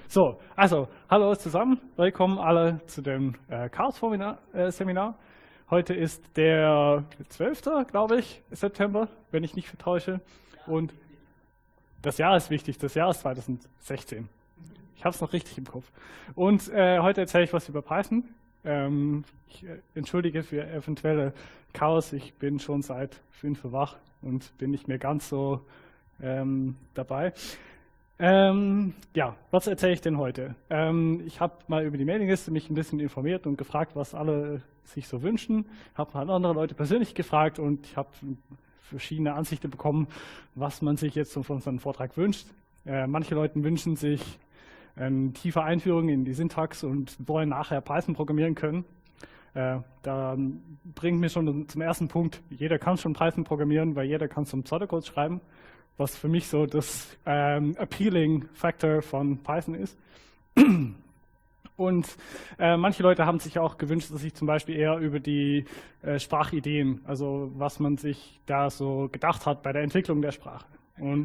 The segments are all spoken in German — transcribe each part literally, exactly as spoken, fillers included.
So, also, hallo zusammen, willkommen alle zu dem äh, Chaos-Seminar. Heute ist der zwölfte, glaube ich, September, wenn ich nicht vertäusche. Und das Jahr ist wichtig, das Jahr ist zweitausendsechzehn. Ich habe es noch richtig im Kopf. Und äh, heute erzähle ich was über Python. Ähm, ich äh, entschuldige für eventuelle Chaos, ich bin schon seit fünf Uhr wach und bin nicht mehr ganz so ähm, dabei. Ähm, ja, was erzähle ich denn heute? Ähm, ich habe mal über die Mailingliste mich ein bisschen informiert und gefragt, was alle sich so wünschen. Habe mal andere Leute persönlich gefragt und ich habe verschiedene Ansichten bekommen, was man sich jetzt von unserem Vortrag wünscht. Äh, manche Leute wünschen sich eine tiefe Einführung in die Syntax und wollen nachher Python programmieren können. Äh, da bringt mir schon zum ersten Punkt, jeder kann schon Python programmieren, weil jeder kann zum Pseudocode schreiben, was für mich so das ähm, Appealing Factor von Python ist. Und äh, manche Leute haben sich auch gewünscht, dass ich zum Beispiel eher über die äh, Sprachideen, also was man sich da so gedacht hat bei der Entwicklung der Sprache. Und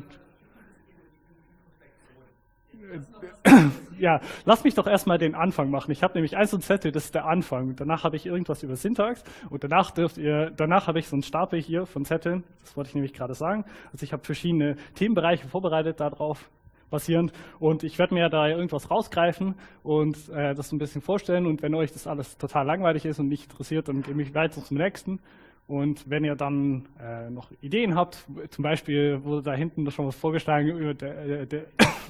ja, lass mich doch erstmal den Anfang machen. Ich habe nämlich eins und Zettel, das ist der Anfang. Danach habe ich irgendwas über Syntax und danach dürft ihr, danach habe ich so einen Stapel hier von Zetteln. Das wollte ich nämlich gerade sagen. Also ich habe verschiedene Themenbereiche vorbereitet darauf basierend und ich werde mir da irgendwas rausgreifen und äh, das ein bisschen vorstellen. Und wenn euch das alles total langweilig ist und nicht interessiert, dann gehe ich weiter zum nächsten. Und wenn ihr dann äh, noch Ideen habt, zum Beispiel wurde da hinten schon was vorgeschlagen über der, der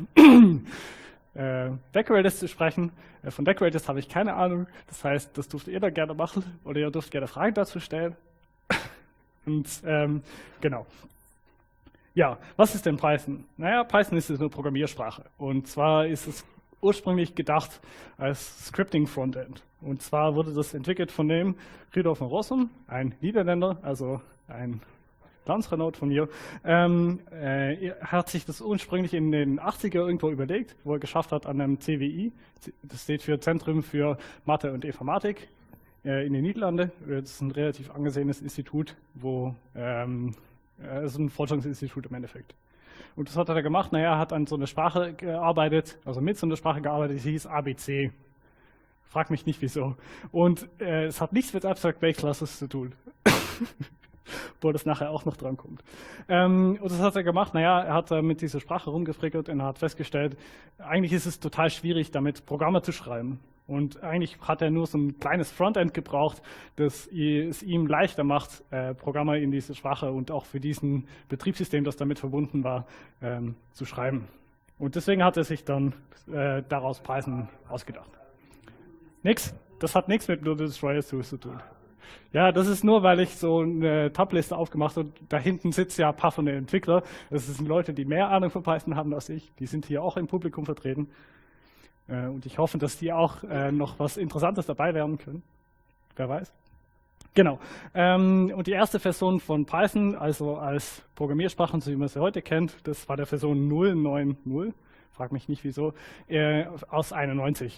äh, Decorators zu sprechen. Äh, von Decorators habe ich keine Ahnung. Das heißt, das dürft ihr da gerne machen oder ihr dürft gerne Fragen dazu stellen. Und ähm, genau. Ja, was ist denn Python? Naja, Python ist eine Programmiersprache. Und zwar ist es ursprünglich gedacht als Scripting-Frontend. Und zwar wurde das entwickelt von dem Rudolf van Rossum, ein Niederländer, also ein Landsgenoot von mir. Ähm, äh, er hat sich das ursprünglich in den achtziger irgendwo überlegt, wo er geschafft hat an einem C W I. Das steht für Zentrum für Mathe und Informatik äh, in den Niederlanden. Das ist ein relativ angesehenes Institut, wo ähm, es ist ein Forschungsinstitut im Endeffekt. Und das hat er gemacht, naja, er hat an so einer Sprache gearbeitet, also mit so einer Sprache gearbeitet, die hieß A B C. Frag mich nicht wieso. Und äh, es hat nichts mit Abstract Base Classes zu tun. Obwohl das nachher auch noch dran kommt. Ähm, und das hat er gemacht, naja, er hat äh, mit dieser Sprache rumgefrickelt und hat festgestellt, eigentlich ist es total schwierig, damit Programme zu schreiben. Und eigentlich hat er nur so ein kleines Frontend gebraucht, das es ihm leichter macht, äh, Programme in diese Sprache und auch für diesen Betriebssystem, das damit verbunden war, ähm, zu schreiben. Und deswegen hat er sich dann äh, daraus Python ausgedacht. Nix, das hat nichts mit Global Destroyer zu tun. Ja, das ist nur, weil ich so eine Tab-Liste aufgemacht habe und da hinten sitzen ja ein paar von den Entwicklern. Das sind Leute, die mehr Ahnung von Python haben als ich. Die sind hier auch im Publikum vertreten. Und ich hoffe, dass die auch äh, noch was Interessantes dabei werden können. Wer weiß. Genau. Ähm, und die erste Version von Python, also als Programmiersprache, so wie man sie heute kennt, das war der Version null neun null. Frag mich nicht wieso. Äh, aus einundneunzig.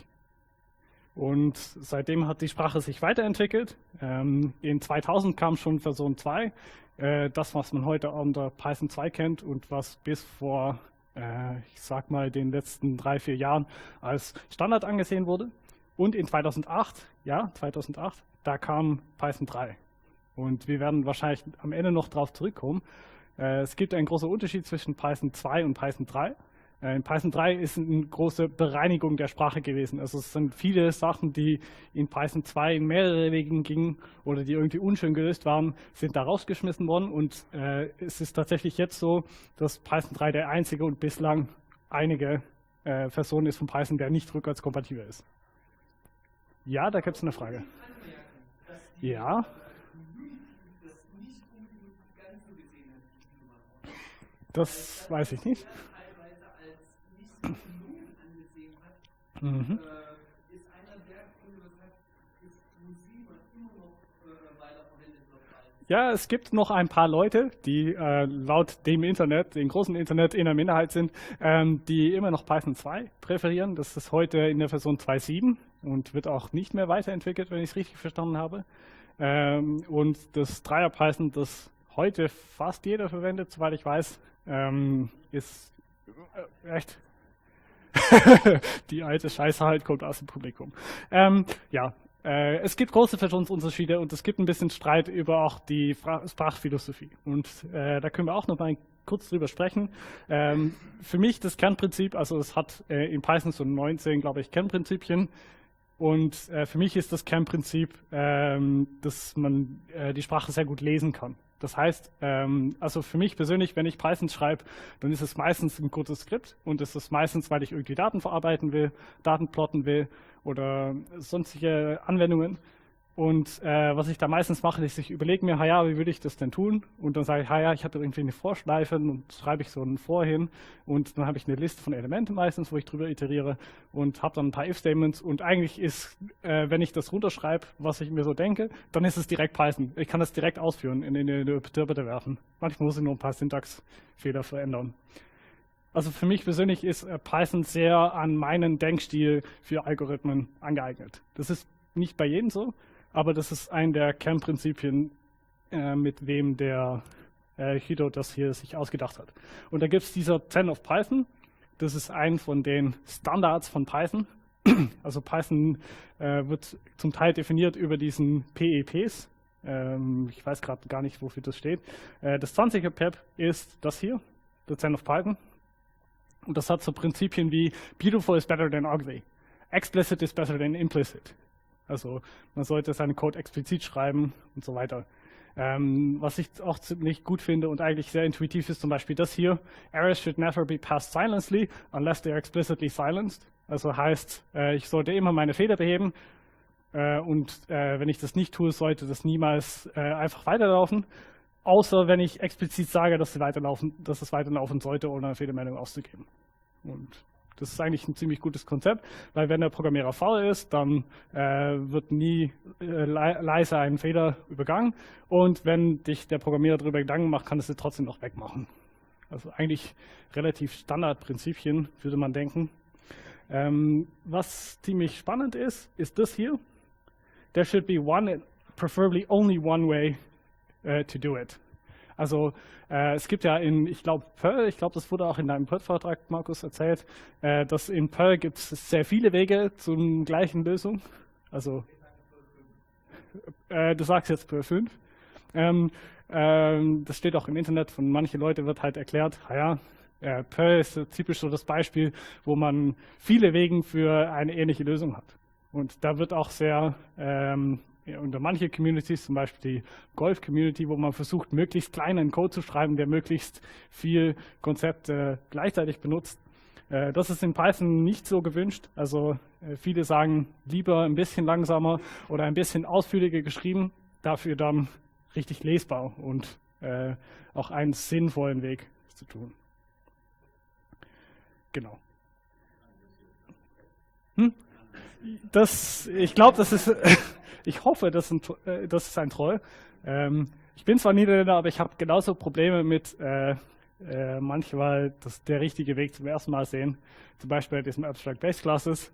Und seitdem hat die Sprache sich weiterentwickelt. Ähm, in zweitausend kam schon Version zwei. Äh, das, was man heute unter Python zwei kennt und was bis vor ich sag mal, den letzten drei, vier Jahren als Standard angesehen wurde. Und in zweitausendacht, ja, zweitausendacht, da kam Python drei. Und wir werden wahrscheinlich am Ende noch darauf zurückkommen. Es gibt einen großen Unterschied zwischen Python zwei und Python drei. In Python drei ist eine große Bereinigung der Sprache gewesen. Also es sind viele Sachen, die in Python zwei in mehrere Wegen gingen oder die irgendwie unschön gelöst waren, sind da rausgeschmissen worden. Und äh, es ist tatsächlich jetzt so, dass Python drei der einzige und bislang einige äh, Version ist von Python, der nicht rückwärtskompatibel ist. Ja, da gibt es eine Frage. Ja. Das weiß ich nicht. Mhm. Ist einer der Gründe, weshalb Mozilla immer noch äh, weiterverwendet wird? Ja, es gibt noch ein paar Leute, die äh, laut dem Internet, dem großen Internet in der Minderheit sind, ähm, die immer noch Python zwei präferieren. Das ist heute in der Version zwei Punkt sieben und wird auch nicht mehr weiterentwickelt, wenn ich es richtig verstanden habe. Ähm, und das Dreier Python, das heute fast jeder verwendet, soweit ich weiß, ähm, ist äh, echt Die alte Scheiße halt kommt aus dem Publikum. Ähm, ja, äh, es gibt große Versionsunterschiede und es gibt ein bisschen Streit über auch die Fra Sprachphilosophie. Und äh, da können wir auch noch mal kurz drüber sprechen. Ähm, für mich das Kernprinzip, also es hat äh, in Python so neunzehn, glaube ich, Kernprinzipien. Und äh, für mich ist das Kernprinzip, ähm, dass man äh, die Sprache sehr gut lesen kann. Das heißt, ähm, also für mich persönlich, wenn ich Python schreibe, dann ist es meistens ein gutes Skript und es ist meistens, weil ich irgendwie Daten verarbeiten will, Daten plotten will oder sonstige Anwendungen. Und äh, was ich da meistens mache, ist, ich überlege mir, ja, wie würde ich das denn tun? Und dann sage ich, ja, ich habe irgendwie eine Vorschleife und schreibe ich so ein For hin und dann habe ich eine Liste von Elementen meistens, wo ich drüber iteriere und habe dann ein paar If-Statements und eigentlich ist, äh, wenn ich das runterschreibe, was ich mir so denke, dann ist es direkt Python. Ich kann das direkt ausführen, in, in eine Interpreter werfen. Manchmal muss ich nur ein paar Syntaxfehler verändern. Also für mich persönlich ist äh, Python sehr an meinen Denkstil für Algorithmen angeeignet. Das ist nicht bei jedem so. Aber das ist ein der Kernprinzipien, äh, mit wem der äh, Guido das hier sich ausgedacht hat. Und da gibt es dieser zehn of Python. Das ist ein von den Standards von Python. Also Python äh, wird zum Teil definiert über diesen P E Ps. Ähm, ich weiß gerade gar nicht, wofür das steht. Äh, das zwanziger Pep ist das hier, der zehn of Python. Und das hat so Prinzipien wie Beautiful is better than ugly. Explicit is better than implicit. Also man sollte seinen Code explizit schreiben und so weiter. Ähm, was ich auch ziemlich gut finde und eigentlich sehr intuitiv ist, zum Beispiel das hier. Errors should never be passed silently unless they are explicitly silenced. Also heißt, äh, ich sollte immer meine Fehler beheben äh, und äh, wenn ich das nicht tue, sollte das niemals äh, einfach weiterlaufen. Außer wenn ich explizit sage, dass, sie weiterlaufen, dass es weiterlaufen sollte, ohne eine Fehlermeldung auszugeben. Und das ist eigentlich ein ziemlich gutes Konzept, weil wenn der Programmierer faul ist, dann äh, wird nie äh, le leise ein Fehler übergangen und wenn dich der Programmierer darüber Gedanken macht, kann es dir trotzdem noch wegmachen. Also eigentlich relativ Standardprinzipien, würde man denken. Ähm, was ziemlich spannend ist, ist das hier. There should be one, preferably only one way uh, to do it. Also äh, es gibt ja in, ich glaube, Perl, ich glaube, das wurde auch in deinem Perl-Vortrag, Markus, erzählt, äh, dass in Perl gibt es sehr viele Wege zur gleichen Lösung. Also äh, du sagst jetzt Perl fünf. Ähm, ähm, das steht auch im Internet, von manchen Leuten wird halt erklärt, ja, äh, Perl ist typisch so das Beispiel, wo man viele Wege für eine ähnliche Lösung hat. Und da wird auch sehr ähm, ja, unter manche Communities, zum Beispiel die Golf-Community, wo man versucht, möglichst kleinen Code zu schreiben, der möglichst viel Konzepte gleichzeitig benutzt. Äh, das ist in Python nicht so gewünscht. Also äh, viele sagen, lieber ein bisschen langsamer oder ein bisschen ausführlicher geschrieben, dafür dann richtig lesbar und äh, auch einen sinnvollen Weg zu tun. Genau. Hm? Das, ich glaube, das ist... Ich hoffe, das ist ein, das ist ein Troll. Ähm, ich bin zwar Niederländer, aber ich habe genauso Probleme mit äh, äh, manchmal das, der richtige Weg zum ersten Mal sehen. Zum Beispiel bei diesem Abstract Base Classes.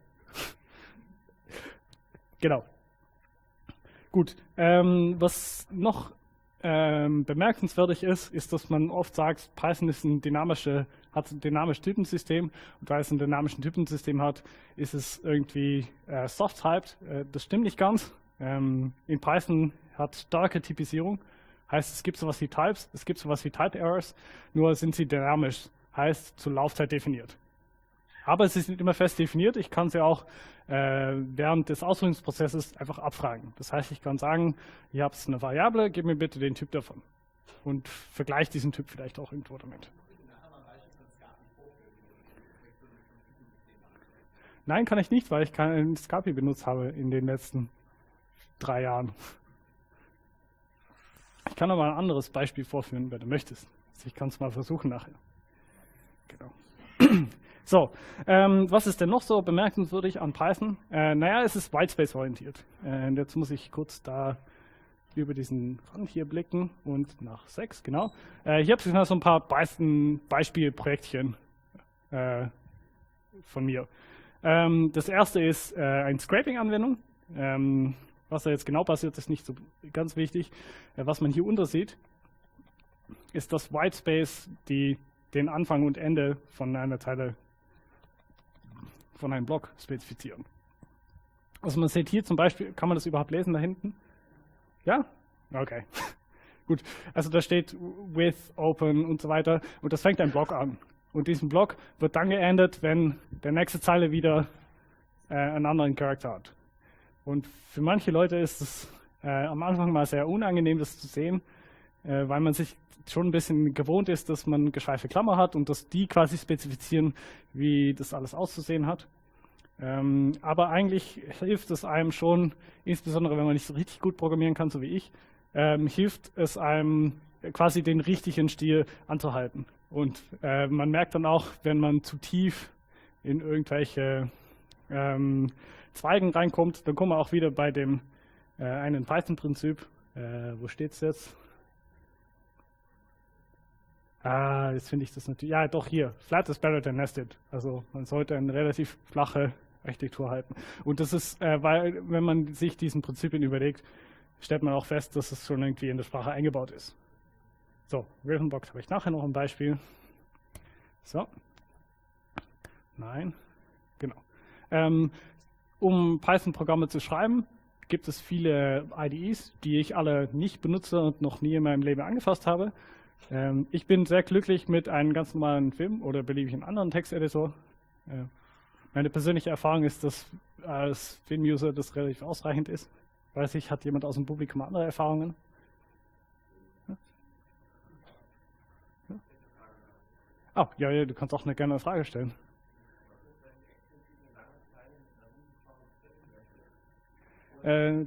Genau. Gut. Ähm, was noch ähm, bemerkenswert ist, ist, dass man oft sagt, Python ist ein dynamische, hat ein dynamisches Typensystem und weil es ein dynamisches Typensystem hat, ist es irgendwie äh, soft-typed. Äh, das stimmt nicht ganz. Ähm, in Python hat starke Typisierung, heißt es gibt sowas wie Types, es gibt sowas wie Type Errors, nur sind sie dynamisch, heißt zur Laufzeit definiert. Aber sie sind immer fest definiert, ich kann sie auch äh, während des Ausführungsprozesses einfach abfragen. Das heißt, ich kann sagen, ihr habt eine Variable, gib mir bitte den Typ davon und vergleiche diesen Typ vielleicht auch irgendwo damit. Nein, kann ich nicht, weil ich keinen Scapi benutzt habe in den letzten drei Jahren. Ich kann aber ein anderes Beispiel vorführen, wenn du möchtest. Ich kann es mal versuchen nachher. Genau. So, ähm, was ist denn noch so bemerkenswürdig an Python? Äh, naja, es ist Whitespace-orientiert. Äh, jetzt muss ich kurz da über diesen Rand hier blicken und nach sechs, genau. Äh, hier habe ich so ein paar Python-Beispielprojektchen äh, von mir. Ähm, das erste ist äh, eine Scraping-Anwendung. Ähm, Was da jetzt genau passiert, ist nicht so ganz wichtig. Was man hier unter sieht, ist, dass Whitespace die, den Anfang und Ende von einer Zeile von einem Block spezifizieren. Also man sieht hier zum Beispiel, kann man das überhaupt lesen da hinten? Ja? Okay. Gut, also da steht with, open und so weiter und das fängt ein Block an. Und diesen Block wird dann geändert, wenn der nächste Zeile wieder äh, einen anderen Charakter hat. Und für manche Leute ist es äh, am Anfang mal sehr unangenehm, das zu sehen, äh, weil man sich schon ein bisschen gewohnt ist, dass man geschweifte Klammer hat und dass die quasi spezifizieren, wie das alles auszusehen hat. Ähm, aber eigentlich hilft es einem schon, insbesondere wenn man nicht so richtig gut programmieren kann, so wie ich, ähm, hilft es einem quasi den richtigen Stil anzuhalten. Und äh, man merkt dann auch, wenn man zu tief in irgendwelche ähm, Zweigen reinkommt, dann kommen wir auch wieder bei dem äh, einen Python-Prinzip. Äh, wo steht es jetzt? Ah, jetzt finde ich das natürlich. Ja, doch hier. Flat is better than nested. Also man sollte eine relativ flache Architektur halten. Und das ist, äh, weil, wenn man sich diesen Prinzipien überlegt, stellt man auch fest, dass es schon irgendwie in der Sprache eingebaut ist. So, Rhythmbox habe ich nachher noch ein Beispiel. So. Nein. Genau. Ähm, um Python-Programme zu schreiben, gibt es viele I D Es, die ich alle nicht benutze und noch nie in meinem Leben angefasst habe. Ähm, ich bin sehr glücklich mit einem ganz normalen Vim oder beliebigen anderen Texteditor. Äh, meine persönliche Erfahrung ist, dass als Vim-User das relativ ausreichend ist. Weiß ich, hat jemand aus dem Publikum andere Erfahrungen? Ja? Ja? Ah, ja, ja, du kannst auch eine, gerne eine Frage stellen. Äh,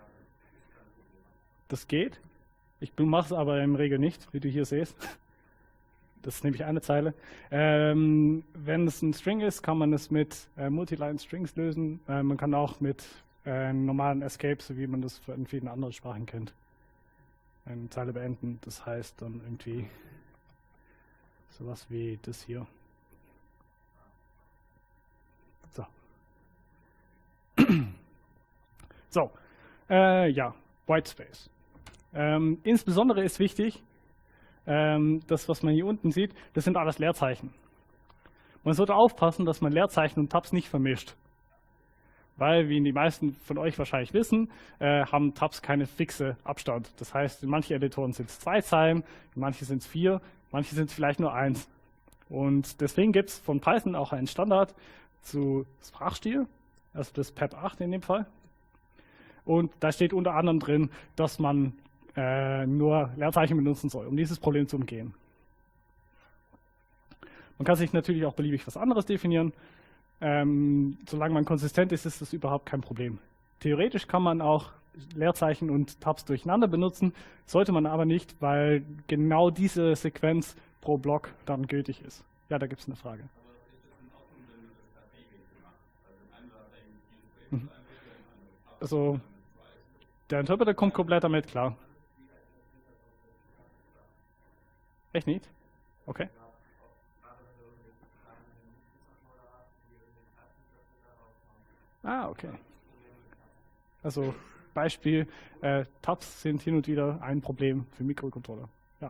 das geht. Ich mache es aber im Regel nicht, wie du hier siehst. Das ist nämlich eine Zeile. Ähm, wenn es ein String ist, kann man es mit äh, Multiline-Strings lösen. Äh, man kann auch mit äh, normalen Escapes, so wie man das in vielen anderen Sprachen kennt, eine Zeile beenden. Das heißt dann irgendwie sowas wie das hier. So. So, äh, ja, Whitespace. Ähm, insbesondere ist wichtig, ähm, das, was man hier unten sieht, das sind alles Leerzeichen. Man sollte aufpassen, dass man Leerzeichen und Tabs nicht vermischt. Weil, wie die meisten von euch wahrscheinlich wissen, äh, haben Tabs keine fixe Abstand. Das heißt, in manchen Editoren sind es zwei Zeilen, in manchen sind es vier, manche sind es vielleicht nur eins. Und deswegen gibt es von Python auch einen Standard zu Sprachstil, also das P E P acht in dem Fall. Und da steht unter anderem drin, dass man äh, nur Leerzeichen benutzen soll, um dieses Problem zu umgehen. Man kann sich natürlich auch beliebig was anderes definieren. Ähm, solange man konsistent ist, ist das überhaupt kein Problem. Theoretisch kann man auch Leerzeichen und Tabs durcheinander benutzen, sollte man aber nicht, weil genau diese Sequenz pro Block dann gültig ist. Ja, da gibt es eine Frage. Mhm. Also, der Interpreter kommt komplett damit klar. Echt nicht? Okay. Ah, okay. Also Beispiel, äh, Tabs sind hin und wieder ein Problem für Mikrocontroller. Ja.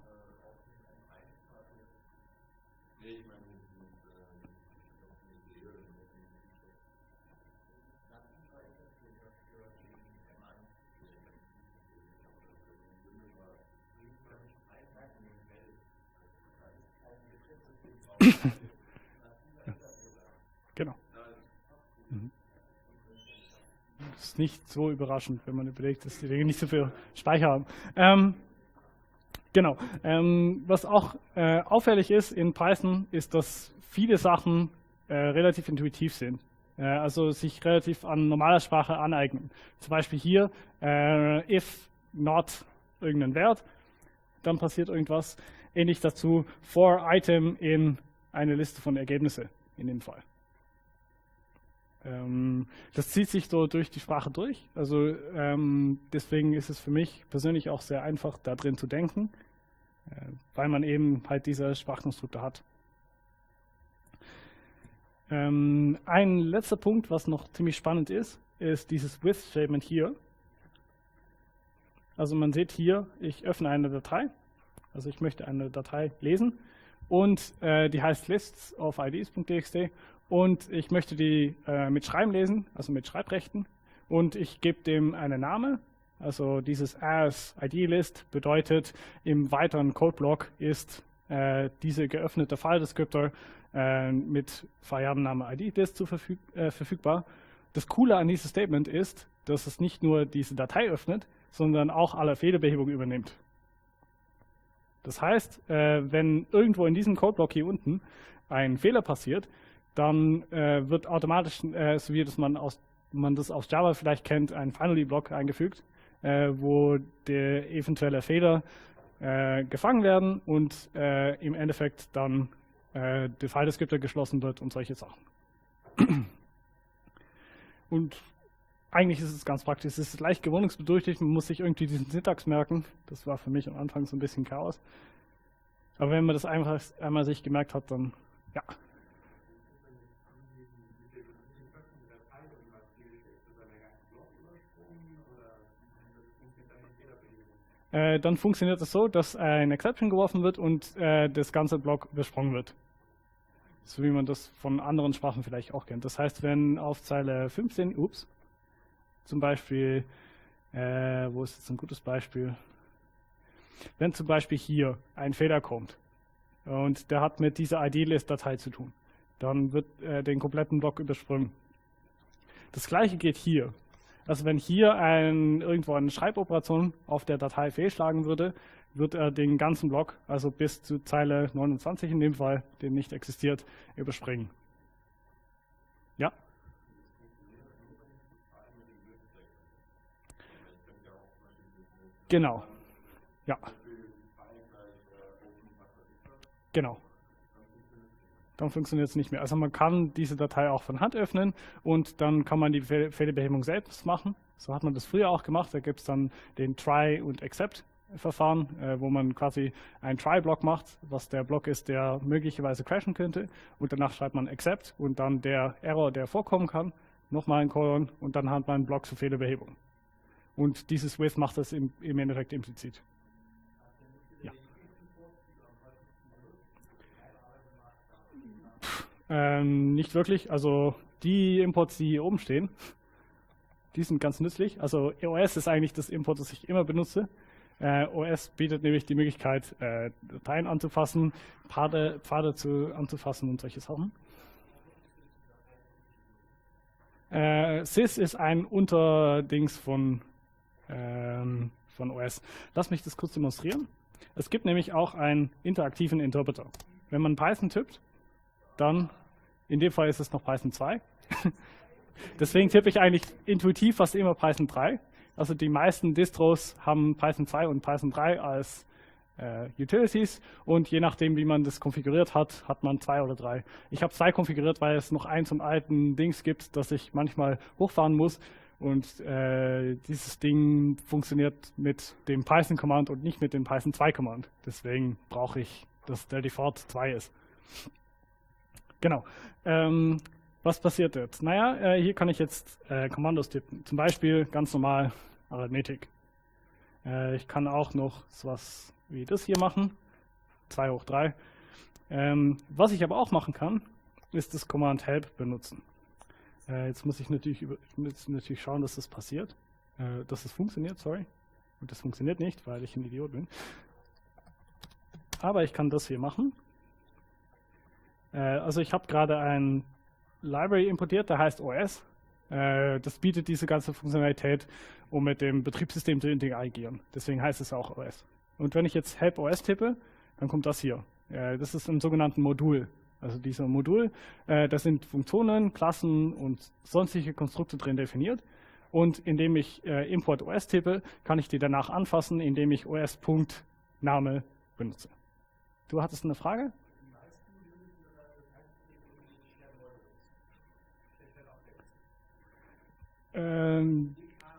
Ja. Genau. Mhm. Das ist nicht so überraschend, wenn man überlegt, dass die Dinge nicht so viel Speicher haben. Ähm, genau. Ähm, was auch äh, auffällig ist in Python, ist, dass viele Sachen äh, relativ intuitiv sind. Äh, also sich relativ an normaler Sprache aneignen. Zum Beispiel hier, äh, if not irgendein Wert, dann passiert irgendwas. Ähnlich dazu, for item in eine Liste von Ergebnissen in dem Fall. Ähm, das zieht sich so durch die Sprache durch. Also ähm, deswegen ist es für mich persönlich auch sehr einfach, da drin zu denken, äh, weil man eben halt diese Sprachkonstrukte hat. Ähm, ein letzter Punkt, was noch ziemlich spannend ist, ist dieses with-Statement hier. Also man sieht hier, ich öffne eine Datei. Also ich möchte eine Datei lesen und äh, die heißt lists of I Ds punkt t x t und ich möchte die äh, mit Schreiben lesen, also mit Schreibrechten, und ich gebe dem einen Namen. Also dieses as I D-List bedeutet, im weiteren Codeblock ist äh, diese geöffnete File-Descriptor äh, mit Variablennamen I D-List verfüg äh, verfügbar. Das Coole an diesem Statement ist, dass es nicht nur diese Datei öffnet, sondern auch alle Fehlerbehebung übernimmt. Das heißt, äh, wenn irgendwo in diesem Codeblock hier unten ein Fehler passiert, dann äh, wird automatisch, äh, so wie das man, aus, man das aus Java vielleicht kennt, ein Finally-Block eingefügt, äh, wo der eventuelle Fehler äh, gefangen werden und äh, im Endeffekt dann äh, der File-Descriptor geschlossen wird und solche Sachen. Und eigentlich ist es ganz praktisch. Es ist leicht gewöhnungsbedürftig, man muss sich irgendwie diesen Syntax merken. Das war für mich am Anfang so ein bisschen Chaos. Aber wenn man das einfach einmal sich gemerkt hat, dann ja. Äh, dann funktioniert es so, dass ein Exception geworfen wird und äh, das ganze Block übersprungen wird. So wie man das von anderen Sprachen vielleicht auch kennt. Das heißt, wenn auf Zeile fünfzehn, ups, zum Beispiel, äh, wo ist jetzt ein gutes Beispiel? Wenn zum Beispiel hier ein Fehler kommt und der hat mit dieser I D-List-Datei zu tun, dann wird äh, den kompletten Block übersprungen. Das gleiche geht hier. Also wenn hier ein, irgendwo eine Schreiboperation auf der Datei fehlschlagen würde, wird er den ganzen Block, also bis zu Zeile neunundzwanzig in dem Fall, der nicht existiert, überspringen. Ja? Genau. Ja. Genau. Dann funktioniert es nicht mehr. Also man kann diese Datei auch von Hand öffnen und dann kann man die Fehlerbehebung selbst machen. So hat man das früher auch gemacht. Da gibt es dann den Try- und Except-Verfahren, äh, wo man quasi einen Try-Block macht, was der Block ist, der möglicherweise crashen könnte. Und danach schreibt man Except und dann der Error, der vorkommen kann, nochmal ein Colon und dann hat man einen Block zur Fehlerbehebung. Und dieses with macht das im, im Endeffekt implizit. Ja. Ähm, nicht wirklich. Also die Imports, die hier oben stehen, die sind ganz nützlich. Also O S ist eigentlich das Import, das ich immer benutze. Äh, O S bietet nämlich die Möglichkeit, äh, Dateien anzufassen, Pfade, Pfade zu, anzufassen und solche Sachen. Äh, Sys ist ein Unterdings von, ähm, von O S. Lass mich das kurz demonstrieren. Es gibt nämlich auch einen interaktiven Interpreter. Wenn man Python tippt, dann, in dem Fall ist es noch Python zwei. Deswegen tippe ich eigentlich intuitiv fast immer Python drei. Also die meisten Distros haben Python zwei und Python drei als äh, Utilities und je nachdem, wie man das konfiguriert hat, hat man zwei oder drei. Ich habe zwei konfiguriert, weil es noch eins zum alten Dings gibt, das ich manchmal hochfahren muss und äh, dieses Ding funktioniert mit dem Python-Command und nicht mit dem Python zwei Command. Deswegen brauche ich, dass der Default zwei ist. Genau. Ähm, was passiert jetzt? Naja, äh, hier kann ich jetzt äh, Kommandos tippen. Zum Beispiel ganz normal Arithmetik. Äh, ich kann auch noch sowas wie das hier machen. zwei hoch drei. Ähm, was ich aber auch machen kann, ist das Command Help benutzen. Äh, jetzt muss ich natürlich, über, ich muss natürlich schauen, dass das passiert. Äh, dass es funktioniert, sorry. Und das funktioniert nicht, weil ich ein Idiot bin. Aber ich kann das hier machen. Also ich habe gerade ein Library importiert, der heißt O S. Das bietet diese ganze Funktionalität, um mit dem Betriebssystem zu interagieren. Deswegen heißt es auch O S. Und wenn ich jetzt Help O S tippe, dann kommt das hier. Das ist im sogenannten Modul. Also dieser Modul, da sind Funktionen, Klassen und sonstige Konstrukte drin definiert. Und indem ich Import O S tippe, kann ich die danach anfassen, indem ich O S.Name benutze. Du hattest eine Frage? Ähm,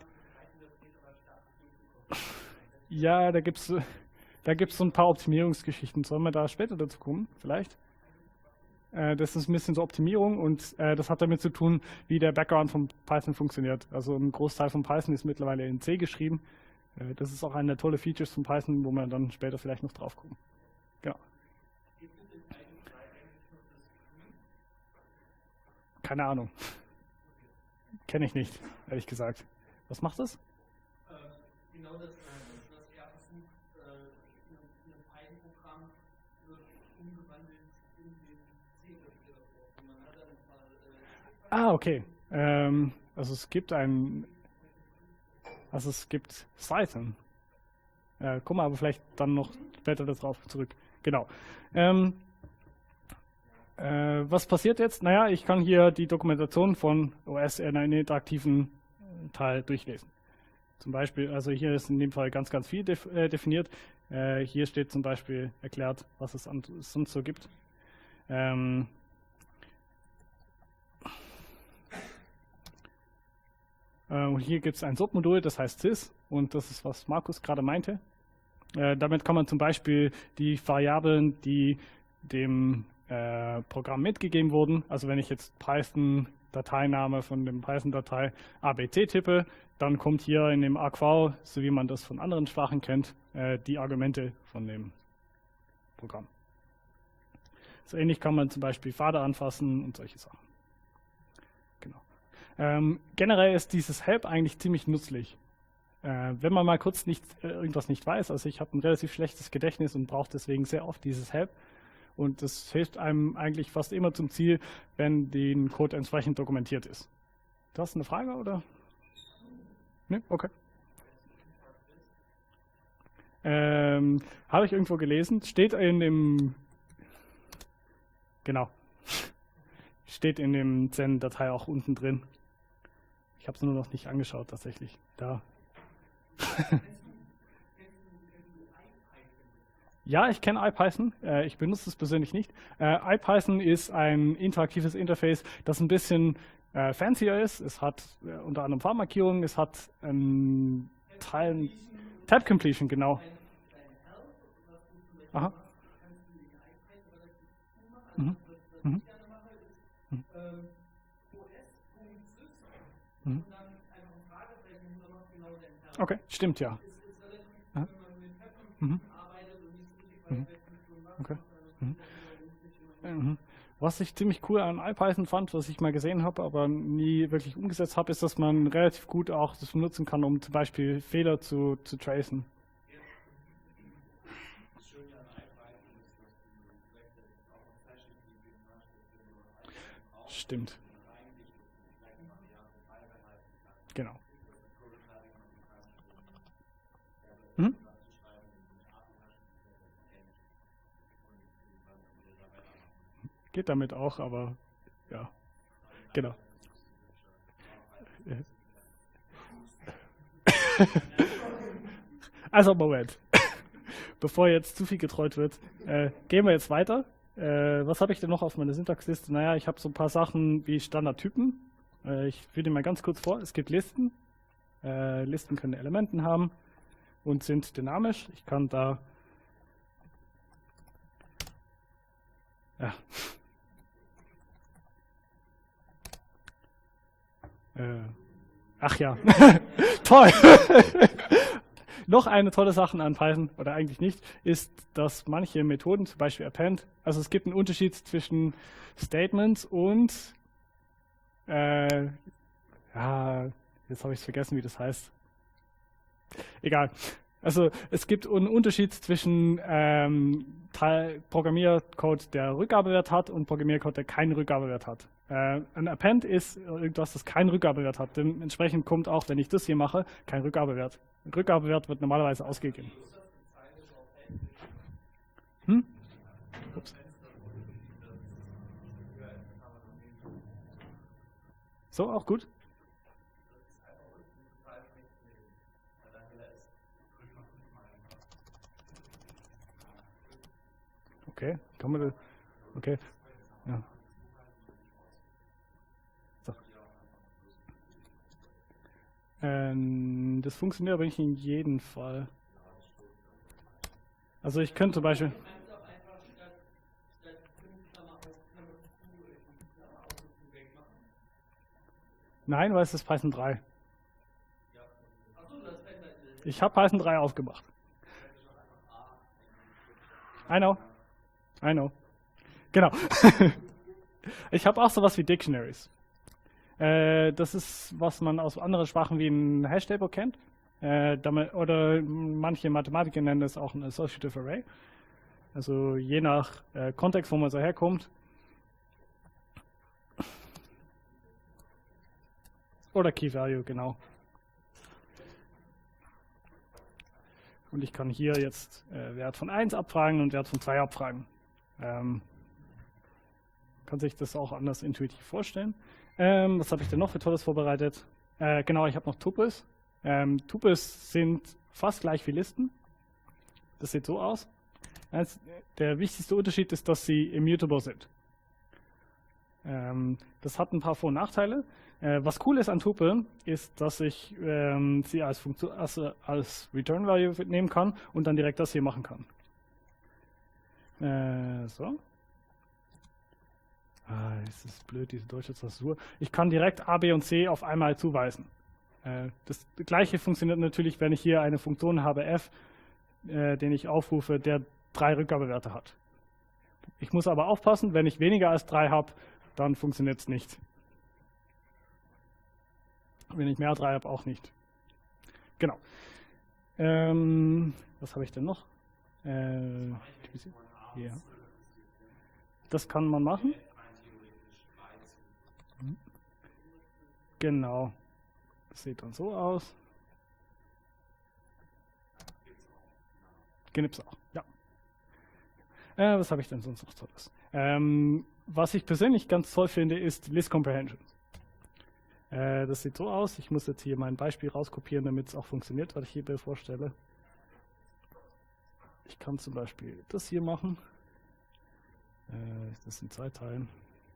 ja, da gibt es da gibt's so ein paar Optimierungsgeschichten. Sollen wir da später dazu kommen, vielleicht? Äh, das ist ein bisschen so Optimierung und äh, das hat damit zu tun, wie der Background von Python funktioniert. Also ein Großteil von Python ist mittlerweile in C geschrieben. Äh, das ist auch eine der tolle Features von Python, wo wir dann später vielleicht noch drauf kommen. Genau. keine Ahnung. Kenne ich nicht, ehrlich gesagt. Was macht das? Äh, genau das, was er versucht, äh, in einem Python-Programm wird umgewandelt in den C-Editor. Man hat dann ein paar, äh, Ah, okay. Ähm, also es gibt ein, also es gibt Python. Äh, kommen wir aber vielleicht dann noch später darauf zurück. Genau. Ähm, äh, was passiert jetzt? Naja, ich kann hier die Dokumentation von O S in einem interaktiven Teil durchlesen. Zum Beispiel, also hier ist in dem Fall ganz, ganz viel def äh, definiert. Äh, hier steht zum Beispiel erklärt, was es an, sonst so gibt. Ähm, äh, und hier gibt es ein Submodul, das heißt sys, und das ist, was Markus gerade meinte. Äh, damit kann man zum Beispiel die Variablen, die dem äh, Programm mitgegeben wurden, also wenn ich jetzt Python-Dateiname von dem Python-Datei A B C tippe, dann kommt hier in dem A Q, so wie man das von anderen Sprachen kennt, äh, die Argumente von dem Programm. So ähnlich kann man zum Beispiel Pfade anfassen und solche Sachen. Genau. Ähm, generell ist dieses Help eigentlich ziemlich nützlich. Äh, wenn man mal kurz nicht, äh, irgendwas nicht weiß, also ich habe ein relativ schlechtes Gedächtnis und brauche deswegen sehr oft dieses Help. Und das hilft einem eigentlich fast immer zum Ziel, wenn den Code entsprechend dokumentiert ist. Du hast eine Frage, oder? Ne? Okay. Ähm, habe ich irgendwo gelesen. Steht in dem, genau, steht in dem Zen-Datei auch unten drin. Ich habe es nur noch nicht angeschaut, tatsächlich. Da. Ja, ich kenne IPython. Äh, ich benutze es persönlich nicht. Äh, IPython ist ein interaktives Interface, das ein bisschen äh, fancier ist. Es hat äh, unter anderem Farbmarkierungen. Es hat einen Teil Tab Completion, genau. Aha. Mhm. Mhm. Mhm. Mhm. Okay, stimmt, ja. Aha. Mhm. Mhm. Okay. Mhm. Mhm. Was ich ziemlich cool an IPython fand, was ich mal gesehen habe, aber nie wirklich umgesetzt habe, ist, dass man relativ gut auch das benutzen kann, um zum Beispiel Fehler zu, zu tracen. Stimmt. Genau. Mhm. Geht damit auch, aber ja, genau. Also Moment, bevor jetzt zu viel getreut wird, äh, gehen wir jetzt weiter. Äh, was habe ich denn noch auf meiner Syntaxliste? Naja, ich habe so ein paar Sachen wie Standardtypen. Äh, ich führe die mal ganz kurz vor. Es gibt Listen. Äh, Listen können Elementen haben und sind dynamisch. Ich kann da ja. Äh, ach ja, toll. Noch eine tolle Sache an Python, oder eigentlich nicht, ist, dass manche Methoden, zum Beispiel append, also es gibt einen Unterschied zwischen Statements und, äh, ja, jetzt habe ich es vergessen, wie das heißt. Egal. Also es gibt einen Unterschied zwischen ähm, Programmiercode, der Rückgabewert hat, und Programmiercode, der keinen Rückgabewert hat. Äh, ein Append ist irgendwas, das keinen Rückgabewert hat. Dementsprechend kommt auch, wenn ich das hier mache, kein Rückgabewert. Ein Rückgabewert wird normalerweise ausgegeben. Hm? Ups. So, auch gut? Okay, kann man das? Okay, ja. So. Ähm, das funktioniert aber nicht in jedem Fall. Also ich könnte zum Beispiel... Nein, weil es ist Python drei. Ich habe Python drei aufgemacht. I know. I know. Genau. Ich habe auch sowas wie Dictionaries. Äh, das ist, was man aus anderen Sprachen wie ein Hash-Table kennt. Äh, damit, oder manche Mathematiker nennen es auch ein Associative Array. Also je nach äh, Kontext, wo man so herkommt. Oder Key Value, genau. Und ich kann hier jetzt äh, Wert von eins abfragen und Wert von zwei abfragen. Ähm, kann sich das auch anders intuitiv vorstellen. Ähm, was habe ich denn noch für Tolles vorbereitet? Äh, genau, ich habe noch Tuples. Ähm, Tuples sind fast gleich wie Listen. Das sieht so aus. Also, der wichtigste Unterschied ist, dass sie immutable sind. Ähm, das hat ein paar Vor- und Nachteile. Äh, was cool ist an Tupeln, ist, dass ich ähm, sie als, Funktion, also als Return Value nehmen kann und dann direkt das hier machen kann. Äh, so. Ah, es ist blöd, diese deutsche Tastatur. Ich kann direkt A, B und C auf einmal zuweisen. Äh, das gleiche funktioniert natürlich, wenn ich hier eine Funktion habe, f, äh, den ich aufrufe, der drei Rückgabewerte hat. Ich muss aber aufpassen, wenn ich weniger als drei habe, dann funktioniert es nicht. Wenn ich mehr als drei habe, auch nicht. Genau. Ähm, was habe ich denn noch? Äh, ja. Das kann man machen. Genau. Das sieht dann so aus. Gibt's auch, ja. Äh, was habe ich denn sonst noch Tolles? Ähm, was ich persönlich ganz toll finde, ist List Comprehension. Äh, das sieht so aus. Ich muss jetzt hier mein Beispiel rauskopieren, damit es auch funktioniert, was ich hier vorstelle. Ich kann zum Beispiel das hier machen. Äh, das in zwei Teilen.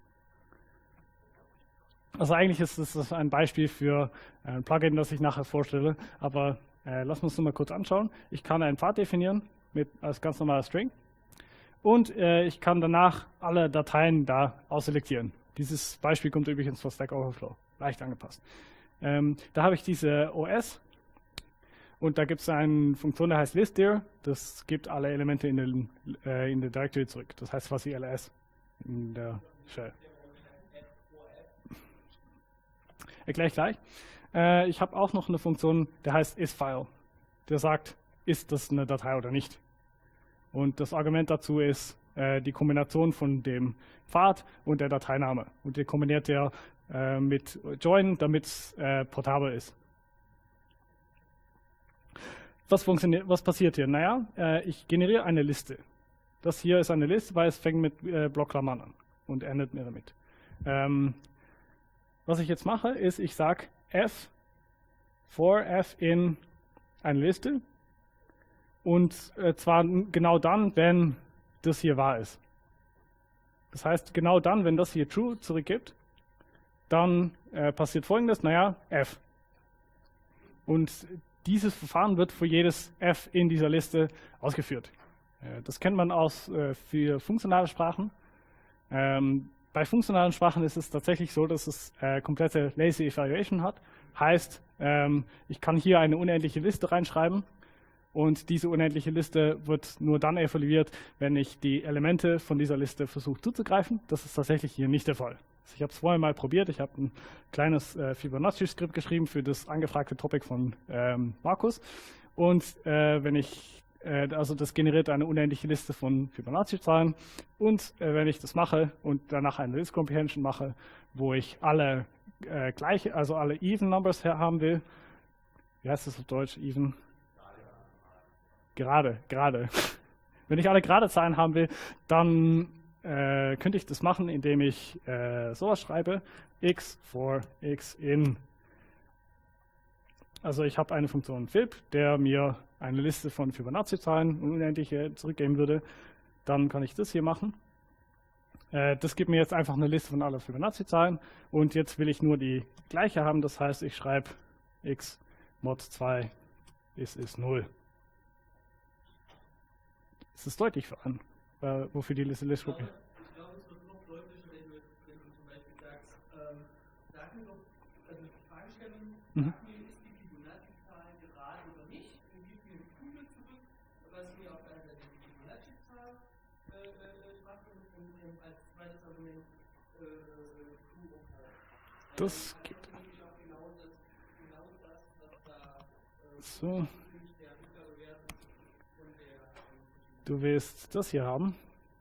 Also eigentlich ist das ein Beispiel für ein Plugin, das ich nachher vorstelle, aber äh, lassen wir uns nur mal kurz anschauen. Ich kann einen Pfad definieren mit, als ganz normaler String und äh, ich kann danach alle Dateien da ausselektieren. Dieses Beispiel kommt übrigens von Stack Overflow, leicht angepasst. Ähm, da habe ich diese O S und da gibt es eine Funktion, die heißt listdir, das gibt alle Elemente in, den, äh, in der Directory zurück. Das heißt quasi L S in der Shell. Erkläre ich gleich. Äh, ich habe auch noch eine Funktion, der heißt isFile. Der sagt, ist das eine Datei oder nicht. Und das Argument dazu ist äh, die Kombination von dem Pfad und der Dateiname. Und die kombiniert er äh, mit Join, damit es äh, portabel ist. Was, funktioniert, was passiert hier? Naja, äh, ich generiere eine Liste. Das hier ist eine Liste, weil es fängt mit äh, Blockklammern an und endet mir damit. Ähm, Was ich jetzt mache, ist, ich sage f for f in eine Liste und äh, zwar genau dann, wenn das hier wahr ist. Das heißt, genau dann, wenn das hier true zurückgibt, dann äh, passiert Folgendes, naja, f. Und dieses Verfahren wird für jedes f in dieser Liste ausgeführt. Äh, das kennt man aus äh, für funktionale Sprachen. Ähm, Bei funktionalen Sprachen ist es tatsächlich so, dass es äh, komplette Lazy Evaluation hat. Heißt, ähm, ich kann hier eine unendliche Liste reinschreiben und diese unendliche Liste wird nur dann evaluiert, wenn ich die Elemente von dieser Liste versuche zuzugreifen. Das ist tatsächlich hier nicht der Fall. Also ich habe es vorher mal probiert. Ich habe ein kleines äh, Fibonacci-Skript geschrieben für das angefragte Topic von ähm, Markus. Und äh, wenn ich Also das generiert eine unendliche Liste von Fibonacci-Zahlen und äh, wenn ich das mache und danach eine List Comprehension mache, wo ich alle äh, gleiche, also alle Even Numbers haben will, wie heißt das auf Deutsch, Even? Gerade, gerade. Wenn ich alle gerade Zahlen haben will, dann äh, könnte ich das machen, indem ich äh, sowas schreibe, x for x in. Also ich habe eine Funktion fib, der mir eine Liste von Fibonacci-Zahlen unendliche zurückgeben würde. Dann kann ich das hier machen. Äh, das gibt mir jetzt einfach eine Liste von allen Fibonacci-Zahlen. Und jetzt will ich nur die gleiche haben. Das heißt, ich schreibe x mod zwei ist, ist null. Das ist deutlich für an, äh, wofür die Liste List Ich glaube, ich glaube, es wird noch deutlicher, wenn du, wenn du zum Beispiel sagst, ähm, sag mir doch, also die Fragestellung, Mhm. sag mir, ist die Fibonacci-Zahl gerade oder nicht, und gib mir eine Kugel zurück, was mir auf der einen Seite die Fibonacci-Zahl äh, äh, macht und, und, und als zweites Argument äh, true or false. Das geht. So. Du willst das hier haben.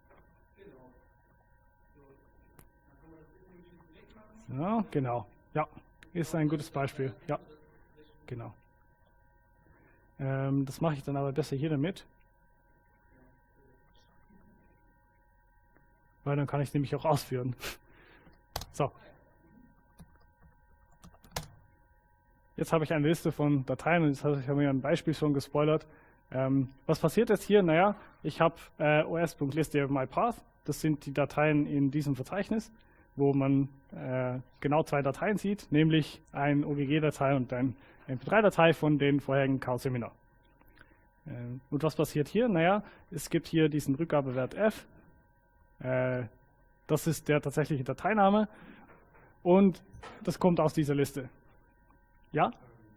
Ja, genau. Ja, ist ein gutes Beispiel. Ja, genau. Ähm, das mache ich dann aber besser hier damit. Weil dann kann ich nämlich auch ausführen. So. Jetzt habe ich eine Liste von Dateien und jetzt habe ich mir ein Beispiel schon gespoilert. Ähm, was passiert jetzt hier? Naja, ich habe äh, os.list.mypath. Das sind die Dateien in diesem Verzeichnis, wo man äh, genau zwei Dateien sieht, nämlich ein O G G-Datei und ein M P drei Datei von den vorherigen Chaos-Seminar. Äh, und was passiert hier? Naja, es gibt hier diesen Rückgabewert f. Äh, das ist der tatsächliche Dateiname und das kommt aus dieser Liste. Ja?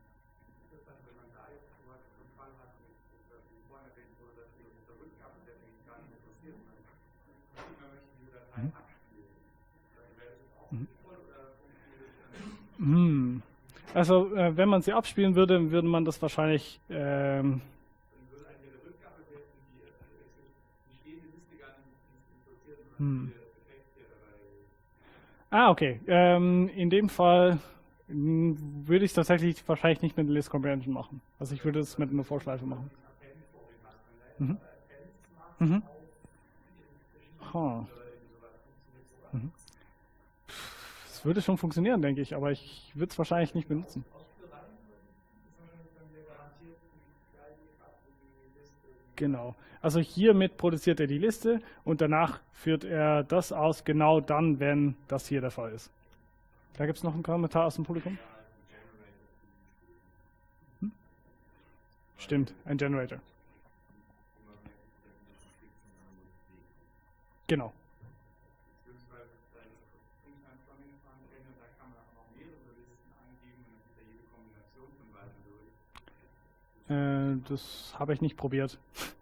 Hm. Also äh, wenn man sie abspielen würde, würde man das wahrscheinlich ähm, hm. Ah, okay. Ähm, in dem Fall mh, würde ich es tatsächlich wahrscheinlich nicht mit der List Comprehension machen. Also ich würde es mit einer Vorschleife machen. Mhm. Mhm. Huh. Mhm. Es würde schon funktionieren, denke ich, aber ich würde es wahrscheinlich nicht benutzen. Genau. Also hiermit produziert er die Liste und danach führt er das aus, genau dann, wenn das hier der Fall ist. Da gibt es noch einen Kommentar aus dem Publikum. Hm? Stimmt, ein Generator. Genau. Äh, das habe ich nicht probiert.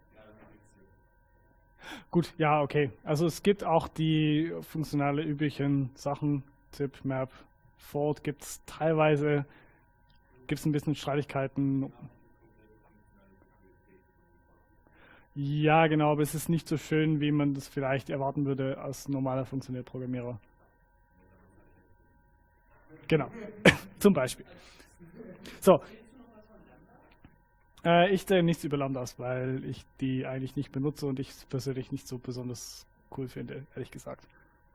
Gut, ja, okay. Also es gibt auch die funktionale üblichen Sachen, Zip, Map, Fold gibt es teilweise, gibt es ein bisschen Streitigkeiten. Ja, genau, aber es ist nicht so schön, wie man das vielleicht erwarten würde als normaler Funktionärprogrammierer. Genau, zum Beispiel. So. Äh, ich denke nichts über Lambdas, weil ich die eigentlich nicht benutze und ich es persönlich nicht so besonders cool finde, ehrlich gesagt.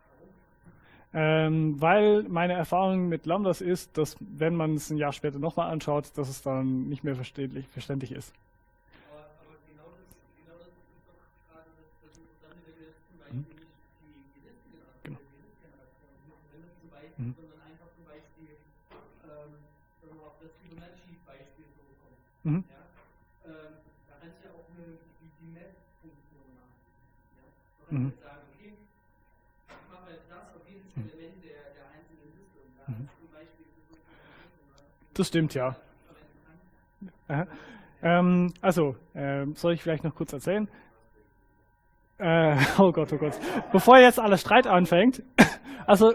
Ähm, weil meine Erfahrung mit Lambdas ist, dass wenn man es ein Jahr später nochmal anschaut, dass es dann nicht mehr verständlich, verständlich ist. Aber, aber genau das, genau das ist doch gerade das, das Interessante, wenn du jetzt zum Beispiel nicht die, die Liste genannt Genau. die Liste-Generation wenn du zum Beispiel, Mhm. sondern einfach zum Beispiel ähm, wenn man auf das Fibonacci-Beispiel so kommt. Mhm. Ja? Ähm, da kannst du ja auch eine, die, die Map-Funktion machen. Ja? Du kannst Mhm. jetzt sagen, okay, ich mache jetzt das auf jedes Element der, der einzelnen Liste und da Mhm. ist zum Beispiel so Das stimmt, ja. Aha. Ähm, also, äh, soll ich vielleicht noch kurz erzählen? Äh, oh Gott, oh Gott. Bevor jetzt alles Streit anfängt, also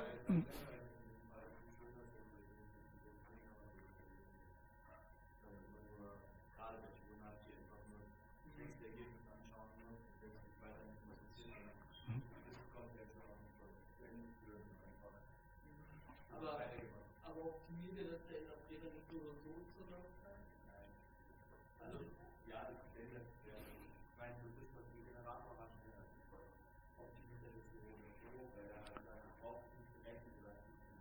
aber optimiert ihr, dass der Interpreter nicht so oder so zur Laufzeit? Also, ja, das ist der, der meint, das ist, was der Generator hat, optimiert er das so oder so, weil er braucht nicht berechnet oder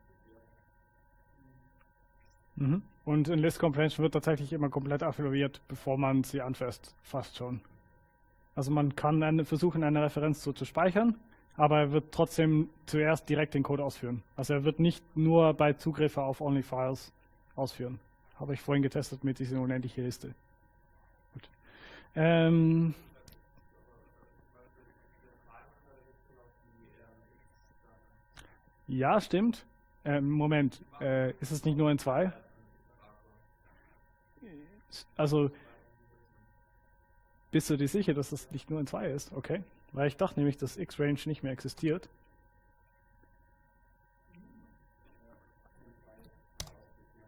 mhm. Und in List Comprehension wird tatsächlich immer komplett evaluiert, bevor man sie anfasst, fast schon. Also man kann eine, versuchen, eine Referenz so zu speichern, aber er wird trotzdem zuerst direkt den Code ausführen. Also er wird nicht nur bei Zugriff auf Only Files ausführen. Habe ich vorhin getestet mit dieser unendlichen Liste. Gut. Ähm, ja, stimmt. Ähm, Moment, äh, ist es nicht nur in zwei? Also, bist du dir sicher, dass es nicht nur in zwei ist? Okay. Weil ich dachte nämlich, dass X-Range nicht mehr existiert.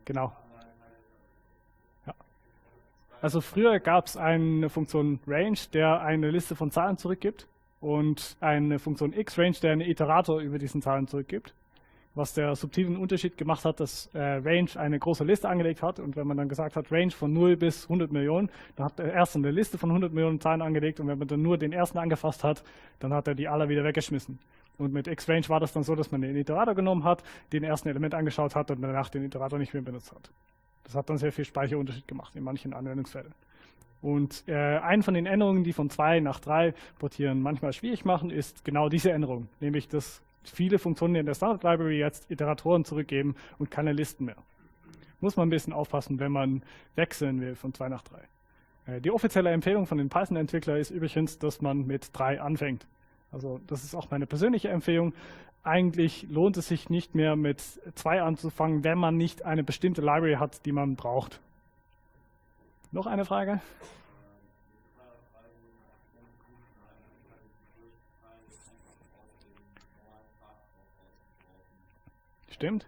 Genau. Ja. Also früher gab es eine Funktion Range, der eine Liste von Zahlen zurückgibt und eine Funktion X-Range, der einen Iterator über diesen Zahlen zurückgibt. Was der subtilen Unterschied gemacht hat, dass äh, Range eine große Liste angelegt hat und wenn man dann gesagt hat, Range von null bis hundert Millionen, dann hat er erst eine Liste von hundert Millionen Zahlen angelegt und wenn man dann nur den ersten angefasst hat, dann hat er die alle wieder weggeschmissen. Und mit X-Range war das dann so, dass man den Iterator genommen hat, den ersten Element angeschaut hat und danach den Iterator nicht mehr benutzt hat. Das hat dann sehr viel Speicherunterschied gemacht in manchen Anwendungsfällen. Und äh, eine von den Änderungen, die von zwei nach drei portieren manchmal schwierig machen, ist genau diese Änderung, nämlich dass viele Funktionen in der Standard Library jetzt Iteratoren zurückgeben und keine Listen mehr. Muss man ein bisschen aufpassen, wenn man wechseln will von zwei nach drei. Äh, die offizielle Empfehlung von den Python-Entwicklern ist übrigens, dass man mit drei anfängt. Also das ist auch meine persönliche Empfehlung. Eigentlich lohnt es sich nicht mehr mit zwei anzufangen, wenn man nicht eine bestimmte Library hat, die man braucht. Noch eine Frage? Stimmt.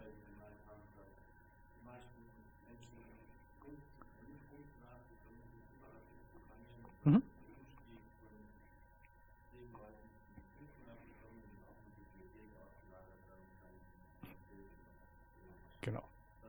Mhm. Genau.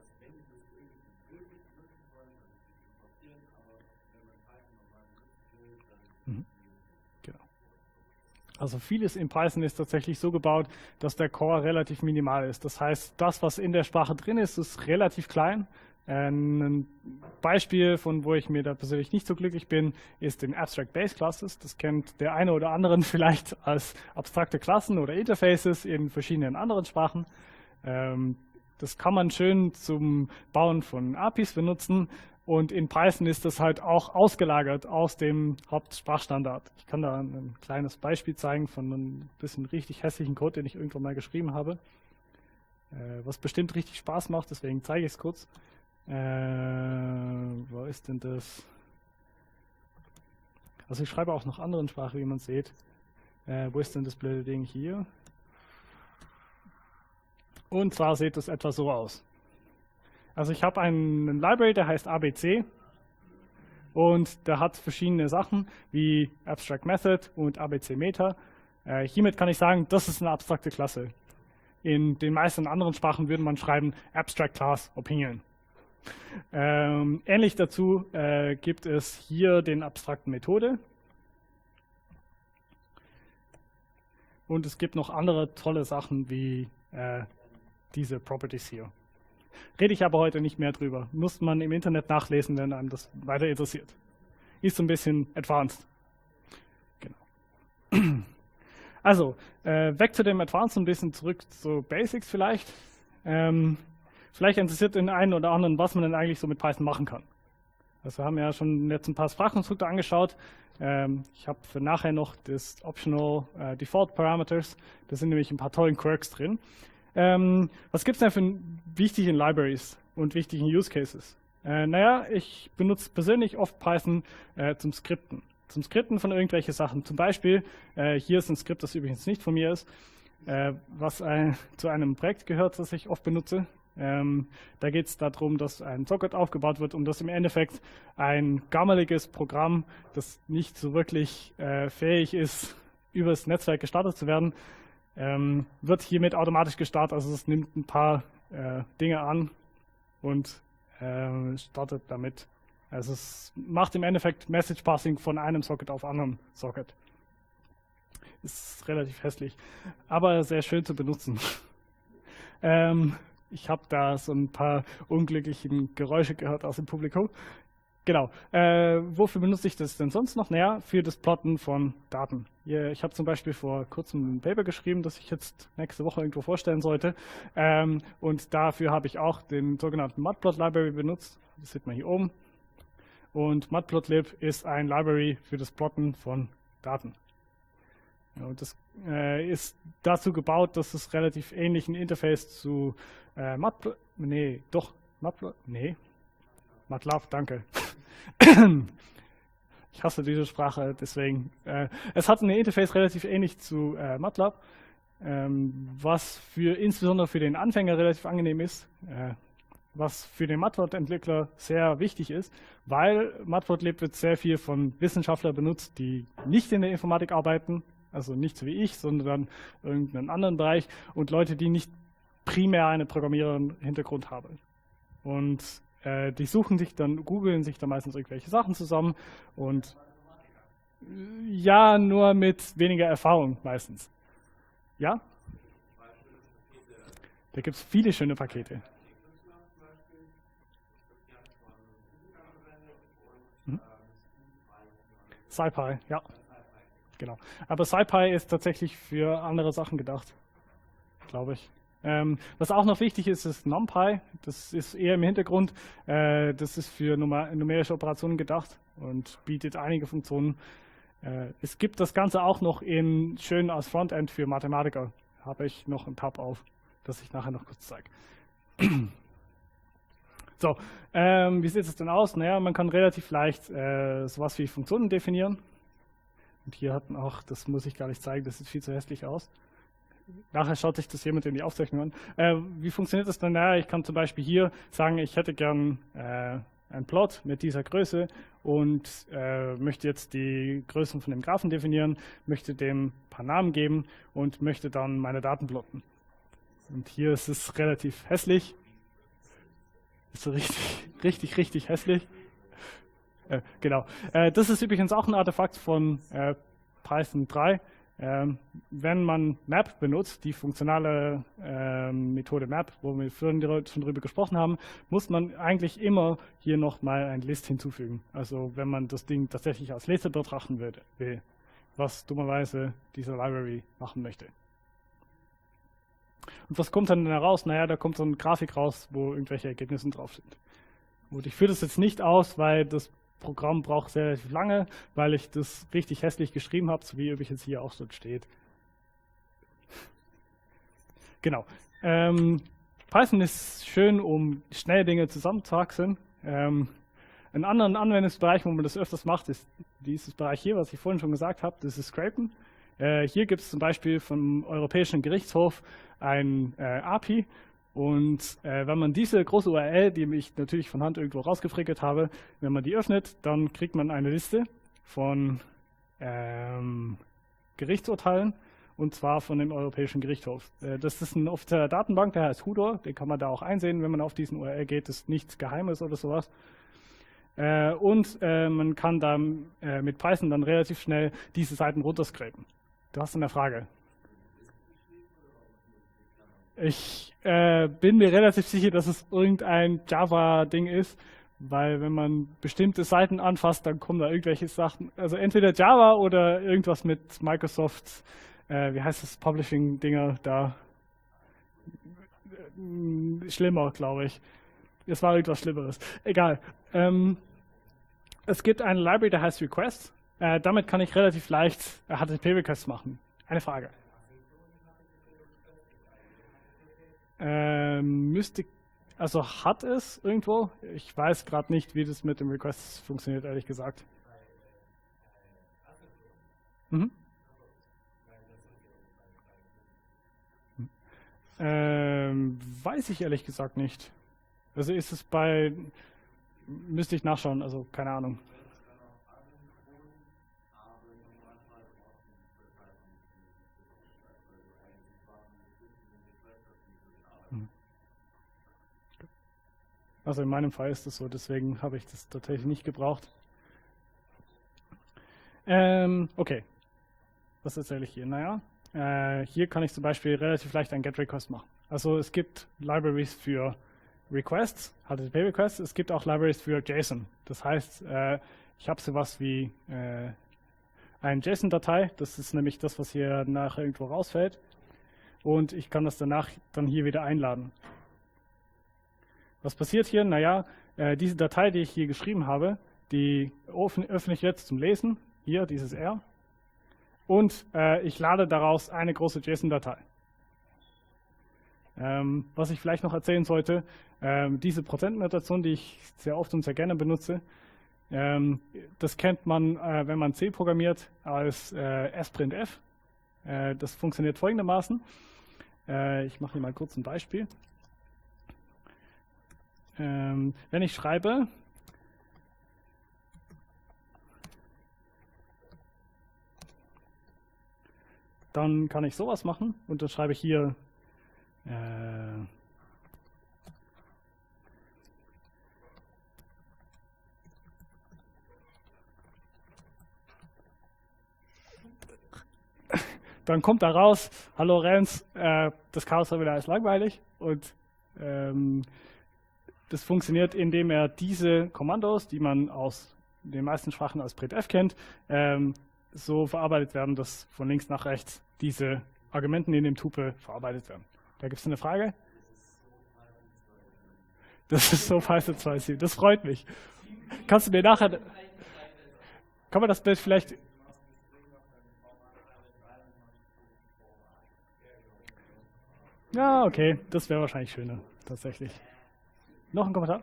Mhm. Genau. Also vieles in Python ist tatsächlich so gebaut, dass der Core relativ minimal ist. Das heißt, das, was in der Sprache drin ist, ist relativ klein. Ein Beispiel, von wo ich mir da persönlich nicht so glücklich bin, ist den Abstract Base Classes. Das kennt der eine oder andere vielleicht als abstrakte Klassen oder Interfaces in verschiedenen anderen Sprachen. Das kann man schön zum Bauen von A P Is benutzen. Und in Python ist das halt auch ausgelagert aus dem Hauptsprachstandard. Ich kann da ein kleines Beispiel zeigen von einem bisschen richtig hässlichen Code, den ich irgendwann mal geschrieben habe, äh, was bestimmt richtig Spaß macht, deswegen zeige ich es kurz. Äh, wo ist denn das? Also ich schreibe auch noch anderen Sprachen, wie man sieht. Äh, wo ist denn das blöde Ding hier? Und zwar sieht das etwa so aus. Also ich habe einen Library, der heißt A B C und der hat verschiedene Sachen wie Abstract Method und A B C Meta. Äh, hiermit kann ich sagen, das ist eine abstrakte Klasse. In den meisten anderen Sprachen würde man schreiben Abstract Class Opinion. Ähm, ähnlich dazu äh, gibt es hier den abstrakten Methode. Und es gibt noch andere tolle Sachen wie äh, diese Properties hier. Rede ich aber heute nicht mehr drüber. Muss man im Internet nachlesen, wenn einem das weiter interessiert. Ist so ein bisschen advanced. Genau. Also, äh, weg zu dem Advanced, ein bisschen zurück zu Basics vielleicht. Ähm, vielleicht interessiert den einen oder anderen, was man denn eigentlich so mit Python machen kann. Also wir haben ja schon jetzt ein paar Sprachkonstrukte angeschaut. Ähm, ich habe für nachher noch das Optional äh, Default Parameters. Da sind nämlich ein paar tollen Quirks drin. Ähm, was gibt es denn für wichtige Libraries und wichtigen Use Cases? Äh, naja, ich benutze persönlich oft Python äh, zum Skripten. Zum Skripten von irgendwelchen Sachen. Zum Beispiel, äh, hier ist ein Skript, das übrigens nicht von mir ist, äh, was äh, zu einem Projekt gehört, das ich oft benutze. Ähm, da geht es darum, dass ein Socket aufgebaut wird, um das im Endeffekt ein gammeliges Programm, das nicht so wirklich äh, fähig ist, übers Netzwerk gestartet zu werden, Ähm, wird hiermit automatisch gestartet, also es nimmt ein paar äh, Dinge an und äh, startet damit. Also es macht im Endeffekt Message Passing von einem Socket auf anderen Socket. Ist relativ hässlich, aber sehr schön zu benutzen. ähm, ich habe da so ein paar unglückliche Geräusche gehört aus dem Publikum. Genau. Äh, wofür benutze ich das denn sonst noch? Naja, für das Plotten von Daten. Hier, ich habe zum Beispiel vor kurzem ein Paper geschrieben, das ich jetzt nächste Woche irgendwo vorstellen sollte. Ähm, und dafür habe ich auch den sogenannten Matplot-Library benutzt. Das sieht man hier oben. Und Matplotlib ist ein Library für das Plotten von Daten. Ja, und das äh, ist dazu gebaut, dass es relativ ähnlichen Interface zu äh, Matplot, nee, doch, Matplot, nee, MATLAB, danke. Ich hasse diese Sprache, deswegen. Äh, es hat ein Interface relativ ähnlich zu äh, MATLAB, ähm, was für insbesondere für den Anfänger relativ angenehm ist, äh, was für den Matplotlib-Entwickler sehr wichtig ist, weil Matplotlib wird sehr viel von Wissenschaftlern benutzt, die nicht in der Informatik arbeiten, also nicht so wie ich, sondern irgendeinen anderen Bereich und Leute, die nicht primär einen Programmierer-Hintergrund haben. Und äh, die suchen sich dann, googeln sich dann meistens irgendwelche Sachen zusammen und ja, nur mit weniger Erfahrung meistens. Ja? Da gibt es viele schöne Pakete. Mhm. SciPy, ja. Genau. Aber SciPy ist tatsächlich für andere Sachen gedacht, glaube ich. Ähm, was auch noch wichtig ist, ist NumPy. Das ist eher im Hintergrund. Äh, das ist für numer numerische Operationen gedacht und bietet einige Funktionen. Äh, es gibt das Ganze auch noch in schön als Frontend für Mathematiker. Habe ich noch einen Tab auf, das ich nachher noch kurz zeige. So, ähm, wie sieht es denn aus? Naja, man kann relativ leicht äh, sowas wie Funktionen definieren. Und hier hatten auch, das muss ich gar nicht zeigen, das sieht viel zu hässlich aus. Nachher schaut sich das jemand in die Aufzeichnung an. Äh, wie funktioniert das dann? Naja, ich kann zum Beispiel hier sagen, ich hätte gern äh, einen Plot mit dieser Größe und äh, möchte jetzt die Größen von dem Graphen definieren, möchte dem ein paar Namen geben und möchte dann meine Daten plotten. Und hier ist es relativ hässlich. Ist so richtig, richtig, richtig hässlich. Äh, genau. Äh, das ist übrigens auch ein Artefakt von äh, Python drei. Ähm, wenn man Map benutzt, die funktionale äh, Methode Map, wo wir vorhin schon drüber gesprochen haben, muss man eigentlich immer hier nochmal ein List hinzufügen. Also wenn man das Ding tatsächlich als Liste betrachten würde, will, was dummerweise diese Library machen möchte. Und was kommt dann heraus? Naja, da kommt so eine Grafik raus, wo irgendwelche Ergebnisse drauf sind. Und ich führe das jetzt nicht aus, weil das Programm braucht sehr relativ lange, weil ich das richtig hässlich geschrieben habe, so wie übrigens hier auch so steht. Genau. Ähm, Python ist schön, um schnell Dinge zusammenzuhaxeln. Ähm, einen anderen Anwendungsbereich, wo man das öfters macht, ist dieses Bereich hier, was ich vorhin schon gesagt habe, das ist Scrapen. Äh, hier gibt es zum Beispiel vom Europäischen Gerichtshof ein äh, A P I. Und äh, wenn man diese große U R L, die ich natürlich von Hand irgendwo rausgefrickelt habe, wenn man die öffnet, dann kriegt man eine Liste von ähm, Gerichtsurteilen, und zwar von dem Europäischen Gerichtshof. Äh, das ist eine offizielle Datenbank, der heißt Hudor, den kann man da auch einsehen, wenn man auf diesen U R L geht, das ist nichts Geheimes oder sowas. Äh, und äh, man kann dann äh, mit Python dann relativ schnell diese Seiten runterscrapen. Du hast eine Frage. Ich äh, bin mir relativ sicher, dass es irgendein Java-Ding ist, weil wenn man bestimmte Seiten anfasst, dann kommen da irgendwelche Sachen, also entweder Java oder irgendwas mit Microsoft, äh, wie heißt das, Publishing-Dinger da. Schlimmer, glaube ich. Es war irgendwas Schlimmeres. Egal. Ähm, es gibt eine Library, die heißt Request. Äh, damit kann ich relativ leicht H T T P-Requests machen. Eine Frage. Ähm, müsste, also hat es irgendwo? Ich weiß gerade nicht, wie das mit dem Request funktioniert, ehrlich gesagt. Mhm. Ähm, weiß ich ehrlich gesagt nicht. Also ist es bei, müsste ich nachschauen, also keine Ahnung. Also in meinem Fall ist das so, deswegen habe ich das tatsächlich nicht gebraucht. Ähm, okay, was erzähle ich hier? Naja, äh, hier kann ich zum Beispiel relativ leicht ein GET-Request machen. Also es gibt Libraries für Requests, H T T P-Requests, es gibt auch Libraries für JSON. Das heißt, äh, ich habe sowas wie äh, eine JSON-Datei, das ist nämlich das, was hier nachher irgendwo rausfällt. Und ich kann das danach dann hier wieder einladen. Was passiert hier? Naja, äh, diese Datei, die ich hier geschrieben habe, die öffne ich jetzt zum Lesen, hier dieses R, und äh, ich lade daraus eine große JSON-Datei. Ähm, was ich vielleicht noch erzählen sollte, ähm, diese Prozentnotation, die ich sehr oft und sehr gerne benutze, ähm, das kennt man, äh, wenn man C programmiert, als äh, sprintf. Äh, das funktioniert folgendermaßen. Äh, ich mache hier mal kurz ein Beispiel. Ähm, wenn ich schreibe, dann kann ich sowas machen und dann schreibe ich hier äh, dann kommt da raus, hallo Renz, äh, das Chaos-Formular ist langweilig und ähm, das funktioniert, indem er diese Kommandos, die man aus den meisten Sprachen als printf kennt, ähm, so verarbeitet werden, dass von links nach rechts diese Argumenten in dem Tupel verarbeitet werden. Da gibt es eine Frage? Das ist so Python zwei Punkt sieben. Das freut mich. Kannst du mir nachher... Kann man das Bild vielleicht... Ja, okay. Das wäre wahrscheinlich schöner, tatsächlich. Noch ein Kommentar?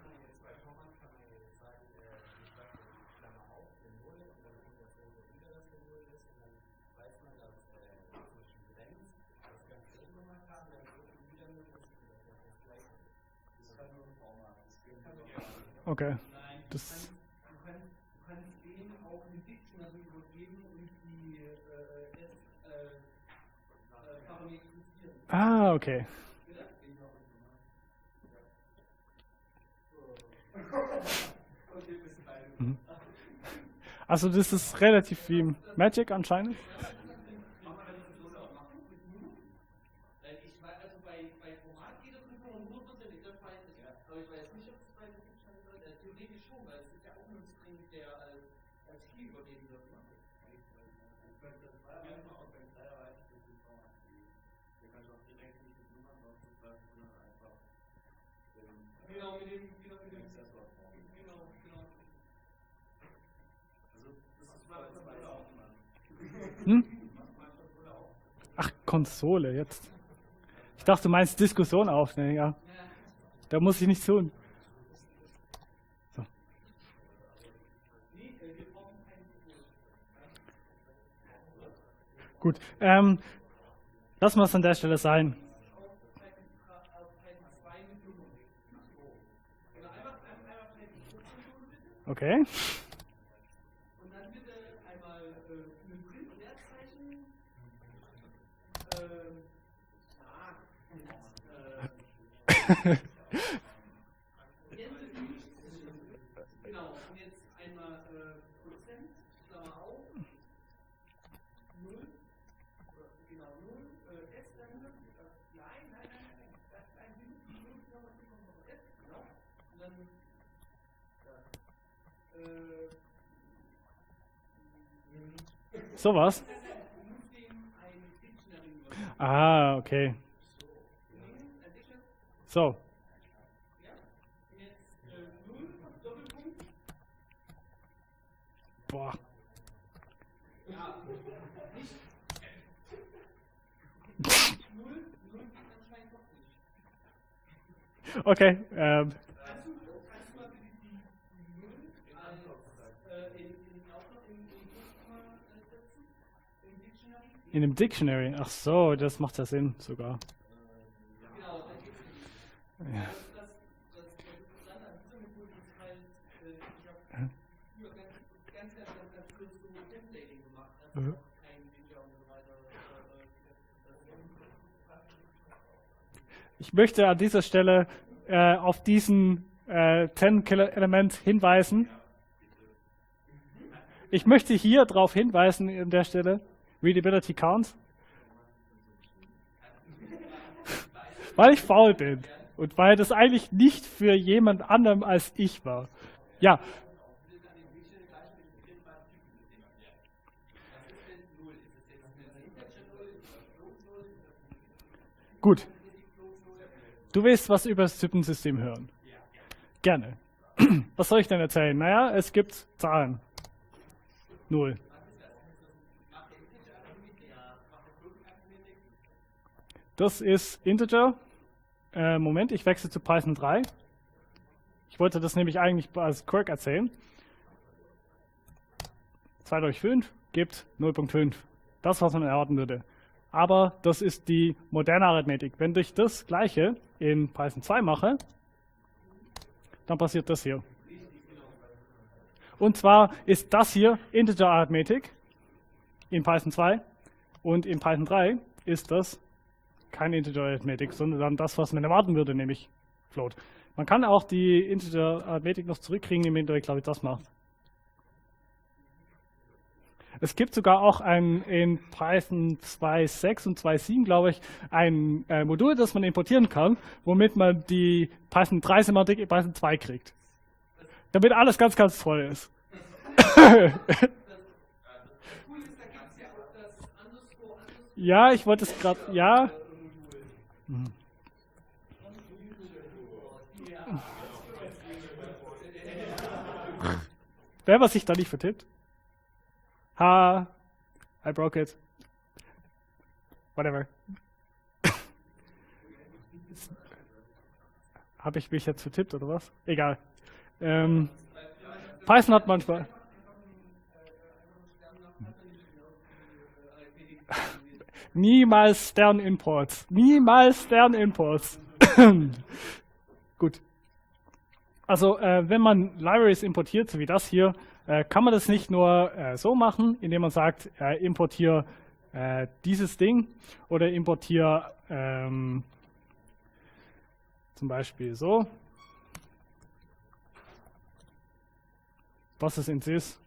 Okay. Das Du kannst, du kannst denen auch eine Dictionary übergeben und die äh, erst äh, äh, parametrisieren. ah, okay. Mhm. Also das ist relativ wie Magic anscheinend. Ich weiß, also bei, bei Format geht das nicht hundertprozentig, das weiß ich. Aber ich weiß nicht, ob es bei der Dictionary ist. Theoretisch schon, weil es ist ja auch ein String, der als, als Key übergeben wird. Genau, mit dem, genau, mit dem, genau, genau. Hm? Ach, Konsole jetzt. Ich dachte, du meinst Diskussion aufnehmen, ja. Da muss ich nicht tun. So. Gut, ähm, lassen wir es an der Stelle sein. Okay. Und dann bitte einmal äh, ein Print- und Leerzeichen. Äh, ah, äh, genau, und jetzt einmal äh, Prozent, Klammer auf, null, genau, null, äh, S dann, äh, nein, nein, nein, nein, das ist ein null, Klammer, S, genau, und dann Sowas? Ah, okay. So. Boah. Okay. Ähm. In dem Dictionary? Ach so, das macht ja Sinn sogar. Genau, da gibt es Ja. das, das, das, das Interessante an dieser Methode ist halt, äh, ich habe früher ganz, ganz, ganz, ganz, ganz früh so Templating gemacht, also Mhm. kein Ninja und so weiter. Ich möchte an dieser Stelle äh, auf diesen äh, zehn-Element hinweisen. Ich möchte hier darauf hinweisen an der Stelle, Readability Counts, weil ich faul bin und weil das eigentlich nicht für jemand anderem als ich war. Ja. Gut. Du willst was über das Typensystem hören? Gerne. Was soll ich denn erzählen? Naja, es gibt Zahlen. Null. Das ist Integer. Äh, Moment, ich wechsle zu Python drei. Ich wollte das nämlich eigentlich als Quirk erzählen. zwei durch fünf gibt null Komma fünf. Das, was man erwarten würde. Aber das ist die moderne Arithmetik. Wenn ich das Gleiche in Python zwei mache, dann passiert das hier. Und zwar ist das hier Integer Arithmetik in Python zwei und in Python drei ist das keine Integer Arithmetik, sondern das, was man erwarten würde, nämlich Float. Man kann auch die Integer Arithmetik noch zurückkriegen, indem man, glaube ich, das macht. Es gibt sogar auch ein, in Python zwei Punkt sechs und zwei Punkt sieben, glaube ich, ein äh, Modul, das man importieren kann, womit man die Python drei Semantik in Python zwei kriegt. Damit alles ganz, ganz toll ist. Ja, ich wollte es gerade, ja. Hm. Wer was sich da nicht vertippt? Ha, I broke it. Whatever. Habe ich mich jetzt vertippt oder was? Egal. Ähm, Python hat manchmal. Niemals Stern-Imports. Niemals Stern-Imports. Gut. Also, äh, wenn man Libraries importiert, so wie das hier, äh, kann man das nicht nur äh, so machen, indem man sagt, äh, importiere äh, dieses Ding oder importiere ähm, zum Beispiel so. Was ist in Sys?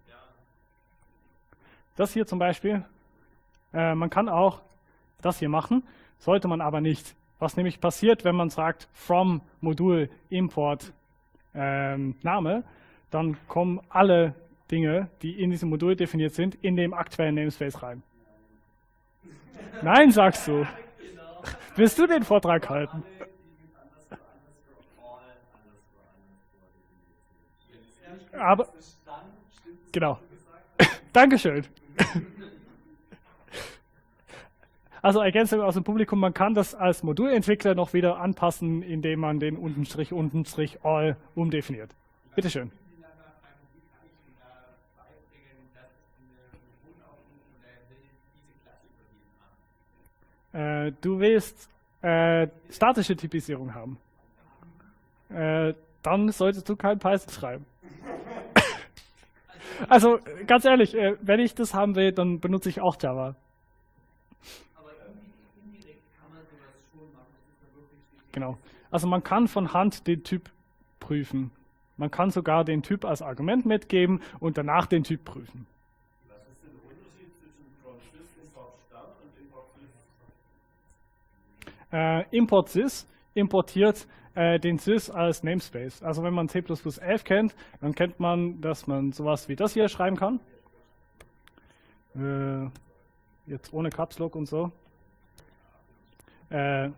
Das hier zum Beispiel. Äh, man kann auch das hier machen, sollte man aber nicht. Was nämlich passiert, wenn man sagt, from Modul import ähm, Name, dann kommen alle Dinge, die in diesem Modul definiert sind, in dem aktuellen Namespace rein. Nein, sagst du. Willst du den Vortrag halten? Aber, genau. Dankeschön. Also Ergänzung aus dem Publikum, man kann das als Modulentwickler noch wieder anpassen, indem man den Untenstrich, Untenstrich, all umdefiniert. Bitte schön. Äh, du willst äh, statische Typisierung haben. Äh, dann solltest du kein Python schreiben. Also ganz ehrlich, äh, wenn ich das haben will, dann benutze ich auch Java. Genau. Also man kann von Hand den Typ prüfen. Man kann sogar den Typ als Argument mitgeben und danach den Typ prüfen. Was ist denn der Unterschied zwischen from sys import start und import sys? Äh, import sys importiert äh, den sys als Namespace. Also wenn man C plus plus elf kennt, dann kennt man, dass man sowas wie das hier schreiben kann. Äh, jetzt ohne Caps Lock und so. Äh,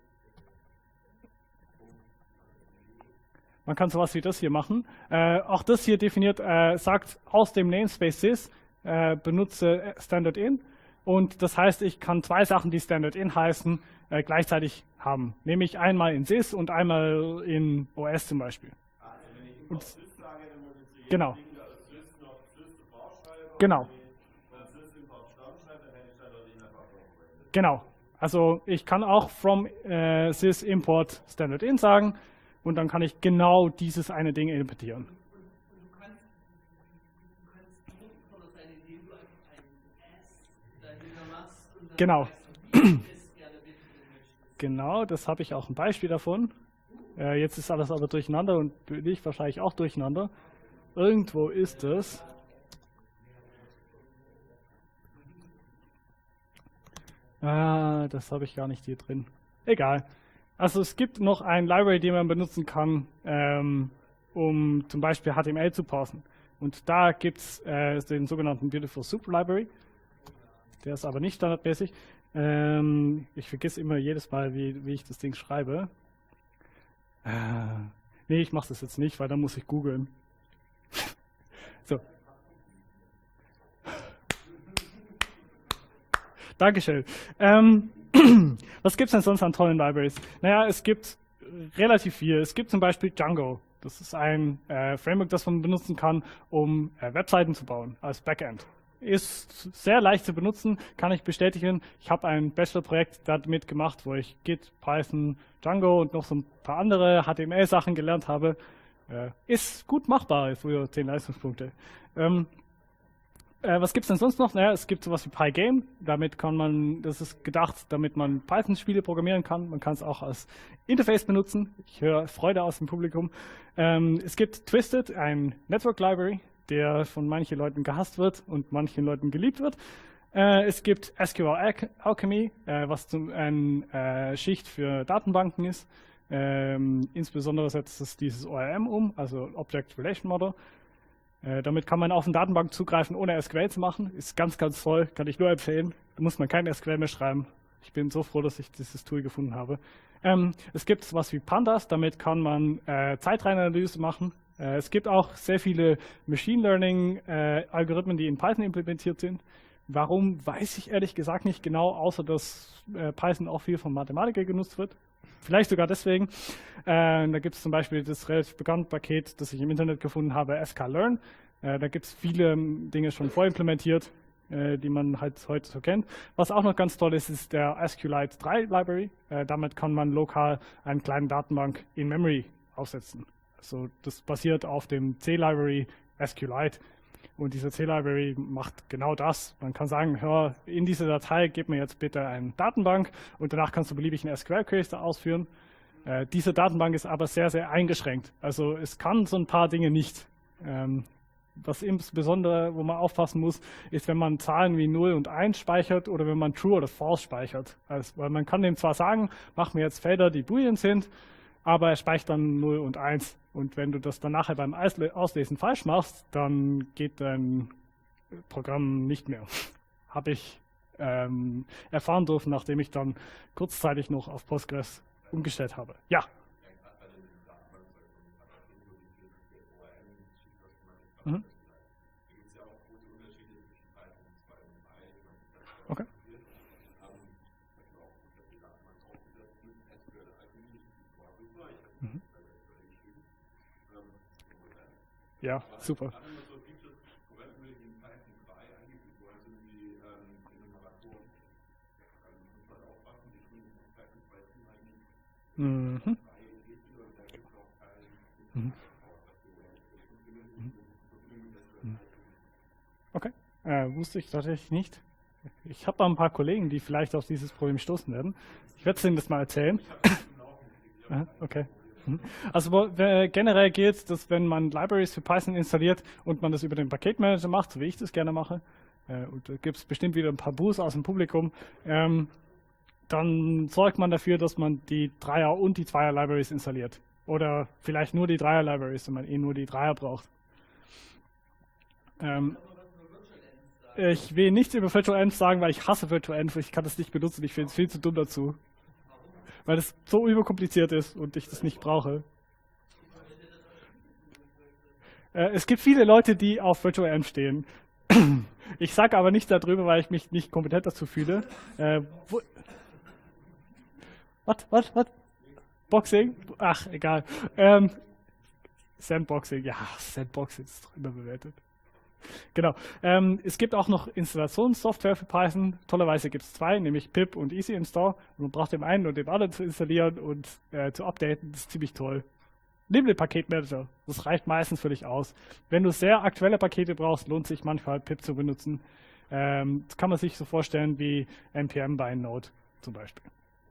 Man kann sowas wie das hier machen. Äh, auch das hier definiert, äh, sagt aus dem Namespace sys, äh, benutze Standard-in. Und das heißt, ich kann zwei Sachen, die Standard-in heißen, äh, gleichzeitig haben. Nämlich einmal in sys und einmal in O S zum Beispiel. Also wenn ich import sys sage, dann muss ich genau. als sys noch sys vorschreiben. Genau. Wenn ich sys import start schreibe, dann hätte ich Standard-in einfach verwendet. Genau. Also ich kann auch from äh, sys import Standard-in sagen. Und dann kann ich genau dieses eine Ding importieren. Und du kannst, du kannst drucken oder sein, indem du einfach ein S dahinter machst und dann Genau. weißt du, wie du es gerne definieren möchtest. Genau, das habe ich auch ein Beispiel davon. Äh, jetzt ist alles aber durcheinander und ich wahrscheinlich auch durcheinander. Irgendwo ist es. Ah, das habe ich gar nicht hier drin. Egal. Also es gibt noch ein Library, die man benutzen kann, ähm, um zum Beispiel H T M L zu parsen. Und da gibt es äh, den sogenannten Beautiful Soup Library. Der ist aber nicht standardmäßig. Ähm, ich vergesse immer jedes Mal, wie, wie ich das Ding schreibe. Äh, nee, ich mache das jetzt nicht, weil dann muss ich googeln. So. Dankeschön. Ähm, Was gibt es denn sonst an tollen Libraries? Naja, es gibt relativ viel. Es gibt zum Beispiel Django. Das ist ein äh, Framework, das man benutzen kann, um äh, Webseiten zu bauen als Backend. Ist sehr leicht zu benutzen, kann ich bestätigen. Ich habe ein Bachelor-Projekt damit gemacht, wo ich Git, Python, Django und noch so ein paar andere H T M L-Sachen gelernt habe. Äh, ist gut machbar für zehn Leistungspunkte. Ähm, äh, was gibt es denn sonst noch? Naja, es gibt sowas wie Pygame. Damit kann man, das ist gedacht, damit man Python-Spiele programmieren kann. Man kann es auch als Interface benutzen. Ich höre Freude aus dem Publikum. Ähm, es gibt Twisted, ein Network Library, der von manchen Leuten gehasst wird und manchen Leuten geliebt wird. Äh, es gibt S Q L Alchemy, äh, was zum, eine äh, Schicht für Datenbanken ist. Ähm, insbesondere setzt es dieses O R M um, also Object Relation Model. Äh, damit kann man auf eine Datenbank zugreifen, ohne S Q L zu machen. Ist ganz, ganz toll, kann ich nur empfehlen. Da muss man kein S Q L mehr schreiben. Ich bin so froh, dass ich dieses Tool gefunden habe. Ähm, es gibt sowas wie Pandas, damit kann man äh, Zeitreihenanalyse machen. Äh, es gibt auch sehr viele Machine Learning äh, Algorithmen, die in Python implementiert sind. Warum, weiß ich ehrlich gesagt nicht genau, außer dass äh, Python auch viel von Mathematikern genutzt wird. Vielleicht sogar deswegen. Äh, da gibt es zum Beispiel das relativ bekannte Paket, das ich im Internet gefunden habe, sklearn. Äh, da gibt es viele Dinge schon vorimplementiert, äh, die man halt heute so kennt. Was auch noch ganz toll ist, ist der SQLite drei Library. Äh, damit kann man lokal eine kleine Datenbank in Memory aufsetzen. Also das basiert auf dem C-Library SQLite. Und diese C-Library macht genau das. Man kann sagen, hör, in diese Datei gib mir jetzt bitte eine Datenbank und danach kannst du beliebig einen S Q L-Query da ausführen. Äh, diese Datenbank ist aber sehr, sehr eingeschränkt. Also es kann so ein paar Dinge nicht. Ähm, was insbesondere, wo man aufpassen muss, ist, wenn man Zahlen wie null und eins speichert oder wenn man True oder False speichert. Also, weil man kann dem zwar sagen, mach mir jetzt Felder, die Boolean sind, aber er speichert dann null und eins. Und wenn du das dann nachher beim Auslesen falsch machst, dann geht dein Programm nicht mehr. Habe ich ähm, erfahren dürfen, nachdem ich dann kurzzeitig noch auf Postgres umgestellt habe. Ja. Mhm. Okay. Mhm. Ja, super. Mhm. Mhm. Okay, äh, wusste ich tatsächlich nicht. Ich habe ein paar Kollegen, die vielleicht auf dieses Problem stoßen werden. Ich werde es Ihnen das mal erzählen. Okay. Also äh, generell gilt, dass wenn man Libraries für Python installiert und man das über den Paketmanager macht, so wie ich das gerne mache, äh, und da gibt es bestimmt wieder ein paar Boos aus dem Publikum, ähm, dann sorgt man dafür, dass man die Dreier- und die Zweier-Libraries installiert. Oder vielleicht nur die Dreier-Libraries, wenn man eh nur die Dreier braucht. Ähm, ich will nichts über VirtualEnv sagen, weil ich hasse VirtualEnv. Ich kann das nicht benutzen, ich finde es viel zu dumm dazu. Weil es so überkompliziert ist und ich das nicht brauche. Äh, es gibt viele Leute, die auf VirtualEnv stehen. Ich sage aber nichts darüber, weil ich mich nicht kompetent dazu fühle. Äh, was, was, was? Boxing? Ach, egal. Ähm, Sandboxing, ja, Sandboxing ist doch immer bewertet. Genau. Ähm, es gibt auch noch Installationssoftware für Python. Tollerweise gibt es zwei, nämlich pip und easy install. Man braucht den einen und den anderen zu installieren und äh, zu updaten. Das ist ziemlich toll. Nimm den Paketmanager. Das reicht meistens völlig aus. Wenn du sehr aktuelle Pakete brauchst, lohnt sich manchmal pip zu benutzen. Ähm, das kann man sich so vorstellen wie npm bei Node zum Beispiel.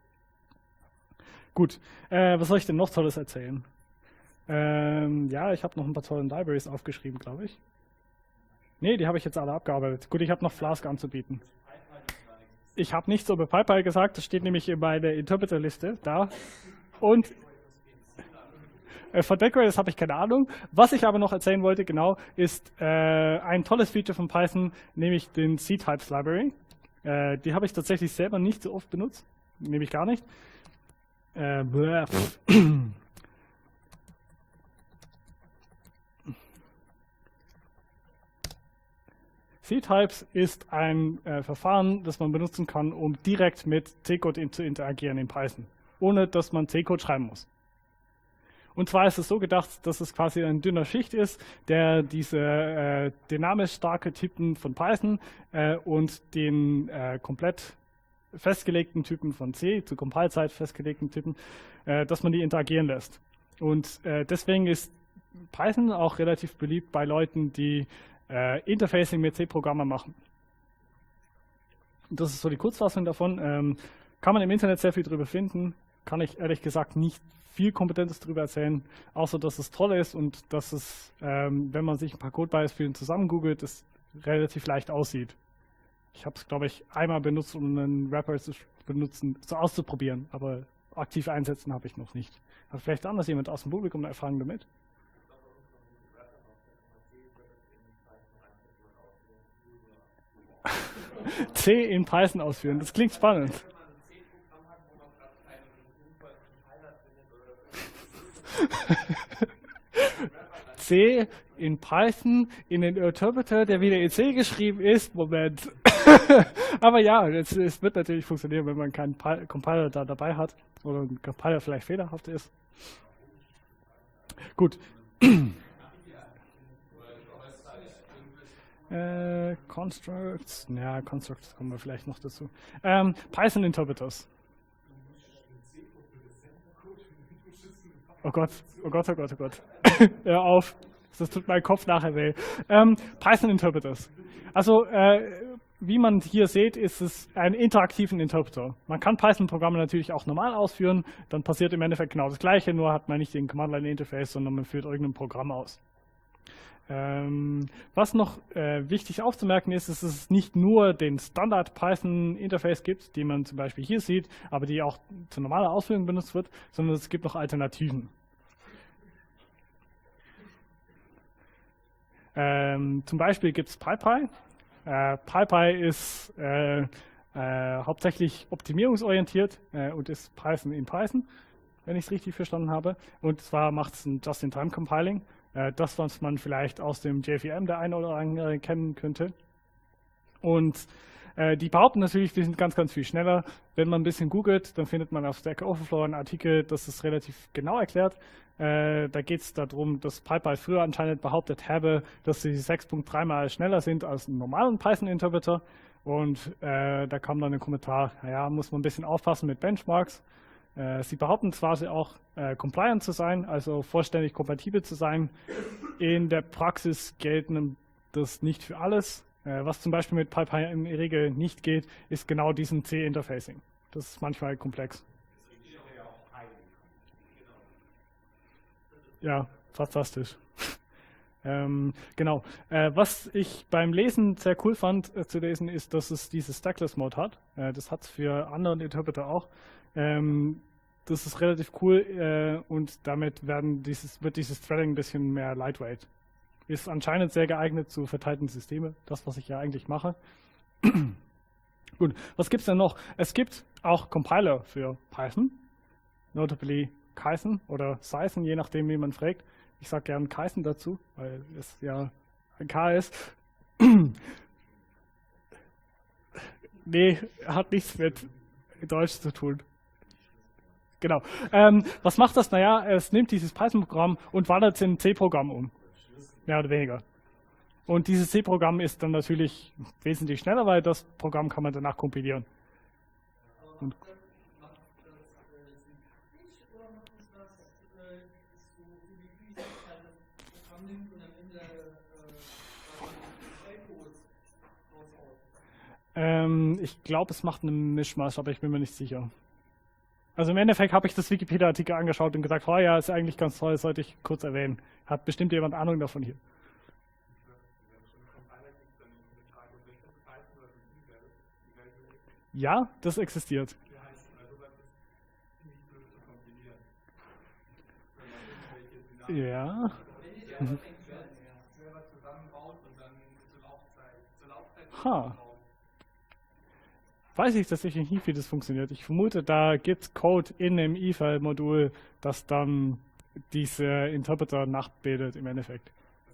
Gut. Äh, was soll ich denn noch Tolles erzählen? Ähm, ja, ich habe noch ein paar tolle Libraries aufgeschrieben, glaube ich. Nee, die habe ich jetzt alle abgearbeitet. Gut, ich habe noch Flask anzubieten. Ich habe nichts über PyPy gesagt, das steht nämlich in meiner Interpreter-Liste da. Und äh, von Decorators habe ich keine Ahnung. Was ich aber noch erzählen wollte, genau, ist äh, ein tolles Feature von Python, nämlich den C-Types Library. Äh, die habe ich tatsächlich selber nicht so oft benutzt, nämlich gar nicht. Äh, C-Types ist ein äh, Verfahren, das man benutzen kann, um direkt mit C-Code in, zu interagieren in Python, ohne dass man C-Code schreiben muss. Und zwar ist es so gedacht, dass es quasi ein dünner Schicht ist, der diese äh, dynamisch starke Typen von Python äh, und den äh, komplett festgelegten Typen von C, zu Compile-Zeit festgelegten Typen, äh, dass man die interagieren lässt. Und äh, deswegen ist Python auch relativ beliebt bei Leuten, die äh, Interfacing mit C-Programmen machen. Das ist so die Kurzfassung davon. Ähm, kann man im Internet sehr viel drüber finden, kann ich ehrlich gesagt nicht viel Kompetentes darüber erzählen, außer dass es toll ist und dass es, ähm, wenn man sich ein paar Codebeispiele zusammen googelt, es relativ leicht aussieht. Ich habe es, glaube ich, einmal benutzt, um einen Wrapper zu benutzen, so auszuprobieren, aber aktiv einsetzen habe ich noch nicht. Hat vielleicht anders jemand aus dem Publikum eine Erfahrung damit? C in Python ausführen, das klingt spannend. C in Python in den Interpreter, der wieder in C geschrieben ist. Moment. Aber ja, es, es wird natürlich funktionieren, wenn man keinen Pi- Compiler da dabei hat oder ein Compiler vielleicht fehlerhaft ist. Gut. äh, Constructs, ja, Constructs kommen wir vielleicht noch dazu. Ähm, Python Interpreters. Oh Gott, oh Gott, oh Gott, oh Gott. Hör auf, das tut mein Kopf nachher weh. Ähm, Python Interpreters. Also, äh, wie man hier sieht, ist es ein interaktiven Interpreter. Man kann Python-Programme natürlich auch normal ausführen, dann passiert im Endeffekt genau das Gleiche, nur hat man nicht den Command-Line-Interface, sondern man führt irgendein Programm aus. Ähm, was noch äh, wichtig aufzumerken ist, ist, dass es nicht nur den Standard-Python-Interface gibt, den man zum Beispiel hier sieht, aber die auch zur normalen Ausführung benutzt wird, sondern es gibt noch Alternativen. Ähm, zum Beispiel gibt es PyPy. Äh, PyPy ist äh, äh, hauptsächlich optimierungsorientiert äh, und ist Python in Python, wenn ich es richtig verstanden habe. Und zwar macht es ein Just-in-Time-Compiling. Äh, das, was man vielleicht aus dem J V M der eine oder andere kennen könnte. Und äh, die behaupten natürlich, wir sind ganz, ganz viel schneller. Wenn man ein bisschen googelt, dann findet man auf Stack Overflow einen Artikel, das ist relativ genau erklärt. Äh, da geht es darum, dass PyPy früher anscheinend behauptet habe, dass sie sechs Komma drei mal schneller sind als einen normalen Python-Interpreter. Und äh, da kam dann ein Kommentar, naja, muss man ein bisschen aufpassen mit Benchmarks. Äh, sie behaupten zwar, sie auch äh, compliant zu sein, also vollständig kompatibel zu sein. In der Praxis gelten das nicht für alles. Äh, was zum Beispiel mit PyPy in der Regel nicht geht, ist genau diesen C-Interfacing. Das ist manchmal komplex. Ja, fantastisch. ähm, genau. Äh, was ich beim Lesen sehr cool fand äh, zu lesen, ist, dass es dieses Stackless-Mode hat. Äh, das hat es für andere Interpreter auch. Ähm, das ist relativ cool äh, und damit werden dieses, wird dieses Threading ein bisschen mehr lightweight. Ist anscheinend sehr geeignet zu verteilten Systemen, das, was ich ja eigentlich mache. Gut, was gibt es denn noch? Es gibt auch Compiler für Python, notably Kython oder Cython, je nachdem, wie man fragt. Ich sage gern Kython dazu, weil es ja ein K ist. Nee, hat nichts mit Deutsch zu tun. Genau. Ähm, was macht das? Naja, es nimmt dieses Python-Programm und wandelt es in ein C-Programm um. Mehr oder weniger. Und dieses C-Programm ist dann natürlich wesentlich schneller, weil das Programm kann man danach kompilieren. Und Ähm, ich glaube, es macht einen Mischmasch, aber ich bin mir nicht sicher. Also im Endeffekt habe ich das Wikipedia-Artikel angeschaut und gesagt, oh ja, ist eigentlich ganz toll, das sollte ich kurz erwähnen. Hat bestimmt jemand Ahnung davon hier? Ja, das existiert. Ja. Mhm. Ha. Weiß ich tatsächlich nicht, wie das funktioniert. Ich vermute, da gibt es Code in dem I-File-Modul, das dann diese Interpreter nachbildet im Endeffekt.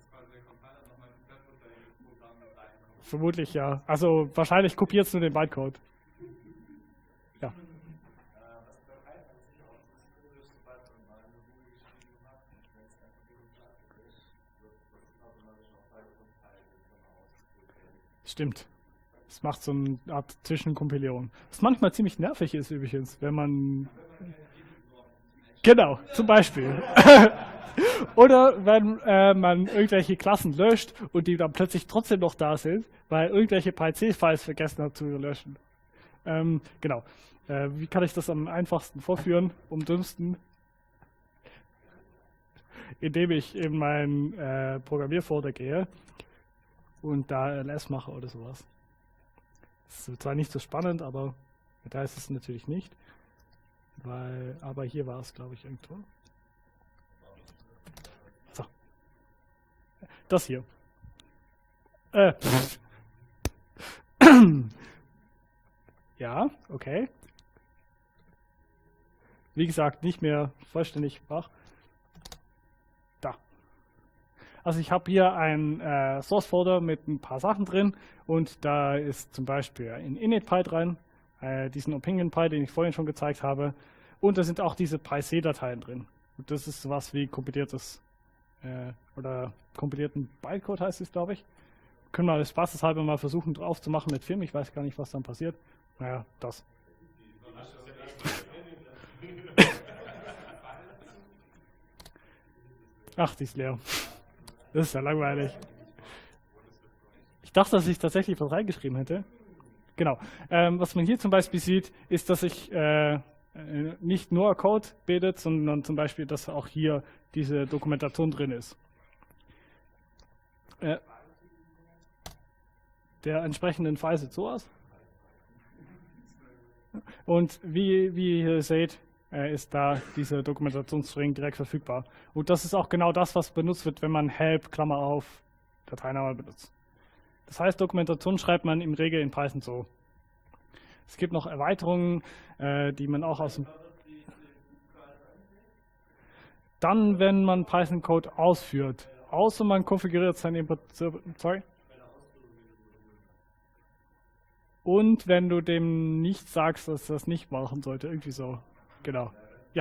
Vermutlich ja. Also wahrscheinlich kopiert es nur den Bytecode. Ja. Stimmt. Es macht so eine Art Zwischenkompilierung. Was manchmal ziemlich nervig ist übrigens, wenn man... Genau, zum Beispiel. Oder wenn äh, man irgendwelche Klassen löscht und die dann plötzlich trotzdem noch da sind, weil irgendwelche P C-Files vergessen hat zu löschen. Ähm, genau. Äh, wie kann ich das am einfachsten vorführen, am dümmsten? Indem ich in mein äh, Programmierfolder gehe und da L S mache oder sowas. Das ist zwar nicht so spannend, aber da ist es natürlich nicht. Weil, aber hier war es, glaube ich, irgendwo. So. Das hier. Äh. Ja, okay. Wie gesagt, nicht mehr vollständig wach. Da. Also ich habe hier ein äh, Source-Folder mit ein paar Sachen drin und da ist zum Beispiel ein Init-Py drin, äh, diesen Opinion-Py, den ich vorhin schon gezeigt habe, und da sind auch diese P C-Dateien drin. Und das ist was wie kompiliertes äh, oder kompilierten Bytecode heißt es, glaube ich. Können wir spaßeshalber mal versuchen drauf zu machen mit Film. Ich weiß gar nicht, was dann passiert. Naja, das. Ach, die ist leer. Das ist ja langweilig. Ich dachte, dass ich tatsächlich was reingeschrieben hätte. Genau. Ähm, was man hier zum Beispiel sieht, ist, dass ich äh, nicht nur Code bildet, sondern zum Beispiel, dass auch hier diese Dokumentation drin ist. Äh, der entsprechenden File sieht so aus. Und wie, wie ihr seht, äh, ist da diese Dokumentationsstring direkt verfügbar. Und das ist auch genau das, was benutzt wird, wenn man help, Klammer auf, Dateiname benutzt. Das heißt, Dokumentation schreibt man im Regel in Python so. Es gibt noch Erweiterungen, äh, die man auch aus dem... Dann, wenn man Python-Code ausführt, außer man konfiguriert sein Import... Sorry? Und wenn du dem nicht sagst, dass das nicht machen sollte, irgendwie so. Genau. Ja.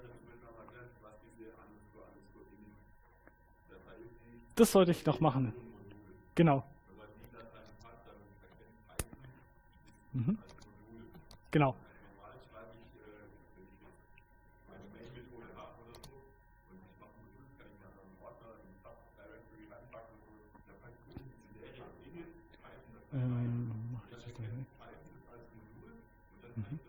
Das sollte ich noch machen. Genau. Mhm. Genau. Ähm, mach ich das nicht. Mhm.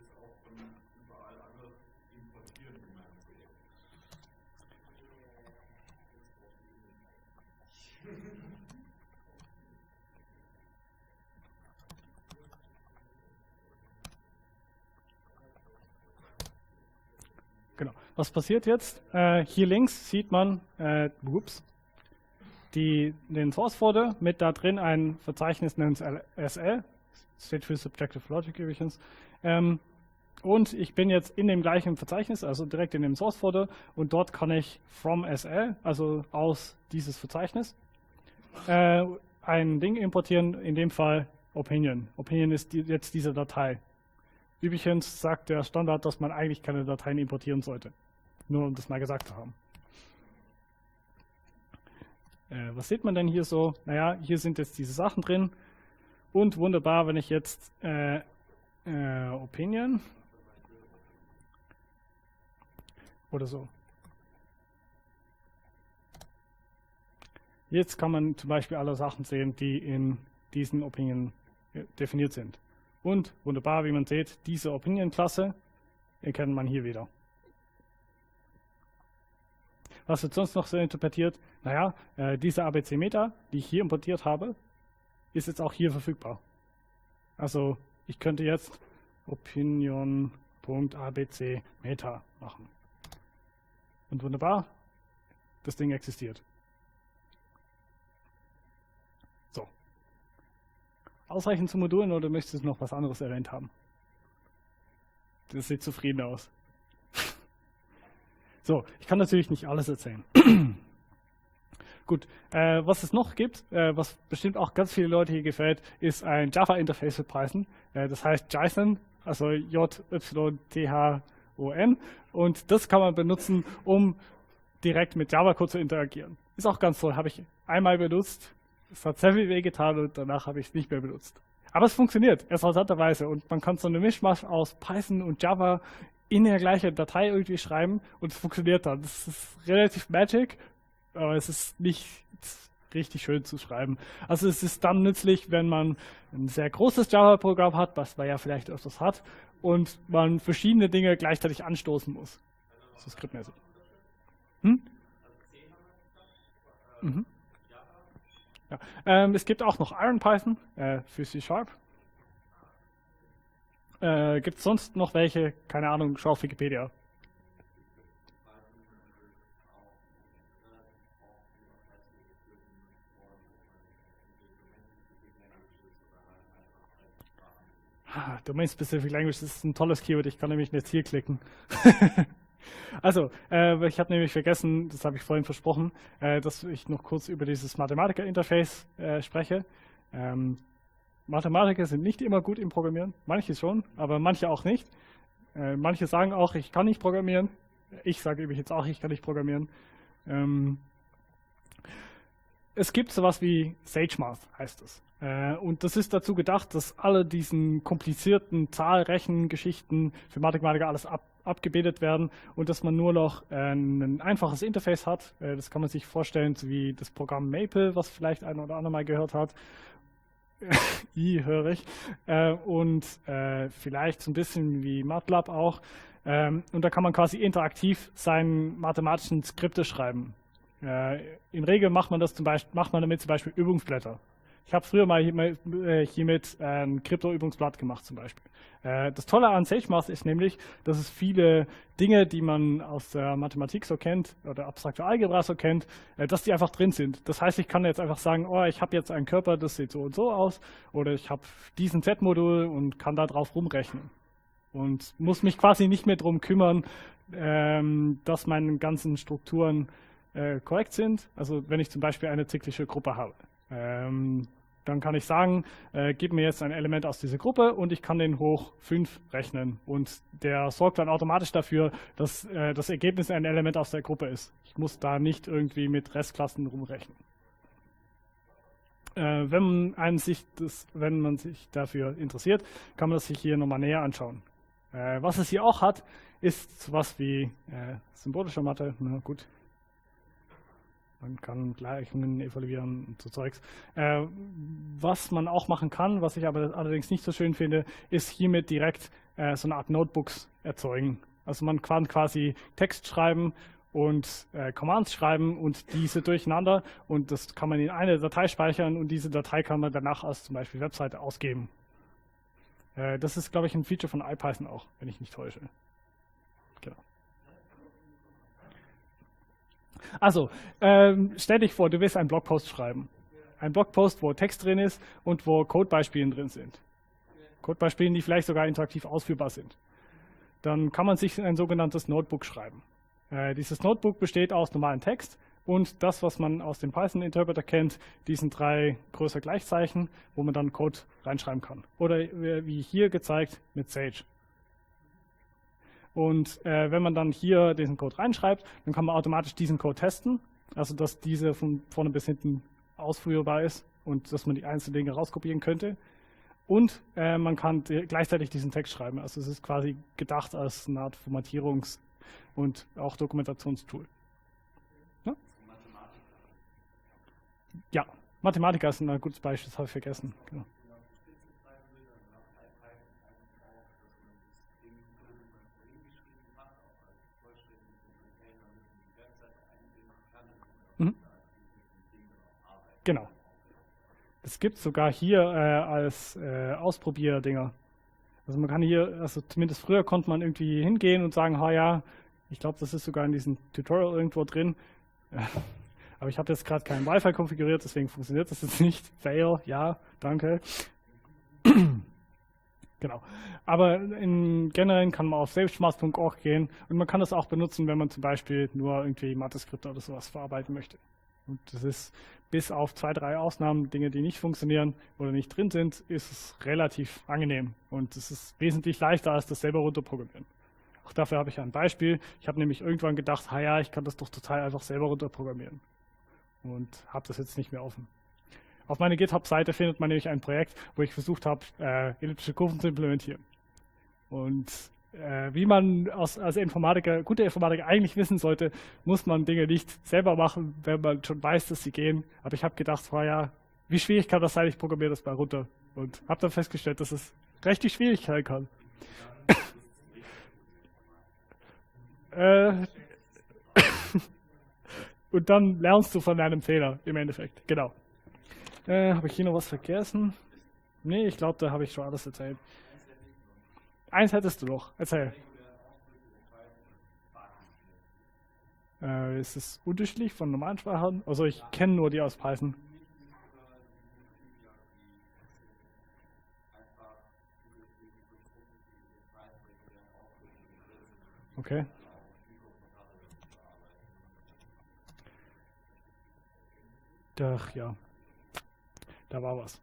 Genau. Was passiert jetzt? Äh, hier links sieht man, äh, ups, die, den Source Folder mit da drin ein Verzeichnis namens S L, steht für Subjective Logic übrigens. Ähm, und ich bin jetzt in dem gleichen Verzeichnis, also direkt in dem Source Folder, und dort kann ich from S L, also aus dieses Verzeichnis, äh, ein Ding importieren, in dem Fall Opinion. Opinion ist die, jetzt diese Datei. Übrigens sagt der Standard, dass man eigentlich keine Dateien importieren sollte. Nur um das mal gesagt zu haben. Äh, was sieht man denn hier so? Naja, hier sind jetzt diese Sachen drin. Und wunderbar, wenn ich jetzt äh, äh, Opinion oder so. Jetzt kann man zum Beispiel alle Sachen sehen, die in diesen Opinion definiert sind. Und wunderbar, wie man sieht, diese Opinion-Klasse erkennt man hier wieder. Was wird sonst noch so interpretiert? Naja, äh, diese A B C-Meta, die ich hier importiert habe, ist jetzt auch hier verfügbar. Also ich könnte jetzt opinion.abc-meta machen. Und wunderbar, das Ding existiert. So. Ausreichend zu Modulen oder möchtest du noch was anderes erwähnt haben? Das sieht zufrieden aus. So, ich kann natürlich nicht alles erzählen. Gut, äh, was es noch gibt, äh, was bestimmt auch ganz viele Leute hier gefällt, ist ein Java-Interface für Python. Äh, das heißt JSON, also J Y T H O N. Und das kann man benutzen, um direkt mit Java-Code zu interagieren. Ist auch ganz toll, habe ich einmal benutzt. Es hat sehr viel wehgetan und danach habe ich es nicht mehr benutzt. Aber es funktioniert, interessanterweise. Und man kann so eine Mischmasch aus Python und Java in der gleichen Datei irgendwie schreiben und es funktioniert dann. Das ist relativ magic, aber es ist nicht richtig schön zu schreiben. Also es ist dann nützlich, wenn man ein sehr großes Java-Programm hat, was man ja vielleicht öfters hat, und man verschiedene Dinge gleichzeitig anstoßen muss. So skriptmäßig. Hm? Mhm. Ja. Ähm, es gibt auch noch IronPython äh, für C Sharp. Äh, gibt es sonst noch welche? Keine Ahnung, schau auf Wikipedia. Ah, Domain-Specific Language ist ein tolles Keyword, ich kann nämlich jetzt hier klicken. Also, äh, ich habe nämlich vergessen, das habe ich vorhin versprochen, äh, dass ich noch kurz über dieses Mathematiker-Interface äh, spreche. Ähm, Mathematiker sind nicht immer gut im Programmieren, manche schon, aber manche auch nicht. Äh, manche sagen auch, ich kann nicht programmieren. Ich sage übrigens jetzt auch, ich kann nicht programmieren. Ähm, es gibt sowas wie SageMath, heißt es. Äh, und das ist dazu gedacht, dass alle diesen komplizierten Zahlrechengeschichten für Mathematiker alles ab, abgebildet werden und dass man nur noch äh, ein einfaches Interface hat. Äh, das kann man sich vorstellen, so wie das Programm Maple, was vielleicht ein oder andere mal gehört hat. I, höre ich. Äh, und äh, vielleicht so ein bisschen wie MATLAB auch. Ähm, und da kann man quasi interaktiv seine mathematischen Skripte schreiben. Äh, in Regel macht man das zum Beispiel, macht man damit zum Beispiel Übungsblätter. Ich habe früher mal hiermit ein Krypto-Übungsblatt gemacht zum Beispiel. Äh, das Tolle an SageMath ist nämlich, dass es viele Dinge, die man aus der Mathematik so kennt oder abstrakte Algebra so kennt, äh, dass die einfach drin sind. Das heißt, ich kann jetzt einfach sagen, oh, ich habe jetzt einen Körper, das sieht so und so aus, oder ich habe diesen Z-Modul und kann da drauf rumrechnen. Und muss mich quasi nicht mehr darum kümmern, ähm, dass meine ganzen Strukturen äh, korrekt sind. Also wenn ich zum Beispiel eine zyklische Gruppe habe. Ähm, dann kann ich sagen, äh, gib mir jetzt ein Element aus dieser Gruppe und ich kann den hoch fünf rechnen. Und der sorgt dann automatisch dafür, dass äh, das Ergebnis ein Element aus der Gruppe ist. Ich muss da nicht irgendwie mit Restklassen rumrechnen. Äh, wenn, man sich das, wenn man sich dafür interessiert, kann man das sich hier nochmal näher anschauen. Äh, was es hier auch hat, ist sowas wie äh, symbolische Mathe. Na gut. Man kann Gleichungen evaluieren und so Zeugs. Äh, was man auch machen kann, was ich aber allerdings nicht so schön finde, ist hiermit direkt äh, so eine Art Notebooks erzeugen. Also man kann quasi Text schreiben und äh, Commands schreiben und diese durcheinander und das kann man in eine Datei speichern und diese Datei kann man danach als zum Beispiel Webseite ausgeben. Äh, das ist, glaube ich, ein Feature von IPython auch, wenn ich nicht täusche. Genau. Also, ähm, stell dich vor, du willst einen Blogpost schreiben. Ein Blogpost, wo Text drin ist und wo Codebeispiele drin sind. Codebeispiele, die vielleicht sogar interaktiv ausführbar sind. Dann kann man sich ein sogenanntes Notebook schreiben. Äh, dieses Notebook besteht aus normalem Text und das, was man aus dem Python-Interpreter kennt, diesen drei größer Gleichzeichen, wo man dann Code reinschreiben kann. Oder wie hier gezeigt mit Sage. Und äh, wenn man dann hier diesen Code reinschreibt, dann kann man automatisch diesen Code testen, also dass diese von vorne bis hinten ausführbar ist und dass man die einzelnen Dinge rauskopieren könnte. Und äh, man kann gleichzeitig diesen Text schreiben. Also es ist quasi gedacht als eine Art Formatierungs- und auch Dokumentationstool. Ja? Ja, Mathematiker ist ein gutes Beispiel, das habe ich vergessen. Genau. Mhm. Genau. Es gibt sogar hier äh, als äh, Ausprobierdinger. Also man kann hier, also zumindest früher konnte man irgendwie hingehen und sagen, ha ja, ich glaube, das ist sogar in diesem Tutorial irgendwo drin. Aber ich habe jetzt gerade kein Wi-Fi konfiguriert, deswegen funktioniert das jetzt nicht. Fail, ja, danke. Genau. Aber in generell kann man auf savesmart punkt org gehen und man kann das auch benutzen, wenn man zum Beispiel nur irgendwie Mathe-Skripte oder sowas verarbeiten möchte. Und das ist bis auf zwei, drei Ausnahmen, Dinge, die nicht funktionieren oder nicht drin sind, ist es relativ angenehm. Und es ist wesentlich leichter, als das selber runterprogrammieren. Auch dafür habe ich ein Beispiel. Ich habe nämlich irgendwann gedacht, ha ja, ich kann das doch total einfach selber runterprogrammieren. Und habe das jetzt nicht mehr offen. Auf meiner GitHub-Seite findet man nämlich ein Projekt, wo ich versucht habe, äh, elliptische Kurven zu implementieren. Und äh, wie man als, als Informatiker, guter Informatiker eigentlich wissen sollte, muss man Dinge nicht selber machen, wenn man schon weiß, dass sie gehen. Aber ich habe gedacht, oh ja, wie schwierig kann das sein? Ich programmiere das mal runter. Und habe dann festgestellt, dass es richtig schwierig sein kann. äh, Und dann lernst du von deinem Fehler im Endeffekt. Genau. Äh, habe ich hier noch was vergessen? Nee, ich glaube, da habe ich schon alles erzählt. Eins hättest du noch. Erzähl. Äh, ist es unterschiedlich von normalen Sprachen? Also ich kenne nur die aus Python. Okay. Doch, ja. Da war was.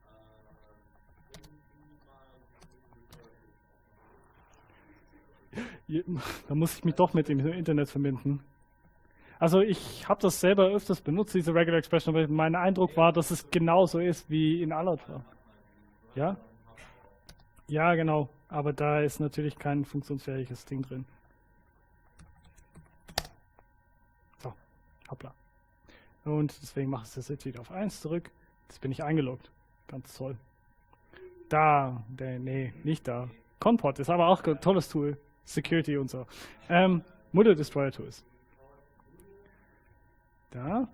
Da muss ich mich doch mit dem Internet verbinden. Also ich habe das selber öfters benutzt, diese Regular Expression, aber mein Eindruck war, dass es genauso ist wie in Algebra. Ja? Ja, genau. Aber da ist natürlich kein funktionsfähiges Ding drin. So, hoppla. Und deswegen mache ich das jetzt wieder auf eins zurück. Jetzt bin ich eingeloggt. Ganz toll. Da, der, nee, nicht da. Conpod ist aber auch ein tolles Tool. Security und so. Ähm, Model Destroyer Tools. Da.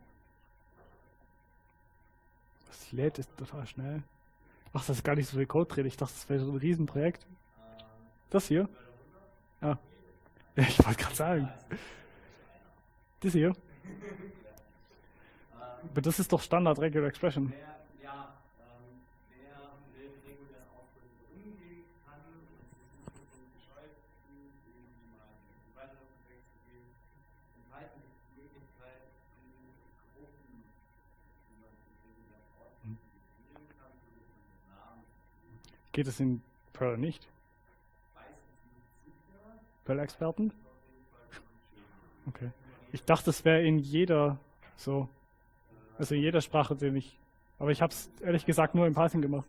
Das lädt ist total schnell. Ach, das ist gar nicht so viel Code drin. Ich dachte, das wäre so ein Riesenprojekt. Das hier? Ah. Ja, ich wollte gerade sagen. Das hier? Aber das ist doch Standard Regular Expression. Geht es in Perl nicht? Perl-Experten? Okay. Ich dachte, es wäre in jeder so. Also in jeder Sprache, den ich. Aber ich habe es ehrlich gesagt nur in Python gemacht.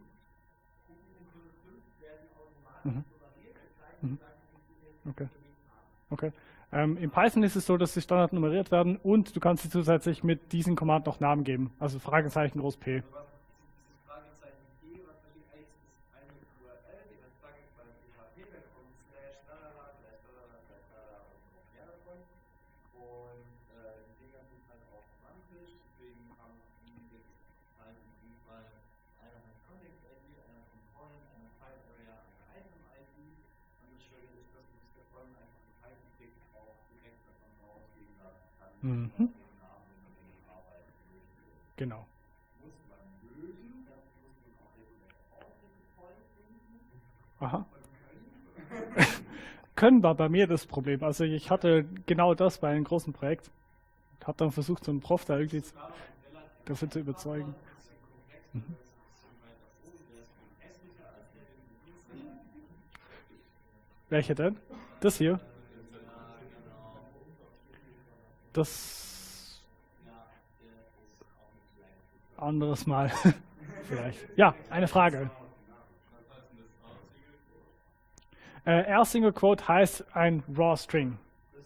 Mhm. Mhm. Okay. Okay. Ähm, in Python ist es so, dass sie Standard nummeriert werden und du kannst sie zusätzlich mit diesem Command noch Namen geben. Also Fragezeichen groß P. Mhm. Genau. Aha. Können war bei mir das Problem. Also ich hatte genau das bei einem großen Projekt. Ich habe dann versucht, so einen Prof da irgendwie dafür zu überzeugen. Mhm. Welche denn? Das hier? Das anderes Mal vielleicht. Ja, eine Frage. Äh, R Single Quote heißt ein Raw String.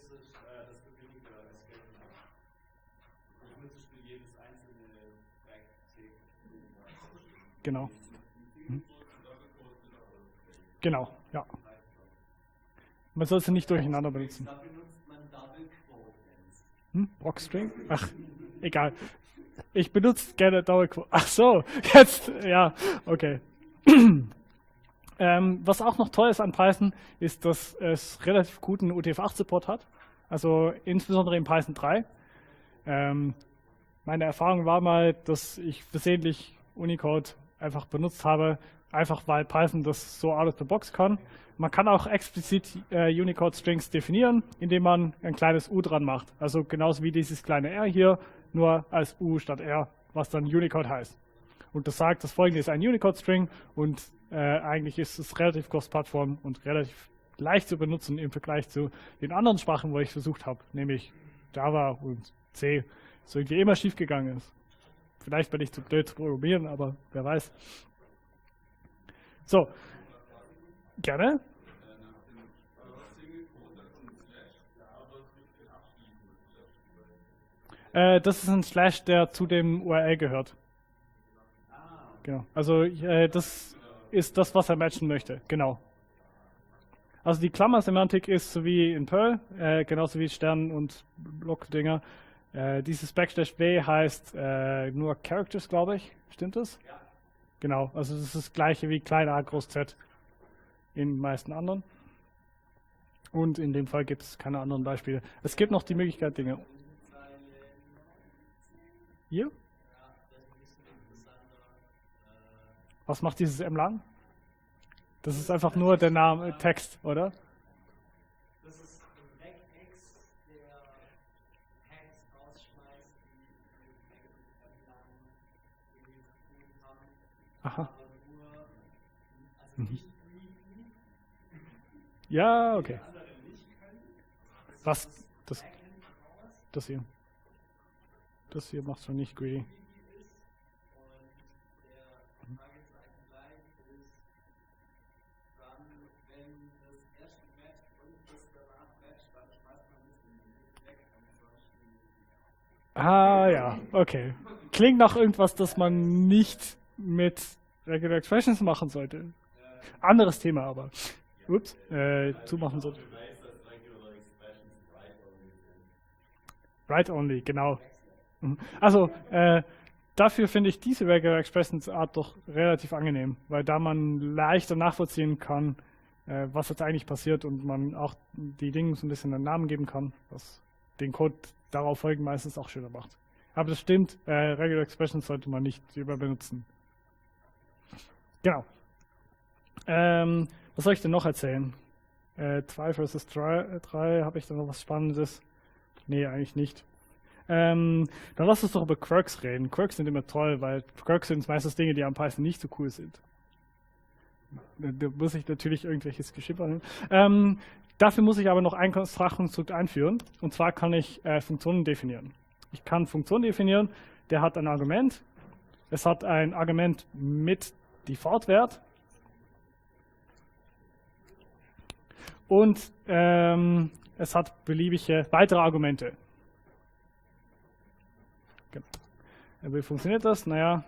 Genau. Hm. Genau, ja. Man soll sie nicht durcheinander benutzen. Hm? Blockstring? Ach, egal. Ich benutze gerne Double Quote. Ach so, jetzt, ja, okay. ähm, was auch noch toll ist an Python, ist, dass es relativ guten U T F acht Support hat. Also insbesondere in Python drei. Ähm, meine Erfahrung war mal, dass ich versehentlich Unicode einfach benutzt habe, einfach weil Python das so out of the box kann. Man kann auch explizit äh, Unicode-Strings definieren, indem man ein kleines U dran macht. Also genauso wie dieses kleine R hier, nur als U statt R, was dann Unicode heißt. Und das sagt, das folgende ist ein Unicode-String und äh, eigentlich ist es relativ cross-Plattform und relativ leicht zu benutzen im Vergleich zu den anderen Sprachen, wo ich versucht habe, nämlich Java und C, so irgendwie immer schief gegangen ist. Vielleicht bin ich zu blöd zu programmieren, aber wer weiß. So, gerne. Äh, das ist ein Slash, der zu dem U R L gehört. Genau. Also äh, das ist das, was er matchen möchte. Genau. Also die Klammersemantik ist so wie in Perl, äh, genauso wie Stern- und Block-Dinger. Äh, dieses Backslash B heißt äh, nur Characters, glaube ich. Stimmt das? Ja. Genau. Also das ist das gleiche wie klein a groß z in den meisten anderen. Und in dem Fall gibt es keine anderen Beispiele. Es gibt noch die Möglichkeit, Dinge. Hier? Was macht dieses M lang? Das ist einfach nur der Name, Text, oder? Das ist ein Regex, der Tags rausschmeißt, die mit Negative-Anlagen irgendwie zu tun haben. Aha. Aber nur, also nicht greedy. Ja, okay. Die anderen nicht können. Was? Das, Backend raus, das hier. Das hier macht schon nicht greedy. greedy ist. Und der Fragezeichen gleich ist dann, wenn das erste matcht und das danach matcht, dann schmeißt man das in den weg. Ansonsten Ah ja, okay. Klingt nach irgendwas, das man nicht mit Regular Expressions machen sollte. Anderes Thema aber. Ups, äh, zumachen sollte. Ich weiß, dass Regular Expressions write-only sind. Write only, genau. Mhm. Also, äh, dafür finde ich diese Regular Expressions Art doch relativ angenehm, weil da man leichter nachvollziehen kann, äh, was jetzt eigentlich passiert und man auch die Dinge so ein bisschen einen Namen geben kann, was den Code darauf folgen meistens auch schöner macht. Aber das stimmt, äh, Regular Expressions sollte man nicht überbenutzen. Genau. Ähm, was soll ich denn noch erzählen? Äh, zwei versus drei, drei habe ich da noch was Spannendes? Nee, eigentlich nicht. Ähm, dann lass uns doch über Quirks reden. Quirks sind immer toll, weil Quirks sind meistens Dinge, die am Python nicht so cool sind. Da, da muss ich natürlich irgendwelches Geschimpf annehmen. Ähm, dafür muss ich aber noch ein Sprachkonstrukt einführen. Und zwar kann ich äh, Funktionen definieren. Ich kann Funktionen definieren, der hat ein Argument. Es hat ein Argument mit Default-Wert. Und ähm, es hat beliebige weitere Argumente. Genau. Wie funktioniert das? Naja,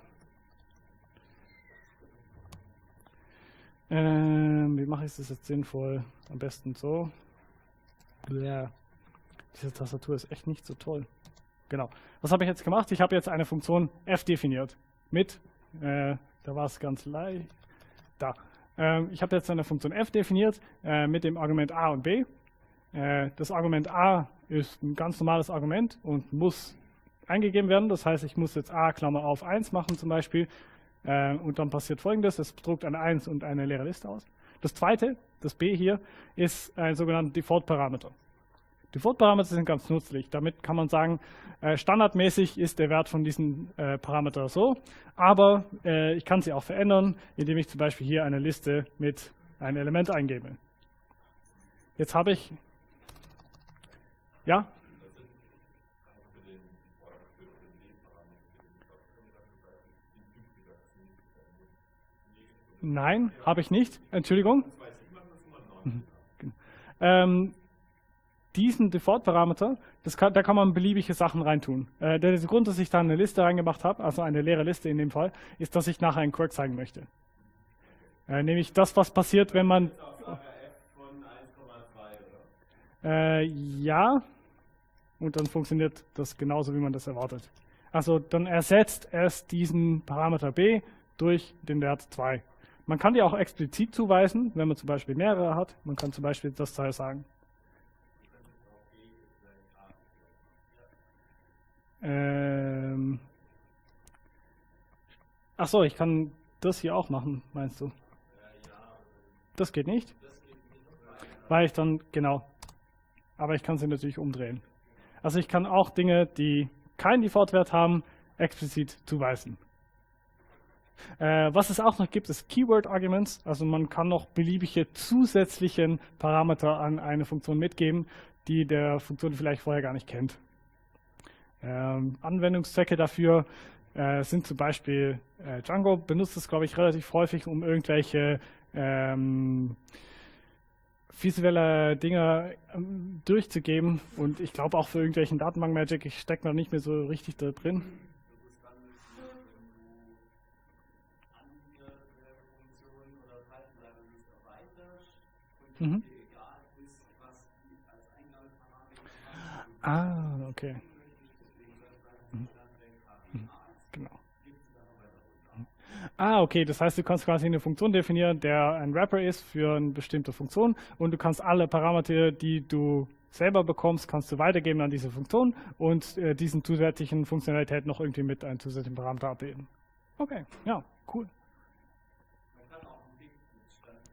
ähm, wie mache ich das jetzt sinnvoll? Am besten so. Ja, diese Tastatur ist echt nicht so toll. Genau. Was habe ich jetzt gemacht? Ich habe jetzt eine Funktion f definiert. Mit, äh, da war es ganz leicht. Da. Ähm, ich habe jetzt eine Funktion f definiert äh, mit dem Argument a und b. Äh, das Argument a ist ein ganz normales Argument und muss eingegeben werden. Das heißt, ich muss jetzt a Klammer auf eins machen zum Beispiel. Äh, und dann passiert Folgendes. Es druckt eine eins und eine leere Liste aus. Das zweite, das b hier, ist ein sogenannter Default-Parameter. Default-Parameter sind ganz nützlich. Damit kann man sagen, äh, standardmäßig ist der Wert von diesem äh, Parameter so, aber äh, ich kann sie auch verändern, indem ich zum Beispiel hier eine Liste mit einem Element eingebe. Jetzt habe ich, ja? Nein, habe ich nicht. Entschuldigung. Mhm. Ähm, diesen Default-Parameter, das kann, da kann man beliebige Sachen reintun. Äh, der Grund, dass ich da eine Liste reingemacht habe, also eine leere Liste in dem Fall, ist, dass ich nachher einen Quirk zeigen möchte. Äh, nämlich das, was passiert, wenn man... Äh, ja, und dann funktioniert das genauso, wie man das erwartet. Also dann ersetzt es diesen Parameter b durch den Wert zwei. Man kann die auch explizit zuweisen, wenn man zum Beispiel mehrere hat. Man kann zum Beispiel das Teil sagen. Ähm Achso, ich kann das hier auch machen, meinst du? Das geht nicht? Weil ich dann, genau. Aber ich kann sie natürlich umdrehen. Also ich kann auch Dinge, die keinen Default-Wert haben, explizit zuweisen. Äh, was es auch noch gibt, ist Keyword-Arguments. Also man kann noch beliebige zusätzlichen Parameter an eine Funktion mitgeben, die der Funktion vielleicht vorher gar nicht kennt. Ähm, Anwendungszwecke dafür äh, sind zum Beispiel, äh, Django benutzt es, glaube ich, relativ häufig, um irgendwelche ähm, visuelle Dinge ähm, durchzugeben. Und ich glaube auch für irgendwelchen Datenbank-Magic, ich stecke noch nicht mehr so richtig da drin. Das ist dann nicht, wenn du andere Funktionen oder Type-Libraries erweiterst und Mhm. dir egal ist, was die als Eingabeparameter haben. Ah, okay. Deswegen soll es dann dann Genau. gibst du dann noch weiter runter. Ah, okay, das heißt, du kannst quasi eine Funktion definieren, der ein Wrapper ist für eine bestimmte Funktion und du kannst alle Parameter, die du selber bekommst, kannst du weitergeben an diese Funktion und äh, diesen zusätzlichen Funktionalität noch irgendwie mit einem zusätzlichen Parameter abbilden. Okay, ja, cool. Man kann auch einen Dick mit Stand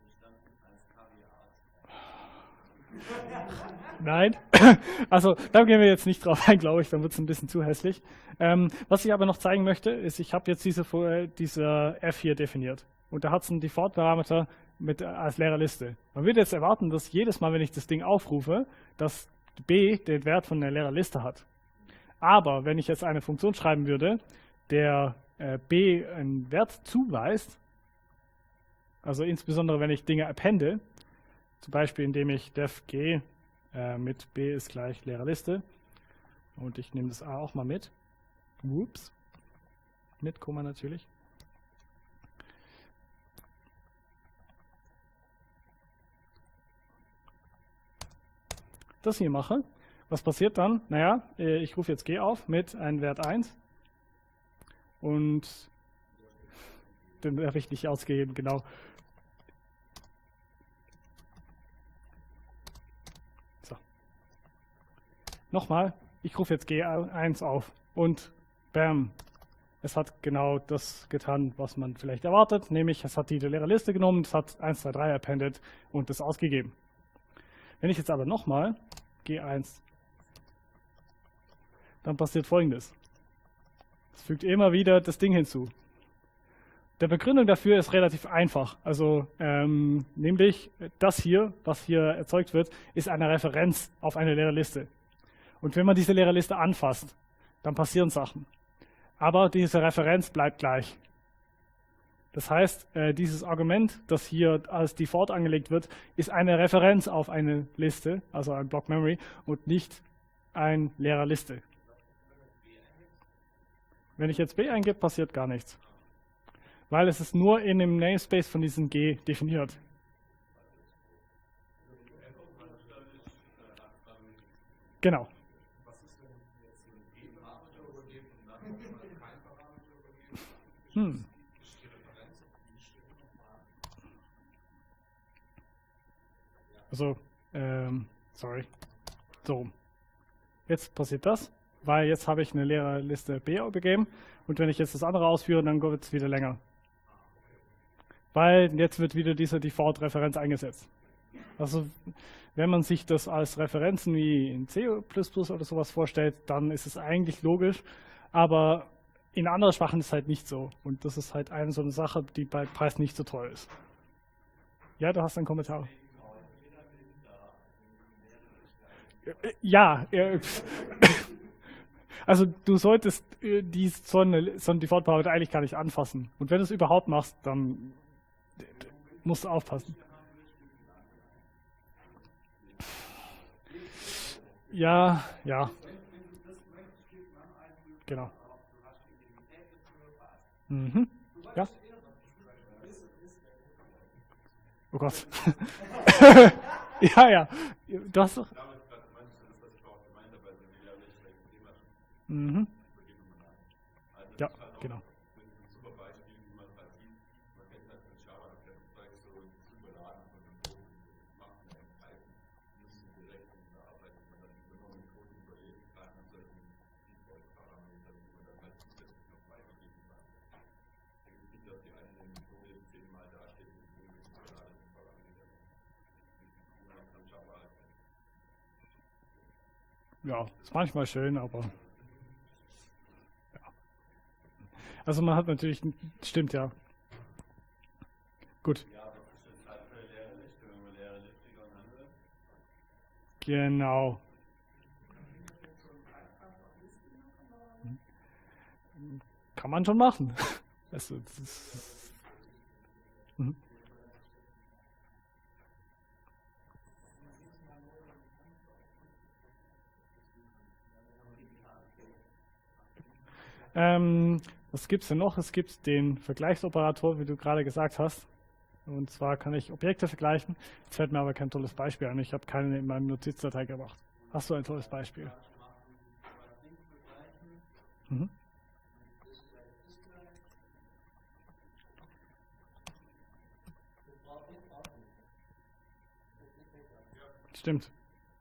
als K W A. Nein, also da gehen wir jetzt nicht drauf ein, glaube ich, dann wird es ein bisschen zu hässlich. Ähm, was ich aber noch zeigen möchte, ist, ich habe jetzt diese, äh, diese F hier definiert und da hat es einen Default-Parameter mit, äh, als leere Liste. Man würde jetzt erwarten, dass jedes Mal, wenn ich das Ding aufrufe, dass B den Wert von der leeren Liste hat. Aber wenn ich jetzt eine Funktion schreiben würde, der äh, B einen Wert zuweist, also insbesondere wenn ich Dinge appende, zum Beispiel indem ich def g äh, mit b ist gleich leere Liste und ich nehme das a auch mal mit. Whoops. Mit Komma natürlich. Das hier mache. Was passiert dann? Naja, ich rufe jetzt g auf mit einem Wert eins und den habe ich nicht ausgegeben, genau. So. Nochmal, ich rufe jetzt g eins auf und bam, es hat genau das getan, was man vielleicht erwartet, nämlich es hat die leere Liste genommen, es hat eins, zwei, drei appended und das ausgegeben. Wenn ich jetzt aber nochmal g eins, dann passiert Folgendes. Es fügt immer wieder das Ding hinzu. Der Begründung dafür ist relativ einfach. Also ähm, nämlich das hier, was hier erzeugt wird, ist eine Referenz auf eine leere Liste. Und wenn man diese leere Liste anfasst, dann passieren Sachen. Aber diese Referenz bleibt gleich. Das heißt, äh, dieses Argument, das hier als Default angelegt wird, ist eine Referenz auf eine Liste, also ein Block Memory, und nicht ein leerer Liste. Wenn ich jetzt b eingebe, passiert gar nichts. Weil es ist nur in dem Namespace von diesem g definiert. Genau. Was ist, wenn jetzt so ein G-Parameter übergeben und dann nochmal kein Parameter übergeben? Hm. Ist die Referenz auf die Stelle nochmal? Also, ähm, sorry. So. Jetzt passiert das, weil jetzt habe ich eine leere Liste b begeben und wenn ich jetzt das andere ausführe, dann wird es wieder länger. Weil jetzt wird wieder diese Default-Referenz eingesetzt. Also wenn man sich das als Referenzen wie in C plus plus oder sowas vorstellt, dann ist es eigentlich logisch, aber in anderen Sprachen ist es halt nicht so. Und das ist halt eine so eine Sache, die bei Python nicht so toll ist. Ja, du hast einen Kommentar. Ja, äh, also du solltest äh, die, so, eine, so einen Default-Parameter eigentlich gar nicht anfassen. Und wenn du es überhaupt machst, dann musst du aufpassen. Ja, ja. Genau. Mhm. Ja. Oh Gott. Ja, ja. Du hast doch. Damit gerade meinst du das, was ich auch gemeint habe, also wie leere Liste ein Thema schon Mhm. übergeben und an. Also Ja, das ist halt auch genau. ein super Beispiel, wie man es halt sieht. Man kennt halt von Java, das ganze Zeug so zu überladen von dem Code. Das macht man in Python nicht so direkt und da arbeitet man dann über neuen Code überlegen kann und solchen Default-Parametern, die man dann halt zusätzlich noch weitergeben kann. Da gibt es nicht, dass die eine Methode zehnmal dasteht mit irgendwelchen überladenen Parametern. Das kann Java halt nicht. Ja, ist manchmal schön, aber. Ja. Also man hat natürlich. Stimmt ja. Gut. Ja, aber das ist halt für leere Liste, wenn man leere Liste genommen hat. Genau. Kann man schon machen. Also, das ist, mhm. Ähm, was gibt es denn noch? Es gibt den Vergleichsoperator, wie du gerade gesagt hast. Und zwar kann ich Objekte vergleichen. Jetzt fällt mir aber kein tolles Beispiel an. Ich habe keine in meinem Notizdatei gemacht. Hast du ein tolles Beispiel? Mhm. Stimmt.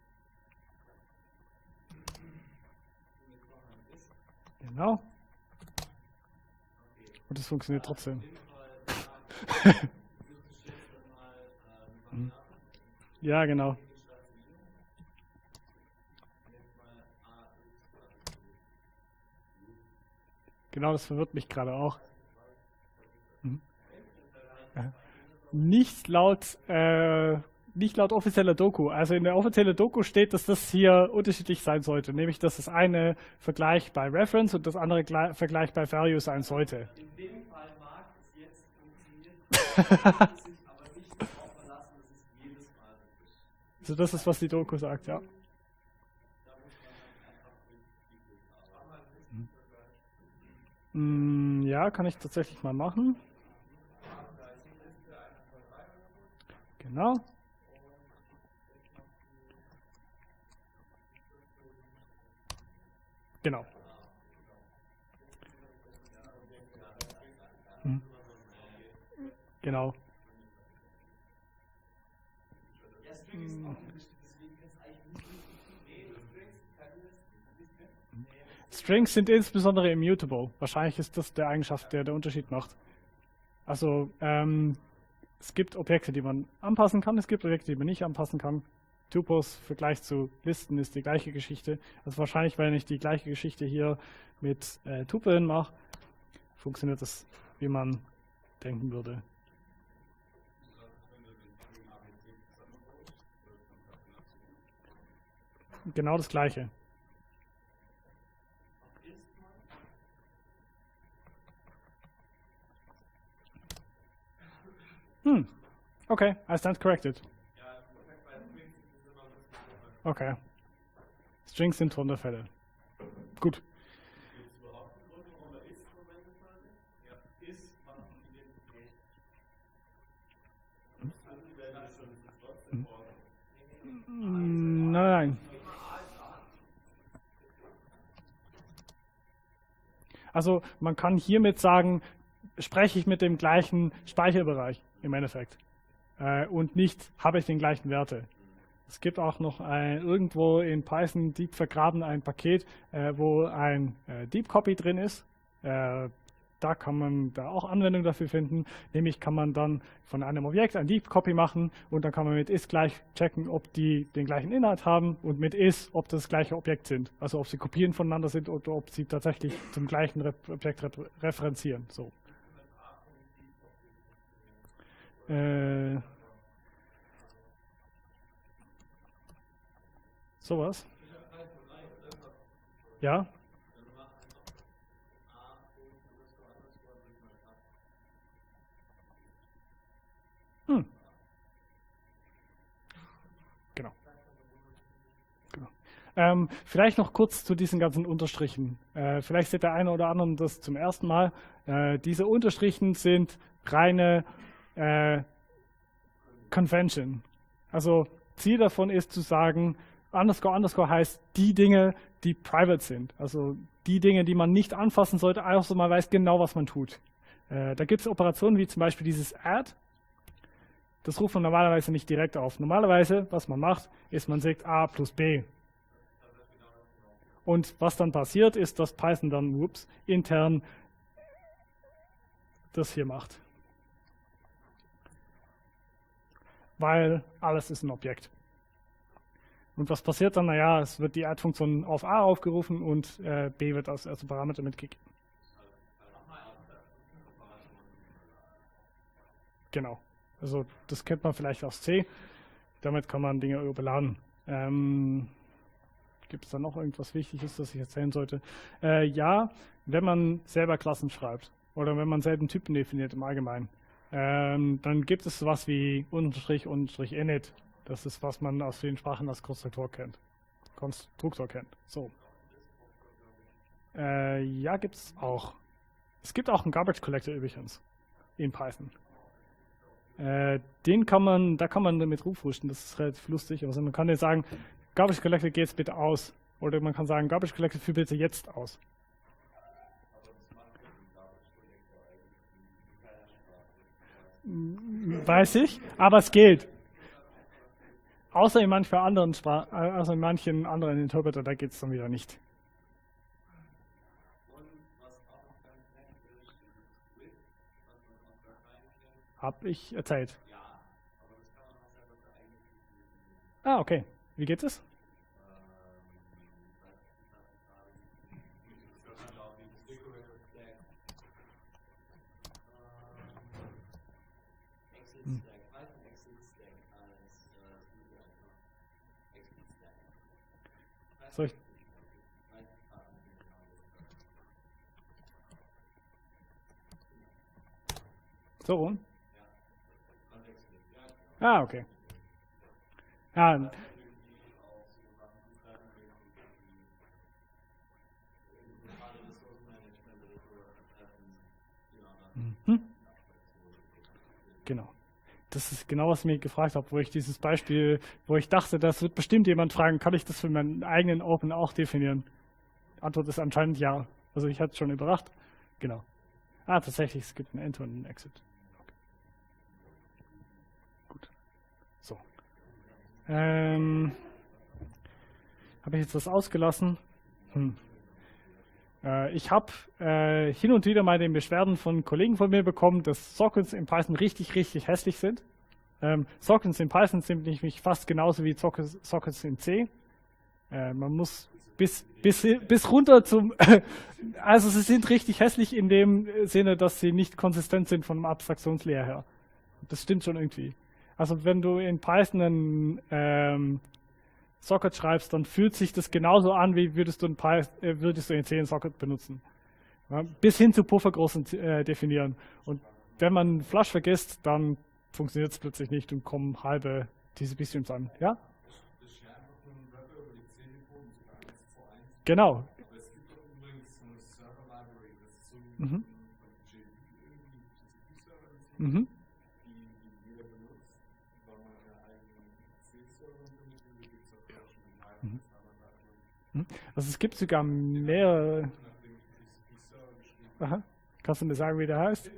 Genau. Und es funktioniert trotzdem. Mhm. Ja, genau. Genau, das verwirrt mich gerade auch. Mhm. Ja. Nicht laut, äh, nicht laut offizieller Doku. Also in der offiziellen Doku steht, dass das hier unterschiedlich sein sollte. Nämlich, dass das eine Vergleich bei Reference und das andere Gle- Vergleich bei Value sein sollte. In dem Fall mag es jetzt funktionieren, es sich aber nicht darauf verlassen, dass es jedes Mal so ist. Also das ist, was die Doku sagt, ja. Da muss man dann einfach mit die Mm, ja, kann ich tatsächlich mal machen. Genau. Genau. Mhm. Genau. Ja, String ist auch unbestimmt, deswegen kann es eigentlich nicht nee, Strings, keine Liste. Strings sind insbesondere immutable. Wahrscheinlich ist das der Eigenschaft, der der Unterschied macht. Also ähm, es gibt Objekte, die man anpassen kann, es gibt Objekte, die man nicht anpassen kann. Tupos im Vergleich zu Listen ist die gleiche Geschichte. Also wahrscheinlich, wenn ich die gleiche Geschichte hier mit äh, Tupeln mache, funktioniert das, wie man denken würde. Genau das Gleiche. Hm. Okay, I stand corrected. Okay. Strings sind Sonderfälle. Gut. Gibt es überhaupt einen Grund, warum wir ist verwendet haben? Ja, ist macht die Identität. Andere werden das schon trotzdem vorgehen. Nein. Also man kann hiermit sagen, spreche ich mit dem gleichen Speicherbereich im Endeffekt äh, und nicht habe ich den gleichen Werte. Es gibt auch noch ein, irgendwo in Python deep vergraben ein Paket, äh, wo ein äh, Deep Copy drin ist. Äh, da kann man da auch Anwendung dafür finden. Nämlich kann man dann von einem Objekt ein Deep Copy machen und dann kann man mit is gleich checken, ob die den gleichen Inhalt haben und mit is, ob das gleiche Objekt sind. Also ob sie Kopien voneinander sind oder ob sie tatsächlich zum gleichen Re Objekt re referenzieren. So. Äh, sowas. Ja. Hm. Genau. Genau. Ähm, vielleicht noch kurz zu diesen ganzen Unterstrichen. Äh, vielleicht sieht der eine oder andere das zum ersten Mal. Äh, diese Unterstrichen sind reine äh, Convention. Also Ziel davon ist zu sagen, underscore underscore heißt die Dinge, die private sind. Also die Dinge, die man nicht anfassen sollte, also man weiß genau, was man tut. Äh, da gibt es Operationen wie zum Beispiel dieses add. Das ruft man normalerweise nicht direkt auf. Normalerweise, was man macht, ist, man sagt a plus b. Und was dann passiert, ist, dass Python dann ups, intern das hier macht. Weil alles ist ein Objekt. Und was passiert dann? Naja, es wird die add-Funktion auf a aufgerufen und äh, b wird als erster Parameter mitgegeben. Genau. Also das kennt man vielleicht aus C. Damit kann man Dinge überladen. Ähm, Gibt es da noch irgendwas Wichtiges, das ich erzählen sollte? Äh, ja, wenn man selber Klassen schreibt oder wenn man selben Typen definiert im Allgemeinen, ähm, dann gibt es sowas wie Unterstrich, Unterstrich, init. Das ist, was man aus vielen Sprachen als Konstruktor kennt. Konstruktor kennt. So. Äh, ja, gibt es auch. Es gibt auch einen Garbage Collector übrigens in Python. Äh, den kann man, da kann man damit rumfuschen, das ist relativ lustig. Also man kann jetzt sagen, Garbage Collector geht jetzt bitte aus. Oder man kann sagen, Garbage Collector führ bitte jetzt aus. Weiß ich, aber es geht. Außer in manchen anderen Spar also in manchen anderen Interpreter, da geht es dann wieder nicht. Hab ich erzählt. Ah, okay. Wie geht es? Hm. Soll ich? So rum? Ah, okay. Ja, mhm. Genau. Das ist genau, was ich mir gefragt habe, wo ich dieses Beispiel, wo ich dachte, das wird bestimmt jemand fragen, kann ich das für meinen eigenen Open auch definieren? Die Antwort ist anscheinend ja. Also ich hatte es schon überrascht. Genau. Ah, tatsächlich, es gibt einen Enter und einen Exit. Okay. Gut. So. Ähm, habe ich jetzt was ausgelassen? Hm. Äh, ich habe äh, hin und wieder mal den Beschwerden von Kollegen von mir bekommen, dass Sockets in Python richtig, richtig hässlich sind. Ähm, Sockets in Python sind nämlich fast genauso wie Sockets, Sockets in C. Äh, man muss bis, bis, bis runter zum, also sie sind richtig hässlich in dem Sinne, dass sie nicht konsistent sind vom Abstraktionslayer her. Das stimmt schon irgendwie. Also wenn du in Python einen ähm, Socket schreibst, dann fühlt sich das genauso an, wie würdest du in, Python, äh, würdest du in C einen Socket benutzen. Ja, bis hin zu Puffergrößen äh, definieren. Und wenn man Flush vergisst, dann funktioniert es plötzlich nicht und kommen halbe diese Bistreams an. Ja? Genau. Aber es gibt doch übrigens so eine Server-Library, das ist so wie Mhm. J D E irgendwie, diese Server, Mhm. die, die jeder benutzt, weil man ja eigenen C-Server benutzt, die gibt es auch schon in Python, Mhm. Also es gibt sogar mehrere. nachdem ich T C P-Server geschrieben habe. Aha. Kannst du mir sagen, wie der heißt?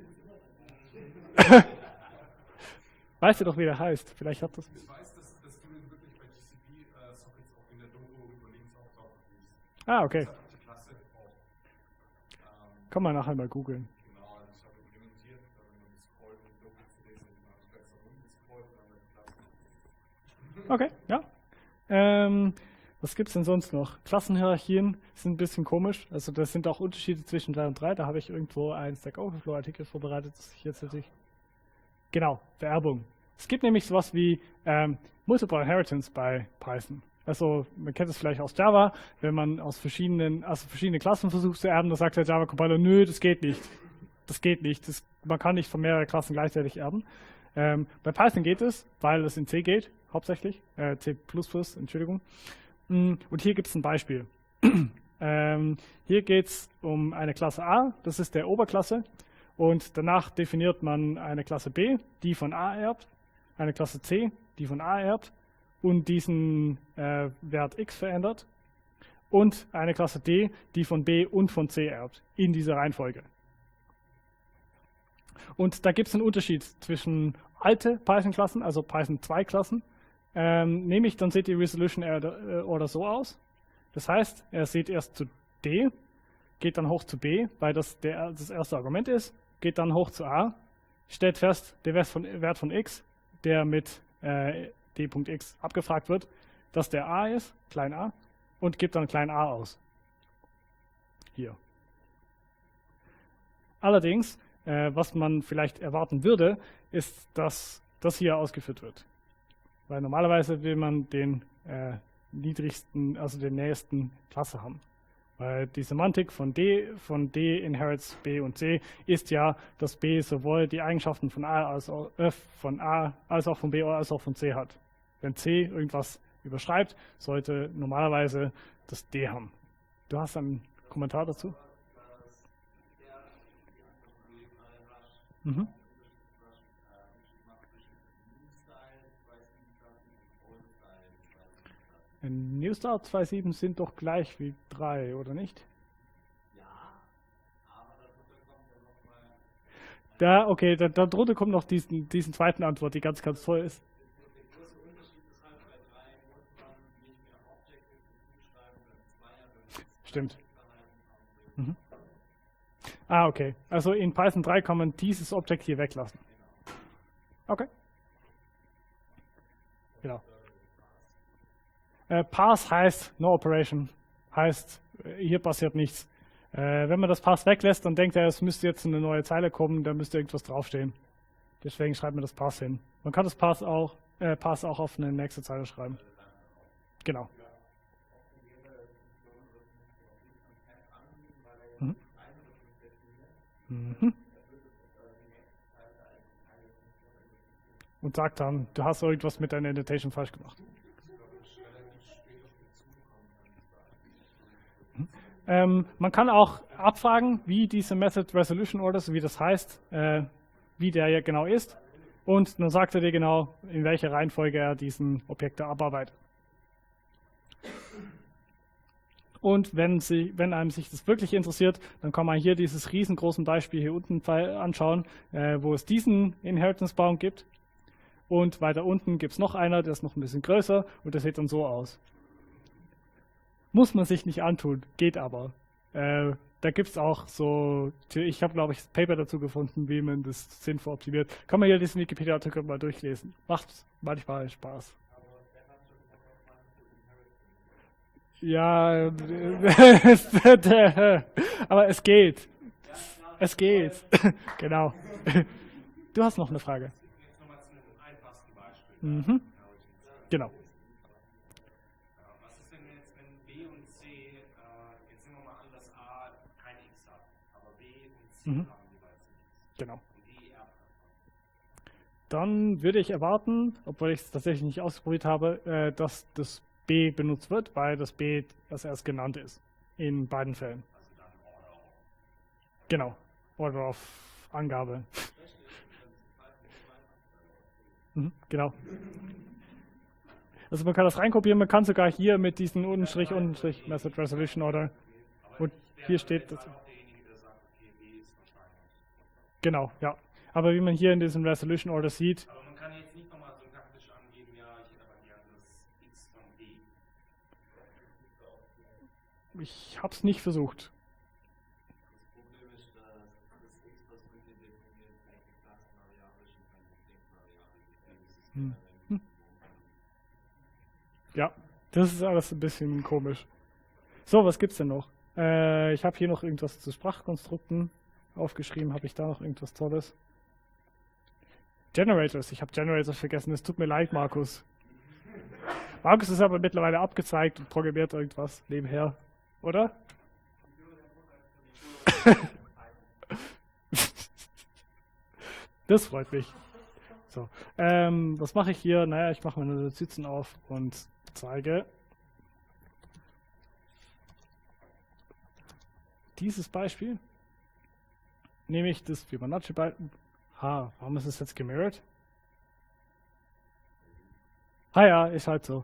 Weißt du doch, wie der heißt? Vielleicht hat das. Ich weiß, dass, dass du ihn wirklich bei T C P-Sockets auch in der Doku über links auftauchen siehst. Ah, okay. Das hat die Klasse auch. Ähm, Kann man nachher mal googeln. genau, also ich habe implementiert, wenn man scrollt, die Doku zu lesen, dann habe ich besser rumgescrollt, dann wird die Klasse. Okay, ja. Ähm, was gibt es denn sonst noch? Klassenhierarchien sind ein bisschen komisch. Also das sind auch Unterschiede zwischen drei und drei. Da habe ich irgendwo einen Stack Overflow-Artikel vorbereitet, das ich jetzt natürlich. Genau, Vererbung. Es gibt nämlich sowas wie ähm, Multiple Inheritance bei Python. Also man kennt es vielleicht aus Java, wenn man aus verschiedenen, also verschiedene Klassen versucht zu erben, dann sagt der Java-Compiler, nö, das geht nicht. Das geht nicht. Das, man kann nicht von mehreren Klassen gleichzeitig erben. Ähm, bei Python geht es, weil es in C geht, hauptsächlich, äh, C plus plus, Entschuldigung. Und hier gibt es ein Beispiel. ähm, hier geht es um eine Klasse A, das ist der Oberklasse. Und danach definiert man eine Klasse B, die von A erbt, eine Klasse C, die von A erbt und diesen äh, Wert x verändert und eine Klasse D, die von B und von C erbt, in dieser Reihenfolge. Und da gibt es einen Unterschied zwischen alte Python-Klassen, also Python zwei Klassen, ähm, nämlich dann sieht die Resolution Order so aus. Das heißt, er sieht erst zu D, geht dann hoch zu B, weil das der, das erste Argument ist, geht dann hoch zu A, stellt fest, der Wert von, Wert von x, der mit äh, d.x abgefragt wird, dass der A ist, klein a, und gibt dann klein a aus. Hier. Allerdings, äh, was man vielleicht erwarten würde, ist, dass das hier ausgeführt wird. Weil normalerweise will man den äh, niedrigsten, also den nächsten Klasse haben. Weil die Semantik von D, von D inherits B und C ist ja, dass B sowohl die Eigenschaften von A als auch, äh, von A als auch von B als auch von C hat. Wenn C irgendwas überschreibt, sollte normalerweise das D haben. Du hast einen Kommentar dazu? Mhm. NewStart zwei Punkt sieben sind doch gleich wie drei, oder nicht? Da, okay, da, da drunter kommt noch diesen, diesen zweiten Antwort, die ganz, ganz toll ist. Stimmt. Mhm. Ah, okay. Also in Python drei kann man dieses Objekt hier weglassen. Okay. Genau. Äh, Pass heißt No Operation. Heißt, hier passiert nichts. Äh, wenn man das Pass weglässt, dann denkt er, es müsste jetzt eine neue Zeile kommen, da müsste irgendwas draufstehen. Deswegen schreibt man das Pass hin. Man kann das Pass auch, äh, Pass auch auf eine nächste Zeile schreiben. Genau. Mhm. Mhm. Und sagt dann, du hast irgendwas mit deiner Indentation falsch gemacht. Mhm. Ähm, man kann auch abfragen, wie diese Method Resolution Order, so wie das heißt, äh, wie der ja genau ist. Und dann sagt er dir genau, in welcher Reihenfolge er diesen Objekte abarbeitet. Und wenn, sie, wenn einem sich das wirklich interessiert, dann kann man hier dieses riesengroße Beispiel hier unten anschauen, äh, wo es diesen Inheritance-Baum gibt. Und weiter unten gibt es noch einer, der ist noch ein bisschen größer und der sieht dann so aus. Muss man sich nicht antun, geht aber. Äh, da gibt es auch so, ich habe glaube ich das Paper dazu gefunden, wie man das sinnvoll optimiert. Kann man hier diesen Wikipedia-Artikel mal durchlesen. Macht manchmal Spaß. Ja, aber es geht. Es geht. Genau. Du hast noch eine Frage. Jetzt nochmal zu einem einfachsten Beispiel. Mhm. Genau. Was ist denn jetzt, wenn B und C, äh, jetzt nehmen wir mal an, dass A kein X hat, aber B und C Mhm. haben jeweils nichts. Genau. Und D erbt davon. Dann würde ich erwarten, obwohl ich es tatsächlich nicht ausprobiert habe, äh, dass das B benutzt wird, weil das B das erst genannt ist. In beiden Fällen. Also dann Order of. Genau. Order of Angabe. Mhm, genau. Also man kann das reinkopieren, man kann sogar hier mit diesen Untenstrich, Untenstrich, Method Resolution Order. Und hier steht das. Auch derjenige, der sagt, okay, B ist wahrscheinlich. Genau, ja. Aber wie man hier in diesem Resolution Order sieht, Aber man kann jetzt nicht nochmal so taktisch angeben, ja, ich hätte aber gerne das X von B. ich habe es nicht versucht. Das Problem ist, dass das X, was wir hier definieren, eigentlich Klassenvariable ist und keine Denkvariable. Deswegen ist es Hm. hm. Ja, das ist alles ein bisschen komisch. So, was gibt's denn noch? Äh, ich habe hier noch irgendwas zu Sprachkonstrukten aufgeschrieben. Habe ich da noch irgendwas Tolles? Generators. Ich habe Generators vergessen. Es tut mir leid, Markus. Markus ist aber mittlerweile abgezeigt und programmiert irgendwas nebenher, oder? Das freut mich. So, ähm, was mache ich hier? Naja, ich mache meine Notizen auf und zeige dieses Beispiel. Nehme ich das Fibonacci-Beispiel. Ha, warum ist es jetzt gemirrored? Ah ja, ist halt so.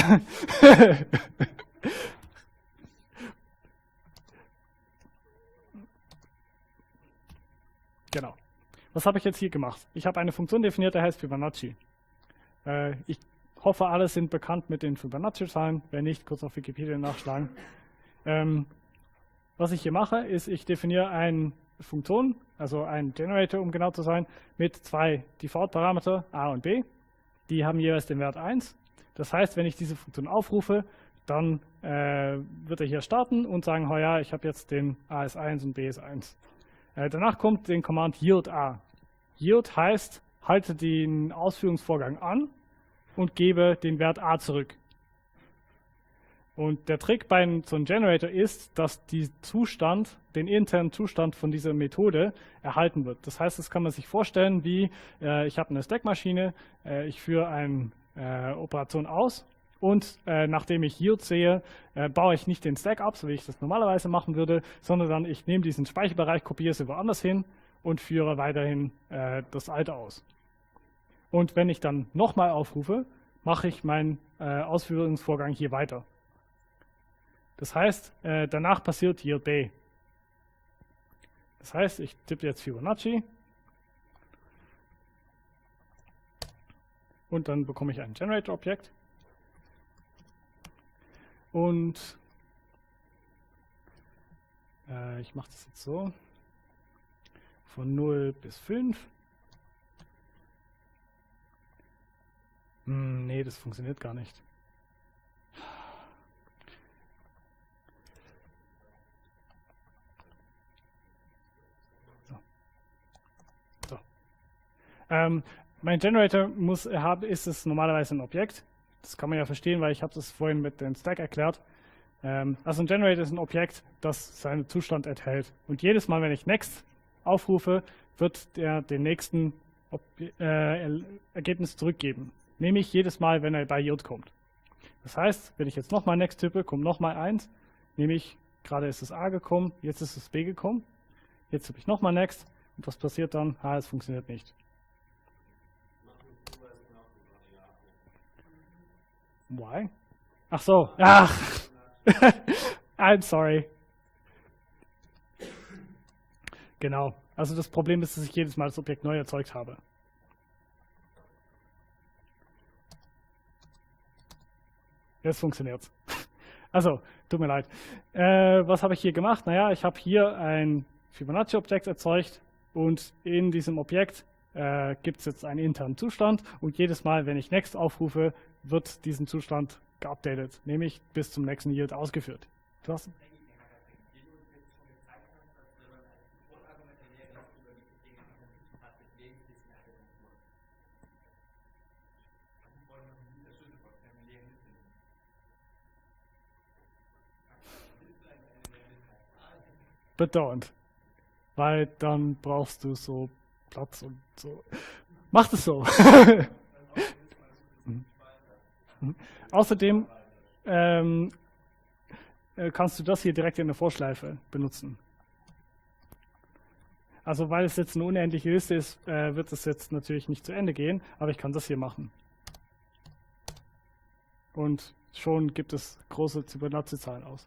Genau. Was habe ich jetzt hier gemacht? Ich habe eine Funktion definiert, die heißt Fibonacci. Äh, ich hoffe, alle sind bekannt mit den Fibonacci-Zahlen. Wenn nicht, kurz auf Wikipedia nachschlagen. Ähm, was ich hier mache, ist, ich definiere eine Funktion, also einen Generator, um genau zu sein, mit zwei Default-Parameter a und b. Die haben jeweils den Wert eins. Das heißt, wenn ich diese Funktion aufrufe, dann äh, wird er hier starten und sagen, oh ja, ich habe jetzt den a ist eins und b ist eins. Äh, danach kommt den Command yield a. Yield heißt, halte den Ausführungsvorgang an und gebe den Wert a zurück. Und der Trick bei so einem Generator ist, dass die Zustand, den internen Zustand von dieser Methode erhalten wird. Das heißt, das kann man sich vorstellen wie, äh, ich habe eine Stackmaschine, äh, ich führe eine äh, Operation aus und äh, nachdem ich Yield sehe, äh, baue ich nicht den Stack ab, so wie ich das normalerweise machen würde, sondern dann ich nehme diesen Speicherbereich, kopiere es woanders hin und führe weiterhin äh, das alte aus. Und wenn ich dann nochmal aufrufe, mache ich meinen äh, Ausführungsvorgang hier weiter. Das heißt, äh, danach passiert Yield B. Das heißt, ich tippe jetzt Fibonacci und dann bekomme ich ein Generator-Objekt. Und äh, ich mache das jetzt so, von null bis fünf. Hm, nee, das funktioniert gar nicht. So. So. Ähm, mein Generator muss haben, ist es normalerweise ein Objekt. Das kann man ja verstehen, weil ich habe das vorhin mit dem Stack erklärt. Ähm, also ein Generator ist ein Objekt, das seinen Zustand enthält. Und jedes Mal, wenn ich Next aufrufe, wird der den nächsten Ob äh, Ergebnis zurückgeben. Nämlich jedes Mal, wenn er bei Yield kommt. Das heißt, wenn ich jetzt nochmal Next tippe, kommt nochmal eins. Nämlich, gerade ist es A gekommen, jetzt ist es B gekommen. Jetzt tippe ich nochmal Next. Und was passiert dann? Ah, es funktioniert nicht. Why? Ach so. Ach. I'm sorry. Genau. Also das Problem ist, dass ich jedes Mal das Objekt neu erzeugt habe. Jetzt funktioniert es. Also, tut mir leid. Äh, was habe ich hier gemacht? Naja, ich habe hier ein Fibonacci-Objekt erzeugt und in diesem Objekt äh, gibt es jetzt einen internen Zustand und jedes Mal, wenn ich Next aufrufe, wird diesen Zustand geupdatet, nämlich bis zum nächsten Yield ausgeführt. Du hast bedauernd, weil dann brauchst du so Platz und so. Mach es so. mhm. Mhm. Außerdem ähm, äh, kannst du das hier direkt in der Vorschleife benutzen. Also weil es jetzt eine unendliche Liste ist, äh, wird es jetzt natürlich nicht zu Ende gehen, aber ich kann das hier machen. Und schon gibt es große Fibonacci-Zahlen aus.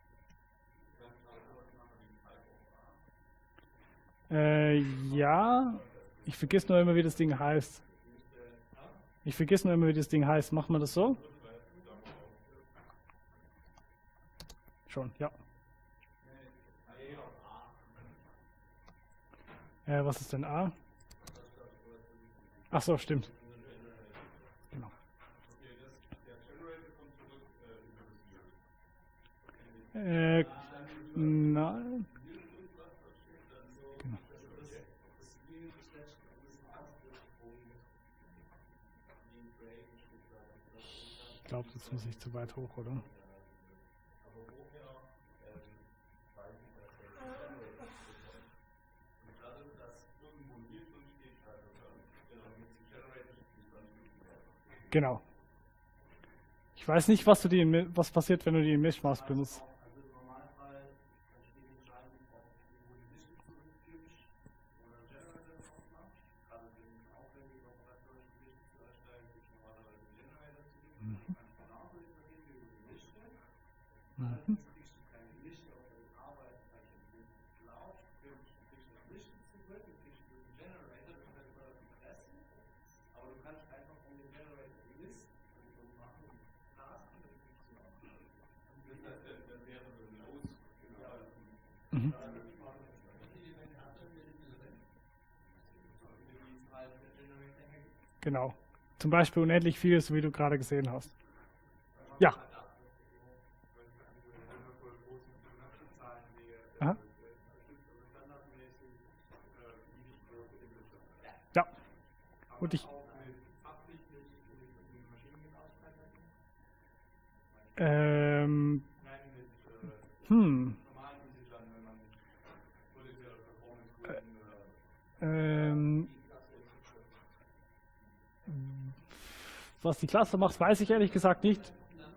Äh, ja, ich vergesse nur immer, wie das Ding heißt. Ich vergesse nur immer, wie das Ding heißt. Macht man das so? Schon, ja. Äh, was ist denn A? Ach so, stimmt. Genau. Äh, nein. Genau. Ich glaube, das muss ich zu weit hoch, oder? Genau. Ich weiß nicht, was, du die, was passiert, wenn du die Mischmaß benutzt. Mhm. Mhm. Genau. Zum Beispiel unendlich viel, so wie du gerade gesehen hast. Ja. Aha. Ja. Und ich. Ähm. Hm. Ähm, Was die Klasse macht, weiß ich ehrlich gesagt nicht.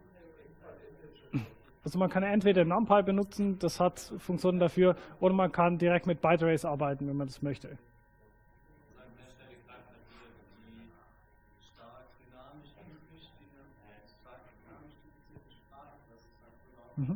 Also man kann entweder NumPy benutzen, das hat Funktionen dafür, oder man kann direkt mit Byte-Arrays arbeiten, wenn man das möchte. Mhm.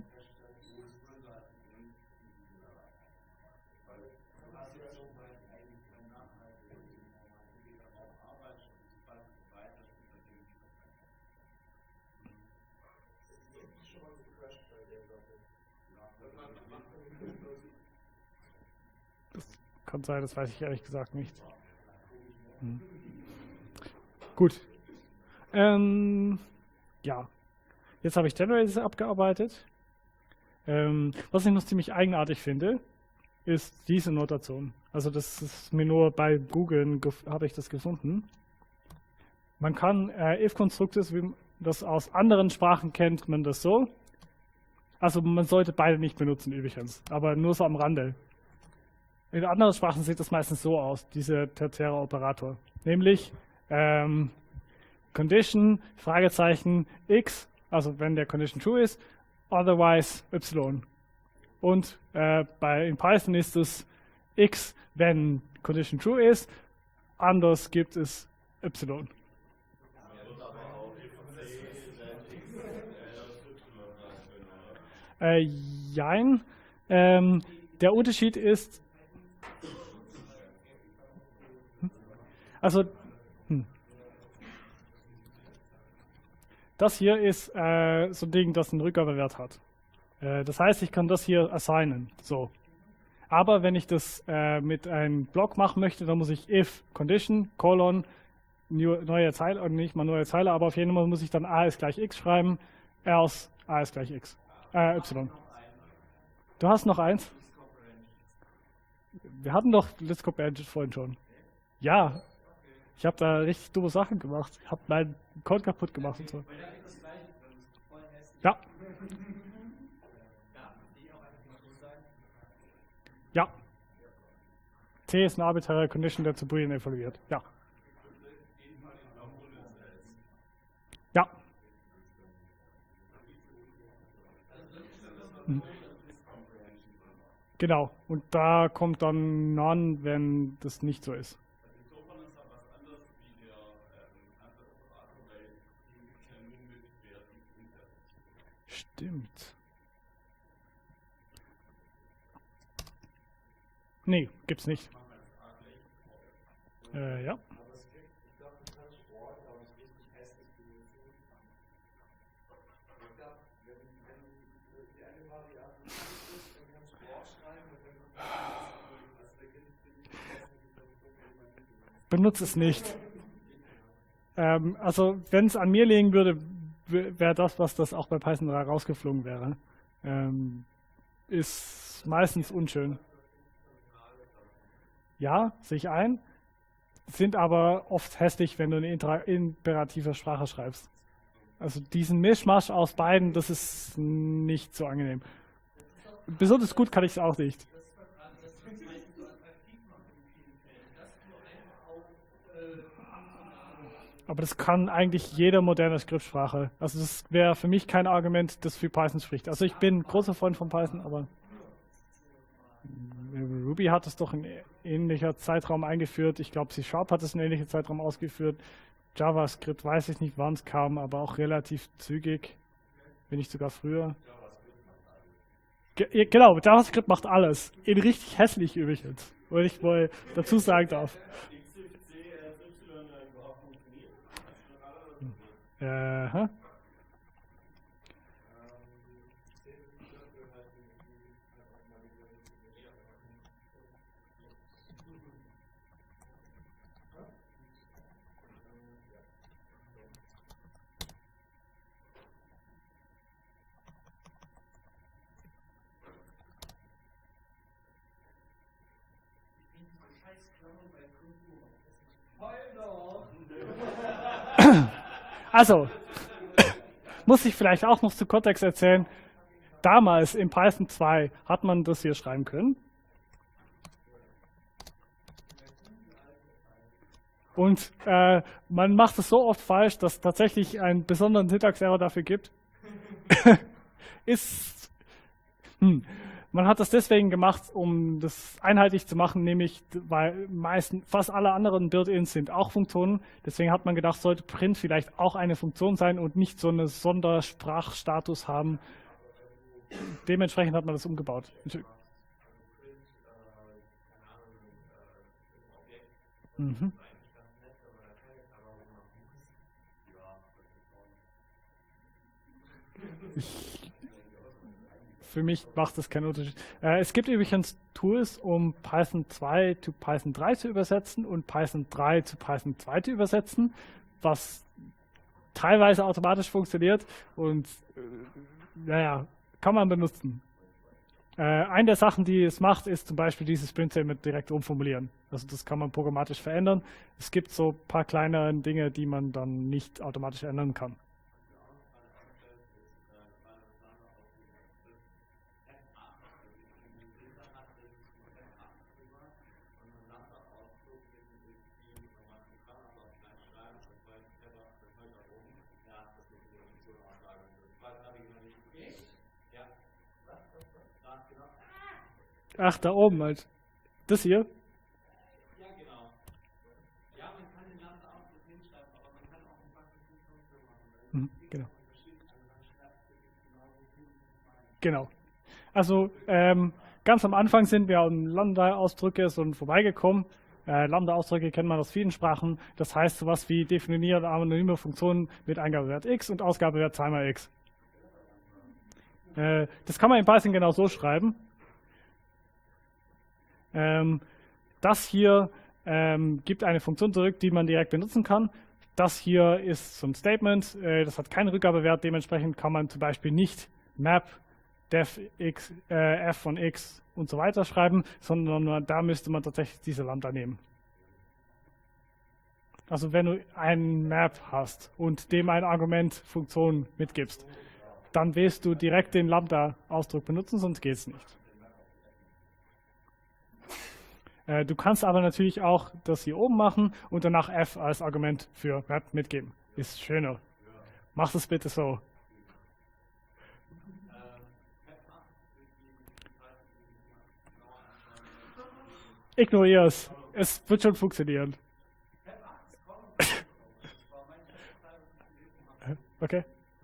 Das kann sein, das weiß ich ehrlich gesagt nicht. Hm. Gut. Ähm, ja, jetzt habe ich Generators abgearbeitet. Ähm, was ich noch ziemlich eigenartig finde, ist diese Notation. Also das ist mir nur bei Googlen habe ich das gefunden. Man kann äh, if-Konstrukte, wie man das aus anderen Sprachen kennt, man das so. Also man sollte beide nicht benutzen übrigens, aber nur so am Rande. In anderen Sprachen sieht das meistens so aus, dieser tertiäre Operator. Nämlich ähm, Condition, Fragezeichen, x, also wenn der Condition true ist, otherwise y. Und äh, bei, in Python ist es x, wenn Condition true ist, anders gibt es y. Äh, jein. Ähm, der Unterschied ist, also hm. das hier ist äh, so ein Ding, das einen Rückgabewert hat. Äh, das heißt, ich kann das hier assignen. So. Aber wenn ich das äh, mit einem Block machen möchte, dann muss ich if condition colon new, neue Zeile, oder nicht mal neue Zeile, aber auf jeden Fall muss ich dann a ist gleich x schreiben, else a ist gleich x. Äh, y. Du hast noch eins? Wir hatten doch Let's Copy Engine vorhin schon. Ja. Ich habe da richtig dumme Sachen gemacht. Ich habe meinen Code kaputt gemacht und so. Ja. Ja. T ist eine arbitrary Condition, der zu Boolean evaluiert. Ja. Ja. Hm. Genau. Und da kommt dann None, wenn das nicht so ist. Stimmt. Nee, gibt's nicht. Äh, ja. Benutze es nicht. Ähm, also, wenn es an mir liegen würde, wäre das, was das auch bei Python drei rausgeflogen wäre. Ähm, ist meistens unschön. Ja, sehe ich ein. Sind aber oft hässlich, wenn du eine imperative Sprache schreibst. Also diesen Mischmasch aus beiden, das ist nicht so angenehm. Besonders gut kann ich es auch nicht. Aber das kann eigentlich jede moderne Skriptsprache. Also das wäre für mich kein Argument, das für Python spricht. Also ich bin großer Freund von Python, aber Ruby hat es doch in ähnlicher Zeitraum eingeführt. Ich glaube, C Sharp hat es in ähnlicher Zeitraum ausgeführt. JavaScript weiß ich nicht, wann es kam, aber auch relativ zügig, wenn nicht sogar früher. Ge genau, JavaScript macht alles. In richtig hässlich übrigens, wenn ich mal dazu sagen darf. Aha. Also, muss ich vielleicht auch noch zu Kontext erzählen. Damals in Python zwei hat man das hier schreiben können. Und äh, man macht es so oft falsch, dass es tatsächlich einen besonderen Syntax-Error dafür gibt. Ist, hm, man hat das deswegen gemacht, um das einheitlich zu machen, nämlich weil meisten, fast alle anderen Build-ins sind auch Funktionen. Deswegen hat man gedacht, sollte Print vielleicht auch eine Funktion sein und nicht so einen Sondersprachstatus haben. Dementsprechend hat man das umgebaut. Mhm. Ich, für mich macht das keinen Unterschied. Äh, es gibt übrigens Tools, um Python zwei zu Python drei zu übersetzen und Python drei zu Python zwei zu übersetzen, was teilweise automatisch funktioniert und äh, naja, kann man benutzen. Äh, eine der Sachen, die es macht, ist zum Beispiel dieses Print-Statement direkt umformulieren. Also das kann man programmatisch verändern. Es gibt so ein paar kleine Dinge, die man dann nicht automatisch ändern kann. Ach, da oben halt. Das hier? Ja, genau. Ja, man kann den Lambda auch so hinschreiben, aber man kann auch ein Button Funktion machen. Mhm, genau. Also man schreibt wirklich genau so gut, wie es meint. Genau. Also ähm, ganz am Anfang sind wir an Lambda-Ausdrücke so vorbeigekommen. Äh, Lambda-Ausdrücke kennt man aus vielen Sprachen. Das heißt sowas wie definieren anonyme Funktionen mit Eingabewert x und Ausgabewert zweimal x. Äh, das kann man in Python genau so schreiben. Ähm, das hier ähm, gibt eine Funktion zurück, die man direkt benutzen kann. Das hier ist so ein Statement, äh, das hat keinen Rückgabewert, dementsprechend kann man zum Beispiel nicht map def x, äh, f von x und so weiter schreiben, sondern da müsste man tatsächlich diese Lambda nehmen. Also wenn du ein Map hast und dem ein Argument Funktion mitgibst, dann willst du direkt den Lambda-Ausdruck benutzen, sonst geht es nicht. Du kannst aber natürlich auch das hier oben machen und danach f als Argument für Map mitgeben. Ist schöner. Mach es bitte so. Ignoriere es. Es wird schon funktionieren. Okay.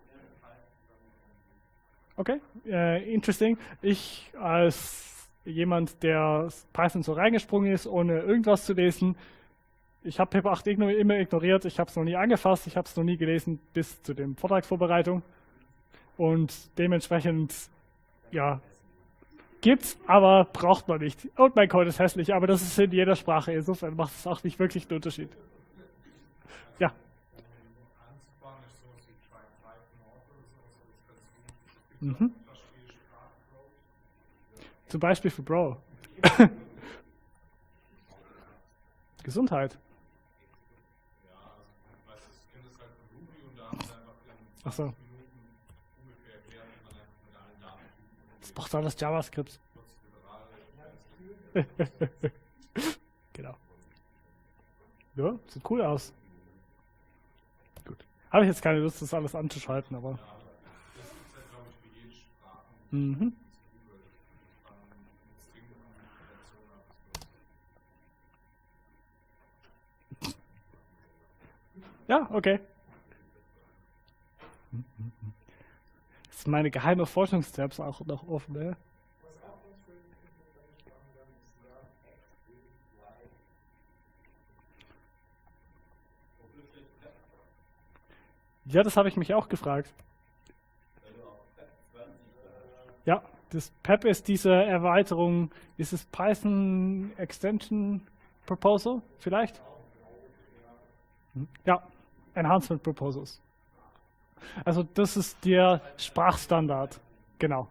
Okay, äh, interesting. Ich als jemand, der Python so reingesprungen ist, ohne irgendwas zu lesen. Ich habe Pip acht immer ignoriert, ich habe es noch nie angefasst, ich habe es noch nie gelesen bis zu dem Vortragsvorbereitung. Und dementsprechend, ja, gibt's, aber braucht man nicht. Und mein Code ist hässlich, aber das ist in jeder Sprache, insofern macht es auch nicht wirklich einen Unterschied. Ja. Mhm. Zum Beispiel für Bro. Gesundheit. Ach so. Das braucht alles JavaScript. Genau. Ja, sieht cool aus. Gut. Habe ich jetzt keine Lust, das alles anzuschalten, aber. Mhm. Ja, okay. Das ist meine geheime Forschungstabs auch noch offen, ne? Ja, das habe ich mich auch gefragt. Ja, das Pep ist diese Erweiterung, ist es Python Extension Proposal vielleicht? Ja, Enhancement Proposals. Also das ist der Sprachstandard, genau.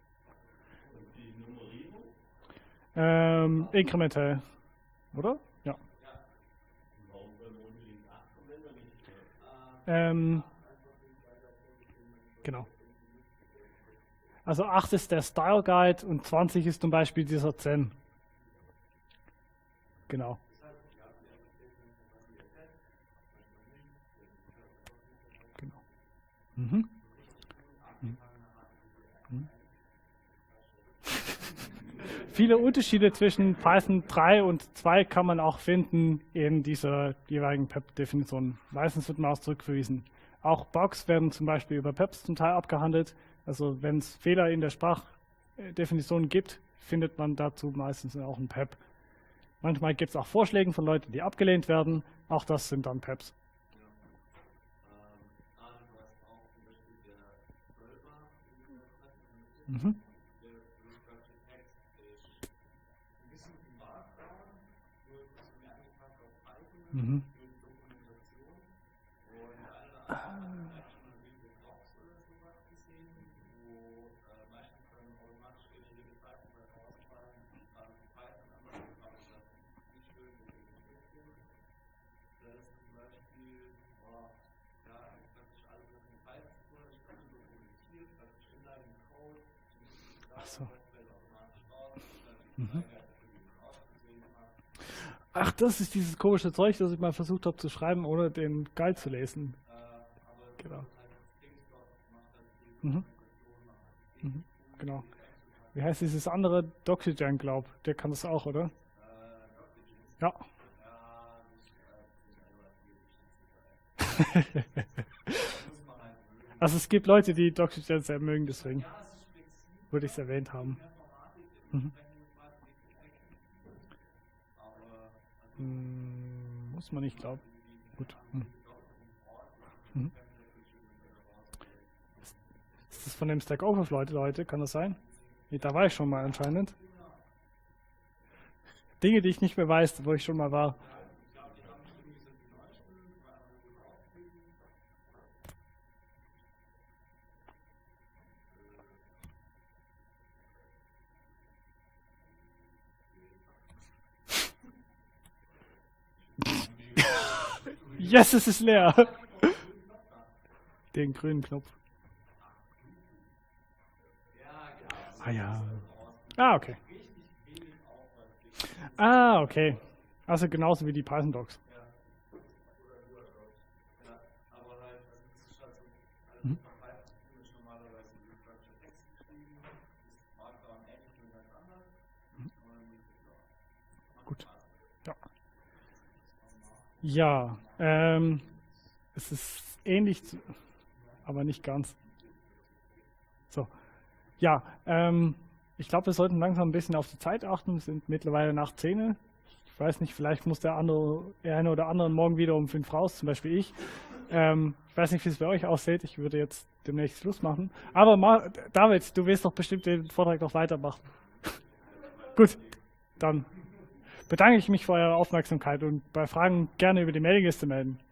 Ähm, inkrementell, oder? Ja. Ähm, genau. Also acht ist der Style Guide und zwanzig ist zum Beispiel dieser Zen. Genau. Mhm. Mhm. Viele Unterschiede zwischen Python drei und zwei kann man auch finden in dieser jeweiligen P E P-Definition. Meistens wird man auch zurückverwiesen. Auch Bugs werden zum Beispiel über P E Ps zum Teil abgehandelt. Also wenn es Fehler in der Sprachdefinition gibt, findet man dazu meistens auch ein P E P. Manchmal gibt es auch Vorschläge von Leuten, die abgelehnt werden. Auch das sind dann P E Ps. Mhm. Mhm. Ach so. Mhm. Ach, das ist dieses komische Zeug, das ich mal versucht habe zu schreiben, ohne den Guide zu lesen. Genau. Mhm. Mhm. Genau. Wie heißt dieses andere? Doxygen, glaub. Der kann das auch, oder? Ja. Also es gibt Leute, die Doxygen sehr mögen, deswegen würde ich es erwähnt haben. Mhm. Hm, muss man nicht glauben. Gut. Hm. Mhm. Ist das von dem Stack Overflow, Leute? Kann das sein? Nee, da war ich schon mal anscheinend. Dinge, die ich nicht mehr weiß, wo ich schon mal war. Yes, es ist leer. Den grünen Knopf. Ah ja. Ah, okay. Ah, okay. Also genauso wie die Python-Docs. Mhm. Gut. Ja. Ja, ähm, es ist ähnlich, zu, aber nicht ganz. So, ja, ähm, ich glaube, wir sollten langsam ein bisschen auf die Zeit achten. Wir sind mittlerweile nach zehn. Ich weiß nicht, vielleicht muss der andere, der eine oder andere morgen wieder um fünf raus, zum Beispiel ich. Ähm, ich weiß nicht, wie es bei euch aussieht. Ich würde jetzt demnächst Schluss machen. Aber Ma David, du willst doch bestimmt den Vortrag noch weitermachen. Gut, dann bedanke ich mich für eure Aufmerksamkeit und bei Fragen gerne über die Mailingliste melden.